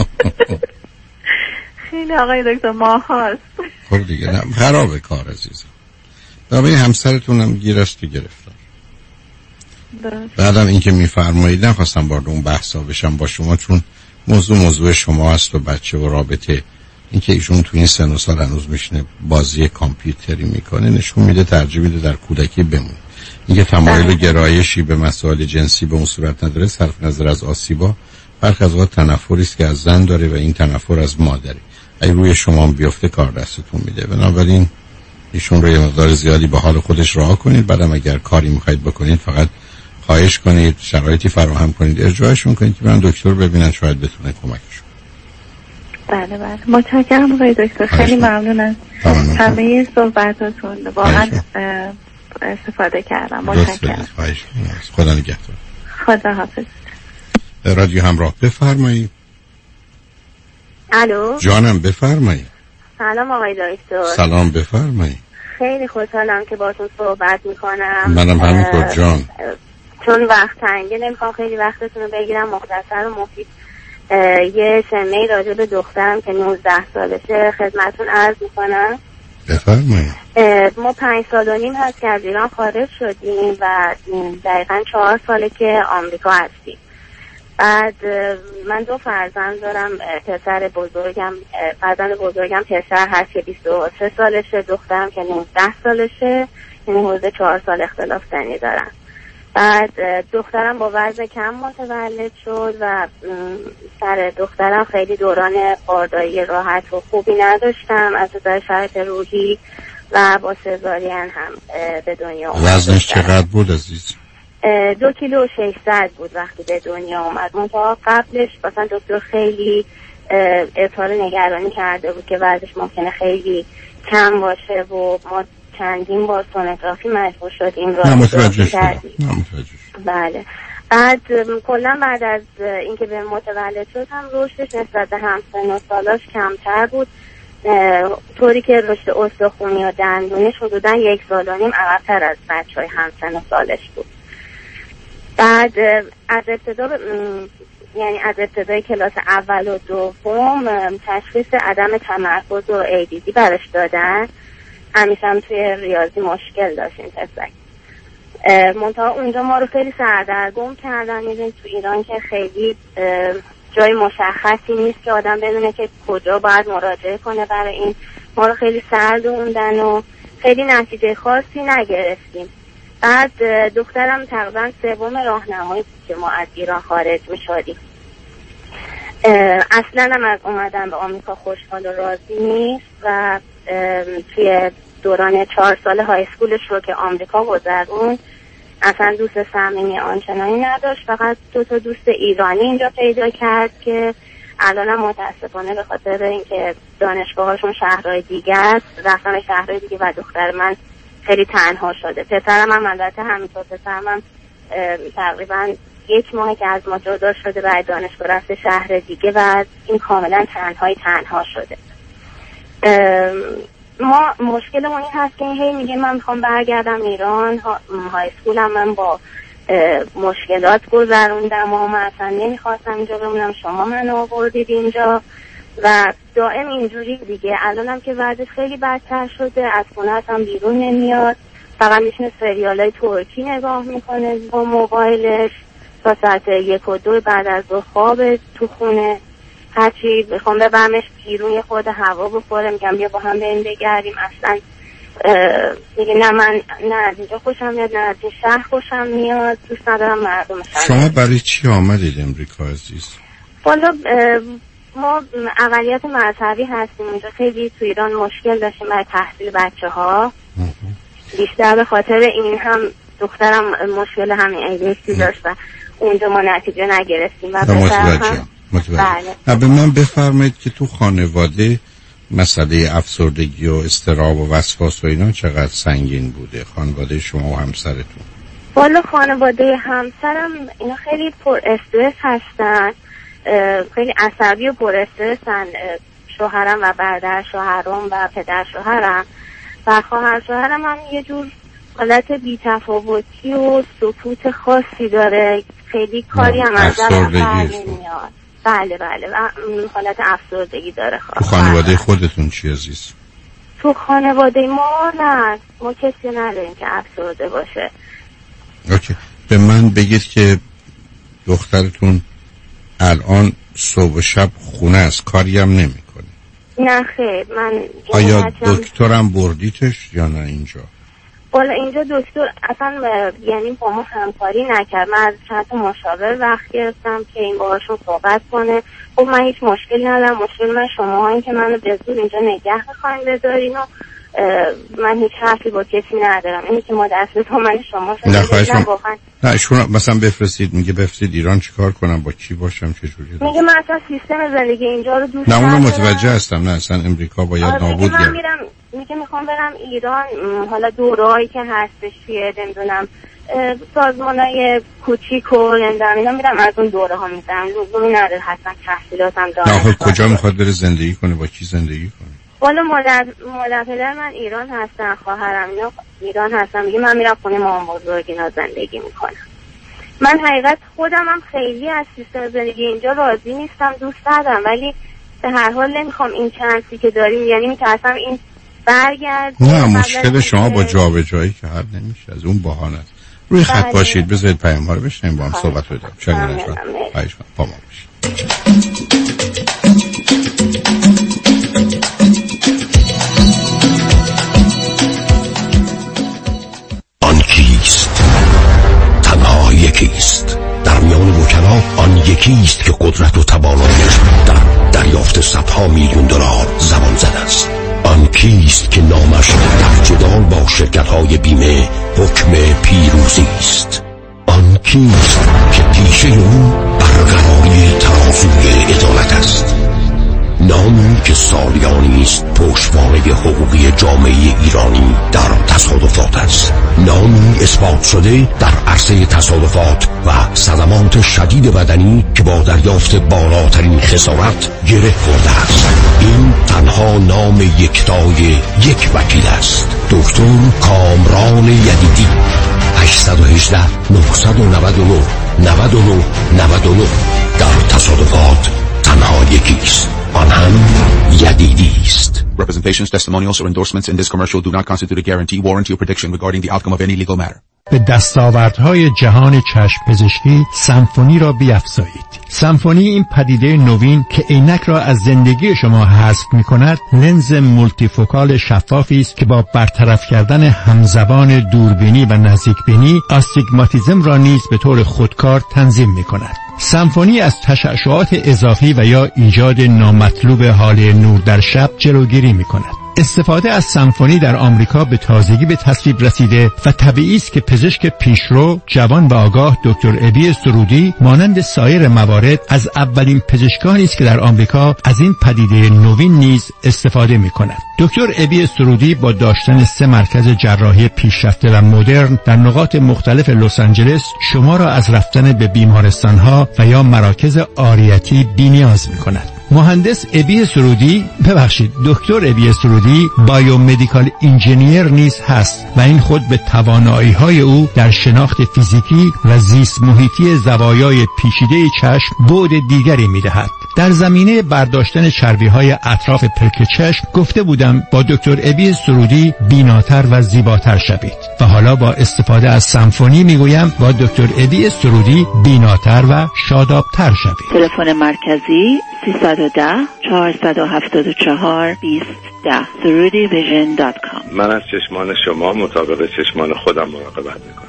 خیلی آقای دکتر ماه هاست.
خب دیگه نه خرابه کار عزیزم. بنابراین همسرتون هم گیر است تو گرفتار. بعدم این که میفرمایید نخواستم وارد اون بحثا بشم با شما، چون موضوع شما هست و بچه و رابطه. این که ایشون تو این سن و سال هنوز میشنه بازی کامپیوتری میکنه نشون میده ترجیح میده در کودکی بمونه. این که تمایل و گرایشی به مسائل جنسی به اون صورت نداره، صرف نظر از آسیبا برخی از اوقات تنفری است که از زن داره و این تنفر از مادره. اگه روی شما بیفته کار دستتون میده. بنابراین ایشون رو یه مقدار زیادی به حال خودش رها کنید. بعدم اگر کاری میخواید بکنید فقط خواهش کنید شرایطی فراهم کنید ارجاعشون کنید که برن دکتر ببینن، شاید بتونه کمکشون.
بله بله متشکرم آقای دکتر، خیلی ممنونم. همه صحبتاتون واقعا استفاده کردم. متشکرم.
خدا نگهدار.
خدا حافظ.
رادیو همراه بفرمایید.
الو
جانم بفرمایید.
سلام آقای دکتر.
سلام بفرمایید.
خیلی خوشحالم که باهاتون صحبت میکنم.
منم همینطور جان.
چون وقت تنگه نمیخوام خیلی وقتتون رو بگیرم، مختصر و مفید یه شمه راجع به دخترم که 19 سالشه خدمتون عرض میکنم.
بفرمایید.
ما 5 سال و نیم هست که از ایران خارج شدیم و دقیقا 4 ساله که آمریکا هستیم. بعد من 2 فرزند دارم. فرزند بزرگم پسر هست که 23 سالشه، دخترم که 19 سالشه، یعنی حدود 4 سال اختلاف سنی دارن. بعد دخترم با وزن کم متولد شد و سر دخترم خیلی دوران بارداری راحت و خوبی نداشتم از نظر شرایط روحی و با سزارین هم به دنیا اومد.
وزنش چقدر بود عزیز؟
2 کیلو و 600 بود وقتی به دنیا اومد. منتها قبلش مثلا دکتر خیلی اظهار نگرانی کرده بود که وزنش ممکنه خیلی کم باشه و ما چندین بار سونوگرافی مجبور شدیم را
متوجه شدم.
بله. بعد کلا بعد از اینکه به متولد شد هم رشدش نسبت به همسن و سالاش کمتر بود، طوری که رشد استخوانی و دندونش حدوداً 1 سال و نیم عقب‌تر از بچه‌های همسن و سالش بود. بعد از ابتدای کلاس اول و دوم تشخیص عدم تمرکز و ADD براش دادن. همیشه هم توی ریاضی مشکل داشتیم پسک. منتها اونجا ما رو خیلی سردرگم کردن. میدونید تو ایران که خیلی جای مشخصی نیست که آدم بدونه که کجا باید مراجعه کنه برای این. ما رو خیلی سردوندن و خیلی نتیجه خاصی نگرفتیم. بعد دخترم تقریبا 3 راهنمایی که ما از ایران خارج می شدیم. اصلا هم از اومدن به آمریکا خوشحال و راضی نیست و توی دوران 4 سال های اسکولش رو که آمریکا گذرون اصلا دوست صمیمی آنچنانی نداشت. فقط 2 تا دوست ایرانی اینجا پیدا کرد که الانم متاسفانه به خاطر اینکه دانشگاهاشون شهرهای دیگه است رفتن به شهرهای دیگه و دختر من خیلی تنها شده. پسرم هم البته همینطور. پسرم هم تقریبا 1 ماه که از ما جدا شده و دانشگاه رفته شهر دیگه و این کاملا تنها شده. ما مشکلمون این هست که هی میگه من میخوام برگردم ایران. های اسکولم من با مشکلات گذروندم و من اصلا نمیخواستم اینجا بمونم، شما من آوردید اینجا و دائم اینجوری دیگه. الانم که وضعش خیلی بدتر شده، از خونه هم بیرون نمیاد، فقط میشینه سریالای ترکی نگاه میکنه با موبایلش تا ساعت 1 و 2 بعد از ظهر خوابه تو خونه. هرچی بخوام ببرمش بیرون یه خورده هوا بخوره میگم بیا با هم بریم بگردیم، اصلا میگه نه من نه از اینجا خوشم میاد نه از این شهر خوشم میاد، دوست ندارم مردم شهر.
شما برای چی آمدید امریکا عزیز؟
والا ما اقلیت مذهبی هستیم اونجا، خیلی تو ایران مشکل داشتیم برای تحصیل بچه‌ها. بیشتر به خاطر این هم دخترم مشکل همین ایدیسی داشت و اونجا ما نتیجه نگرفتیم و
متوجه. بله. به من بفرمایید که تو خانواده مسئله افسردگی و اضطراب و وسواس و اینا چقدر سنگین بوده؟ خانواده شما و همسرتون؟
والا خانواده همسرم اینا خیلی پر استرس هستن، خیلی عصبی و پر استرسن. شوهرم و برادر شوهرم و پدر شوهرم و خواهر شوهرم هم یه جور حالت بی‌تفاوتی و سکوت خاصی داره، خیلی کاری هم از نمیاد. بله و حالت افسردگی داره.
تو خانواده خودتون چی عزیز؟
تو خانواده ما نه، ما کسی نداریم که افسرده باشه.
اوکی. به من بگید که دخترتون الان صبح و شب خونه است، کاری هم نمی کنه؟
نه خیر. من
آیا دکترم بردیتش یا نه اینجا؟
والا اینجا دکتر اصلا یعنی با ما همکاری نکرد. من از چند تا مشاور وقت گرفتم که این باهاشون صحبت کنه. خب من هیچ مشکلی ندارم. مشکل من شما این که منو به زور اینجا نگه می‌خواین بدارین و من هیچ حرفی با کسی ندارم. اینی که ما دست تو من شما شده
نه ایشون مثلا بفرستید، میگه بفرستید ایران چیکار کنم، با کی باشم، چه جوری؟
میگه من اصلا سیستم زندگی اینجا رو دوست ندارم.
نه اونو متوجه هستم، نه اصلا امریکا باید نابود
من میرم، میگه میخوام برم ایران، حالا دورهایی که هستش توی نمیدونم سازمانای کوچیک و اینا میرم از اون دوره ها میزنم. لزومی نداره حتما تحصیلاتم دارم.
نه کجا میخواد بره زندگی کنه، با کی زندگی کنه؟
والا مادر پدر من ایران هستن، خواهرم اینا ایران هستن. میگه من میرم خونه مامان بزرگ اینا زندگی میکنم. من حقیقت خودم هم خیلی از سیستم زندگی اینجا راضی نیستم، دوست ندارم، ولی به هر حال نمیخوام این چانسی که داریم، یعنی میترسم این برگرد.
نه مشکل شما با جابجایی که حل نمیشه، از اون بهانه است. روی خط باشید، بذارید پیام ها رو بشنیم با هم صحبت رو دارم. شنگرنش با ما باشید.
آن کیست؟ تنها یکیست. در میان وکلا آن یکیست که قدرت و تواناییش در دریافت صدها میلیون دلار زمان زده است. آن کیست که نامش در جدال با شرکت‌های بیمه حکم پیروزی است. آن کیست که پیشه او برقراری ترازوی عدالت است. نامی که سالیانی است پشتوانه حقوقی جامعه ایرانی در تصادفات است. نامی اثبات شده در عرصه تصادفات و صدمات شدید بدنی که با دریافت بالاترین خسارت گره خورده است. این تنها نام یکتای یک وکیل است. دکتر کامران یدیدی. 818 999 99 99. در تصادفات تنها یکیست، آن هم یدیدی است.
Representations, testimonials or endorsements in this commercial do not constitute a guarantee, warranty or prediction regarding the outcome of any legal matter.
به دستاوردهای جهان چشم پزشکی سمفونی را بیفزایید. سمفونی این پدیده نوین که عینک را از زندگی شما حذف می‌کند، لنز مولتیفوکال شفافی است که با برطرف کردن همزبان دوربینی و نزدیکبینی آستیگماتیسم را نیز به طور خودکار تنظیم می‌کند. سمفونی از تشعشعات اضافی و یا ایجاد نامطلوب حال نور در شب جلوگیری می‌کند. استفاده از سمفونی در آمریکا به تازگی به تصویب رسیده و طبیعی است که پزشک پیشرو، جوان و آگاه دکتر ابی سرودی مانند سایر موارد از اولین پزشکانی است که در آمریکا از این پدیده نوین نیز استفاده می‌کند. دکتر ابی سرودی با داشتن 3 مرکز جراحی پیشرفته و مدرن در نقاط مختلف لس آنجلس شما را از رفتن به بیمارستان‌ها و یا مراکز عاریتی بی‌نیاز می‌کند. مهندس ابی سرودی، دکتر ابی سرودی بایومدیکال انجینیر نیز هست و این خود به توانایی‌های او در شناخت فیزیکی و زیست محیطی زوایای پیچیده چشم بعد دیگری می‌دهد. در زمینه برداشتن چربی‌های اطراف پلک چشم گفته بودم با دکتر ابی سرودی بیناتر و زیباتر شوید و حالا با استفاده از سمفونی میگویم با دکتر ابی سرودی بیناتر و شادابتر شوید.
تلفن مرکزی 310 474 2010 surudivision.com.
من از چشمان شما مطابق چشمان خودم مراقبت میکنم.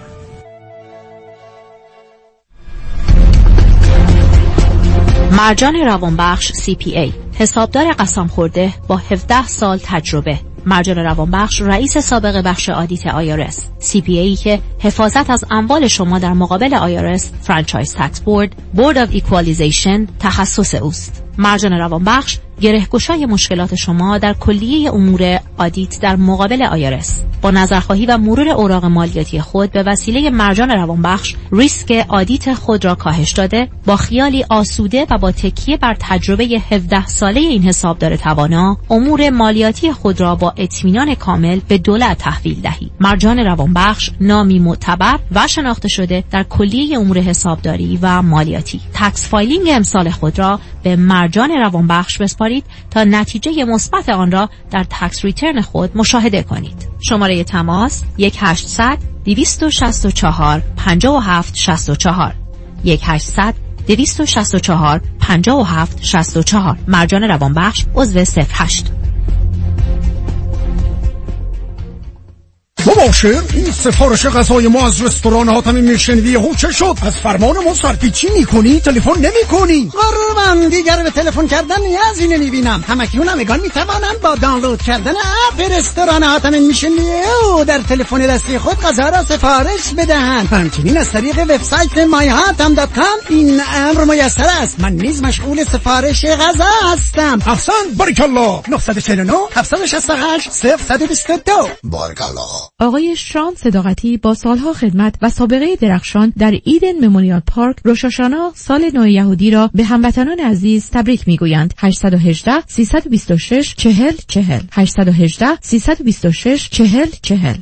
مرجان روانبخش CPA، حسابدار قسم خورده با 17 سال تجربه. مرجان روانبخش رئیس سابق بخش آدیت IRS، CPA که حفاظت از اموال شما در مقابل IRS، فرانچایز تکس بورد، بورد آف ایکوالیزیشن تخصص اوست. مرجان روانبخش گره‌گشای مشکلات شما در کلیه امور آدیت در مقابل IRS. با نظرخواهی و مرور اوراق مالیاتی خود به وسیله مرجان روانبخش ریسک آدیت خود را کاهش داده، با خیالی آسوده و با تکیه بر تجربه 17 ساله این حسابدار توانا امور مالیاتی خود را با اطمینان کامل به دولت تحویل دهید. مرجان روانبخش نامی معتبر و شناخته شده در کلیه امور حسابداری و مالیاتی. تکس فایلینگ امسال خود را به مرجان روانبخش بسپارید تا نتیجه مثبت آن را در تکس ریترن خود مشاهده کنید. شماره تماس 1-800-264-5764 1-800-264-5764. مرجان روانبخش عضو 08.
مباشر، این سفارش غذای ما از رستوران حاتم میشنوی هو چه شد؟ از فرمان ما سرپیچی میکنی؟ تلفن نمیکنی؟
قربان دیگر به تلفن کردن نیازی نمیبینم. همکنون همگان میتوانند با دانلود کردن اپ رستوران حاتم میشنوی او در تلفن دستی خود غذا را سفارش بدهند. همچنین از طریق وبسایت myhatam.com این امر میسر است. من نیز مشغول سفارش غذا هستم.
احسن، بارکالله. 949 768 0122.
بارکالله.
آقای شان صداقتی با سالها خدمت و سابقه درخشان در ایدن مموریال پارک روش هاشانا سال نو یهودی را به هموطنان عزیز تبریک میگویند. 818 326 40 40 818 326 40 40.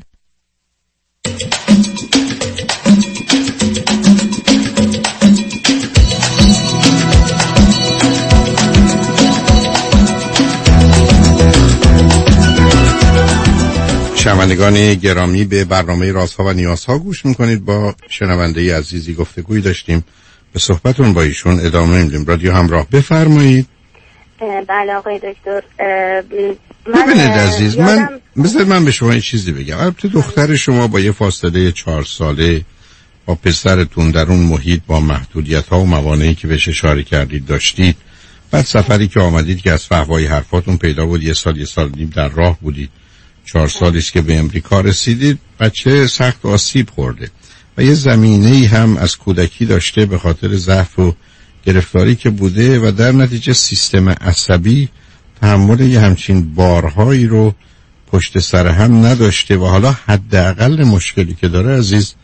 شنوندگان گرامی، به برنامه رازها و نیازها گوش میکنید. با شنونده عزیزی گفتگویی داشتیم، به صحبتون با ایشون ادامه میدیم. رادیو همراه، بفرمایید.
بله آقای دکتر.
ببینید عزیز، من به شما یه چیزی بگم. البته دختر شما با یه فاصله 4 ساله با پسرتون در اون محیط با محدودیت ها و موانعی که بهش اشاره کردید داشتید. بعد سفری که آمدید که از فحوای حرفاتون پیدا بود، یه سال نیم در راه بودید. 4 سالی است که به امریکا رسیدید. بچه سخت آسیب خورده و یه زمینه‌ای هم از کودکی داشته به خاطر ضعف و گرفتاری که بوده و در نتیجه سیستم عصبی تحمل یه همچین بارهایی رو پشت سر هم نداشته و حالا حداقل مشکلی که داره عزیز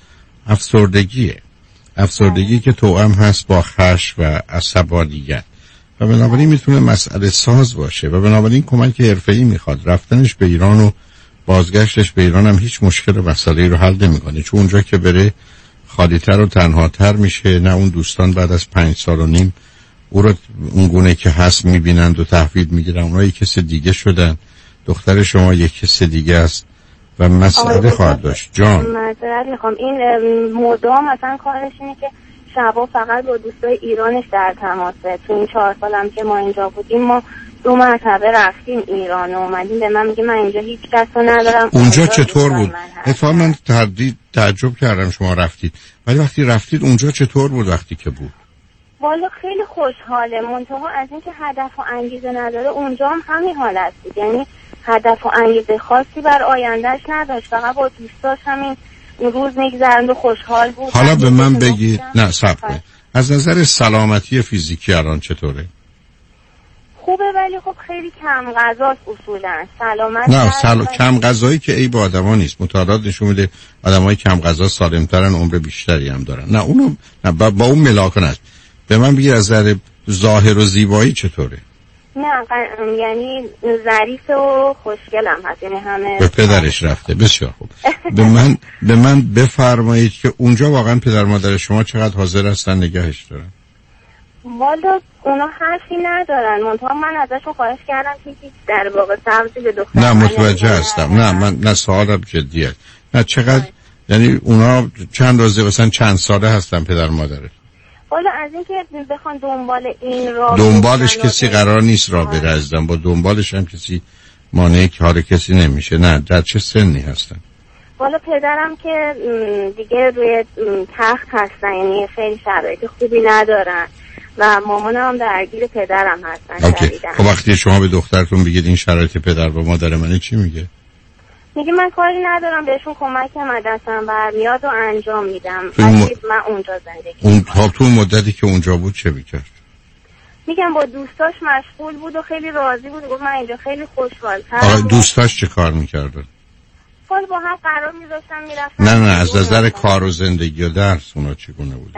افسردگی که توأم هست با خشم و عصبانیت و بنابراین میتونه مسئله ساز باشه و بنابراین کمک حرفه‌ای میخواد. رفتنش به ایران و بازگشتش به ایران هم هیچ مشکل و مسئله رو حل نمیکنه، چون اونجا که بره خالی‌تر و تنهاتر میشه. نه اون دوستان بعد از 5 سال و نیم او رو اون گونه که هست میبینند و تحویل میگیرن. اونها یک کس دیگه شدن، دختر شما یک کس دیگه است و مسئله خواهد داشت. جان
معذرت میخوام، این مدام مثلا کارش اینه که شبا فقط با دوستای ایرانش در تماسه. تو این 4 سالم که ما اینجا بودیم ما 2 مرتبه رفتیم ایران و اومدیم. به من میگه من اینجا هیچ کس رو ندارم.
اونجا چطور بود؟ اتفاقا من تعجب کردم شما رفتید، ولی وقتی رفتید اونجا چطور بود وقتی که بود؟
والا خیلی خوشحاله، منتها از اینکه هدف و انگیزه نداره اونجا هم همین حالت بود. یعنی هدف و انگیزه خاصی بر آیندهش نداشت، فقط با دوستاش همین روز میگذرند و خوشحال بود.
حالا به من بگید، نه صبر کنید، از نظر سلامتی فیزیکی الان چطوره؟
خوبه ولی خب خیلی کم غذاست اصولا. سلامت
کم غذایی که ای با آدما نیست. مطالعات نشون میده آدمای کم غذا سالمترن، عمر بیشتری هم دارن. نه اونو نه با اون ملاک است. به من بگید از نظر ظاهر و زیبایی چطوره؟
نه یعنی ظریف و خوشگلم هست، یعنی همه
به پدرش رفته. بسیار خوب. به من بفرمایید که اونجا واقعا پدر مادر شما چقدر حاضر هستن نگهش دارن؟
والا اونا حرفی ندارن، منتها من ازشون خواهش کردم که در واقع سمتی به دختر.
نه متوجه هستم. نه من نه سوالم جدیه. نه چقدر یعنی اونا چند روزه مثلا چند ساله هستن پدر مادرت؟
والا از اینکه بخوان دنبال این راه
دنبالش کسی قرار نیست راه بره عزیزم، با دنبالش هم کسی مانع کار کسی نمیشه. نه در چه سنی هستن؟
والا پدرم که دیگه روی تخت هستن، یعنی خیلی شرایط خوبی ندارن و مامانم هم درگیر پدرم هستن.
خب وقتی شما به دخترتون بگید این شرایط پدر و مادر منه چی میگه؟
میگه من کاری ندارم، بهشون کمکم از دستم برمیاد و انجام میدم. من اونجا زندگی
تو مدتی که اونجا بود چه میکرد؟
میگم با دوستاش مشغول بود و خیلی راضی بود. گفت من اینجا خیلی خوشحال‌ترم.
دوستاش چه کار میکردن؟
خب با هم قرار میذاشتم میرفتم.
نه از نظر کار و زندگی و درس اونا چگونه بود؟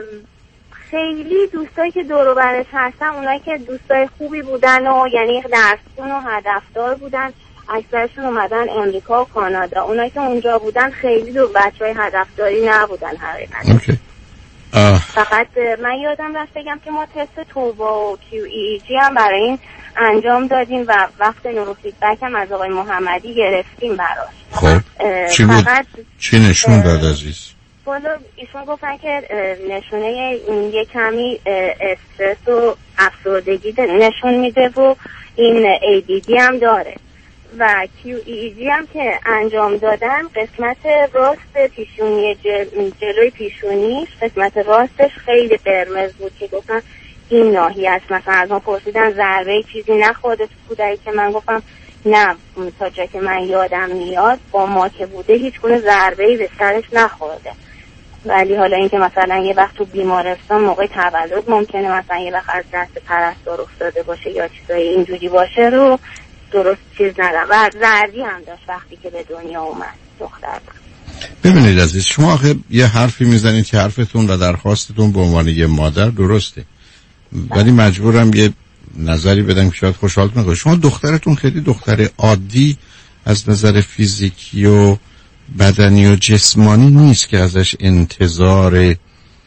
خیلی دوستایی که دور و برش هستن اونایی که دوستای خوبی بودن و یعنی درس‌خون و هدفدار بودن، اکثرشون اومدن امریکا و کانادا. اونایی که اونجا بودن خیلی دو بچهای هدفداری نبودن حقیقتا. فقط من یادم رفت بگم که ما تست توبا و QEEG هم برای این انجام دادیم و وقت نورو فیدبک هم از آقای محمدی گرفتیم براش.
خب چی بود؟ چی نشون داد عزیز؟
والا ایشون گفتن که نشونه یه کمی استرس و افسردگی نشون میده و این ADD هم داره و QEEG هم که انجام دادن قسمت راست پیشونی جلوی پیشونیش قسمت راستش خیلی قرمز بود که گفتن این ناحیه است. مثلا از ما پرسیدن ضربه چیزی نخورده تو کودکی که من گفتم نه تا جا که من یادم میاد با ما که بوده هیچ گونه ضربه‌ای به سرش نخورده. ولی حالا اینکه مثلا یه وقت تو بیمارستان موقع تولد ممکنه مثلا یه وقت از دست پرستار افتاده باشه یا چیزای اینجوری باشه رو درست چیز ندارم. و زردی هم داشت وقتی که به دنیا اومد دختر.
ببینید عزیز، شما آخه یه حرفی میزنید که حرفتون و درخواستتون به عنوان یه مادر درسته، ولی مجبورم یه نظری بدم که شاید خوشحالتون نکنه. شما دخترتون خیلی دختر عادی از نظر فیزیکی و بدنی و جسمانی نیست که ازش انتظار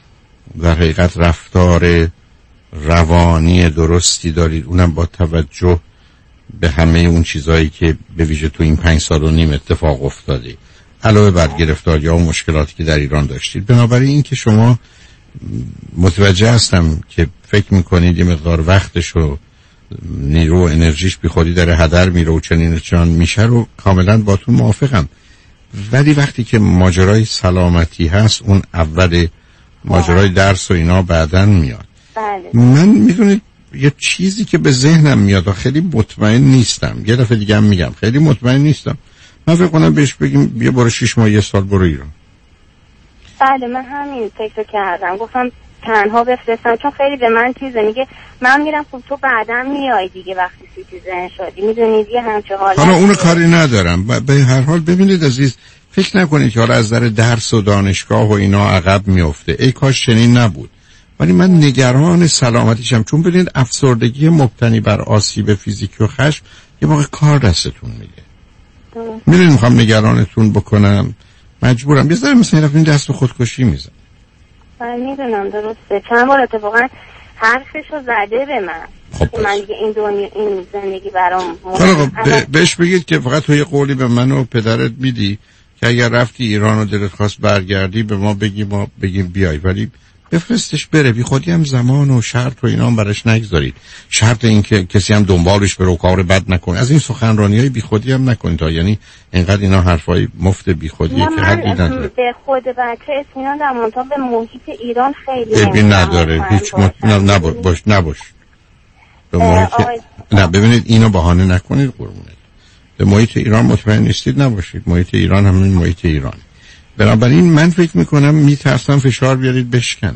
در حقیقت رفتار روانی درستی دارید، اونم با توجه به همه اون چیزایی که به ویژه تو این 5 سال و نیم اتفاق افتاده، علاوه بر گرفتاری‌ها و مشکلاتی که در ایران داشتید. بنابراین این که شما متوجه هستم که فکر میکنید یه مقدار وقتش و نیرو و انرژیش بی خودی داره هدر میره و چنین چنان میشه رو کاملا باتون موافقم، ولی وقتی که ماجرای سلامتی هست اون اول ماجرای درس و اینا بعدن میاد. من میدونید یه چیزی که به ذهنم میاد و خیلی مطمئن نیستم، یه دفعه دیگه هم میگم خیلی مطمئن نیستم، من فکر کنم بهش بگیم بیا برو 6 ماه 1 سال برو ایران.
بله من همین فکر کردم، گفتم تنها بفرستم چون خیلی به من چیزه میگه من میرم خب تو بعدا میای دیگه وقتی سیتیزن شدی، میدونید یه همچه حالا.
حالا اونو کاری ندارم، به هر حال ببینید عزیز، فکر نکنید که حالا از نظر درس و دانشگاه و اینا عقب میفته، ای کاش چنین نبود، ولی من نگران سلامتیشم، چون ببینید افسردگی مبتنی بر آسیب فیزیکی و خشم یه موقع کار دستتون میگه. میدونید میخوام نگرانتون بکنم، مجبورم. یه ذره مثلا این دست به خودکشی میزن.
من میدونم درسته، چند بار اتفاقا حرفشو زده به من. خب من دیگه این دنیا این زندگی برام
بهش بگید که فقط تو یه قولی به من و پدرت میدی که اگر رفتی ایران و دلت خواست برگردی به ما بگی، ما بگیم بیای، ولی بفرستش بره، بی خودی هم زمان و شرط و اینا هم براش نگذارید، شرط این که کسی هم دنبالش بره و کار بد نکنه، از این سخنرانی‌های بی خودی هم نکنید، تا یعنی اینقدر اینا حرفای مفت بی خودیه که حدی نداره.
به خود بچه اطمینان دارم، منتها به محیط ایران خیلی
ببین نداره هیچ نباش به محیط نه، ببینید اینو بهانه نکنید قربونت، به محیط ایران مطمئن نیستید نباشید، محیط ایران همین محیط ایران. بنابراین من فکر میکنم میترسم فشار بیارید بشکنه.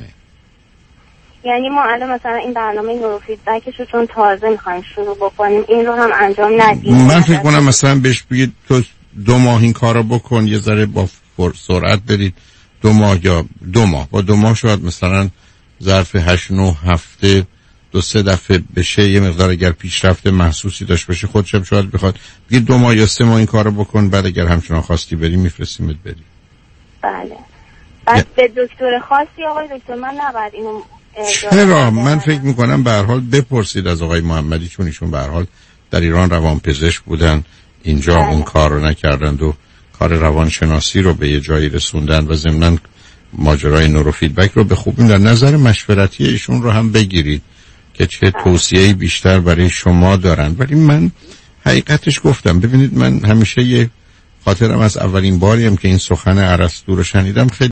یعنی ما الان مثلا این برنامه نورو فیدبکش رو چون تازه میخوایم شروع بکنیم این رو هم انجام ندیم،
من فکر کنم مثلا بهش بگید تو 2 ماه این کارو بکن، یه ذره با سرعت برید 2 ماه یا 2 ماه، با 2 ماه شاید مثلا ظرف 8-9 هفته 2-3 دفعه بشه، یه مقدار اگر پیشرفت محسوسی داشت باشه خودشم شاید بخواد بگید 2 ماه یا 3 ماه این کارو بکن، بعد اگر همچنان خواستی بری میفرستیمت بری.
بله. بعد به دکتر خاصی آقای دکتر من نباید اینو
چرا؟ من فکر میکنم به هر حال بپرسید از آقای محمدی، چون ایشون به هر حال در ایران روانپزشک بودن، اینجا اون کار رو نکردند و کار روانشناسی رو به یه جایی رسوندن و ضمناً ماجرای نورو فیدبک رو به خوبی در نظر مشورتی ایشون رو هم بگیرید که چه توصیه‌ای بیشتر برای شما دارن. ولی من حقیقتش گفتم، ببینید من همیشه یه خاطرم از اولین باریم که این سخن ارسطو رو شنیدم خیلی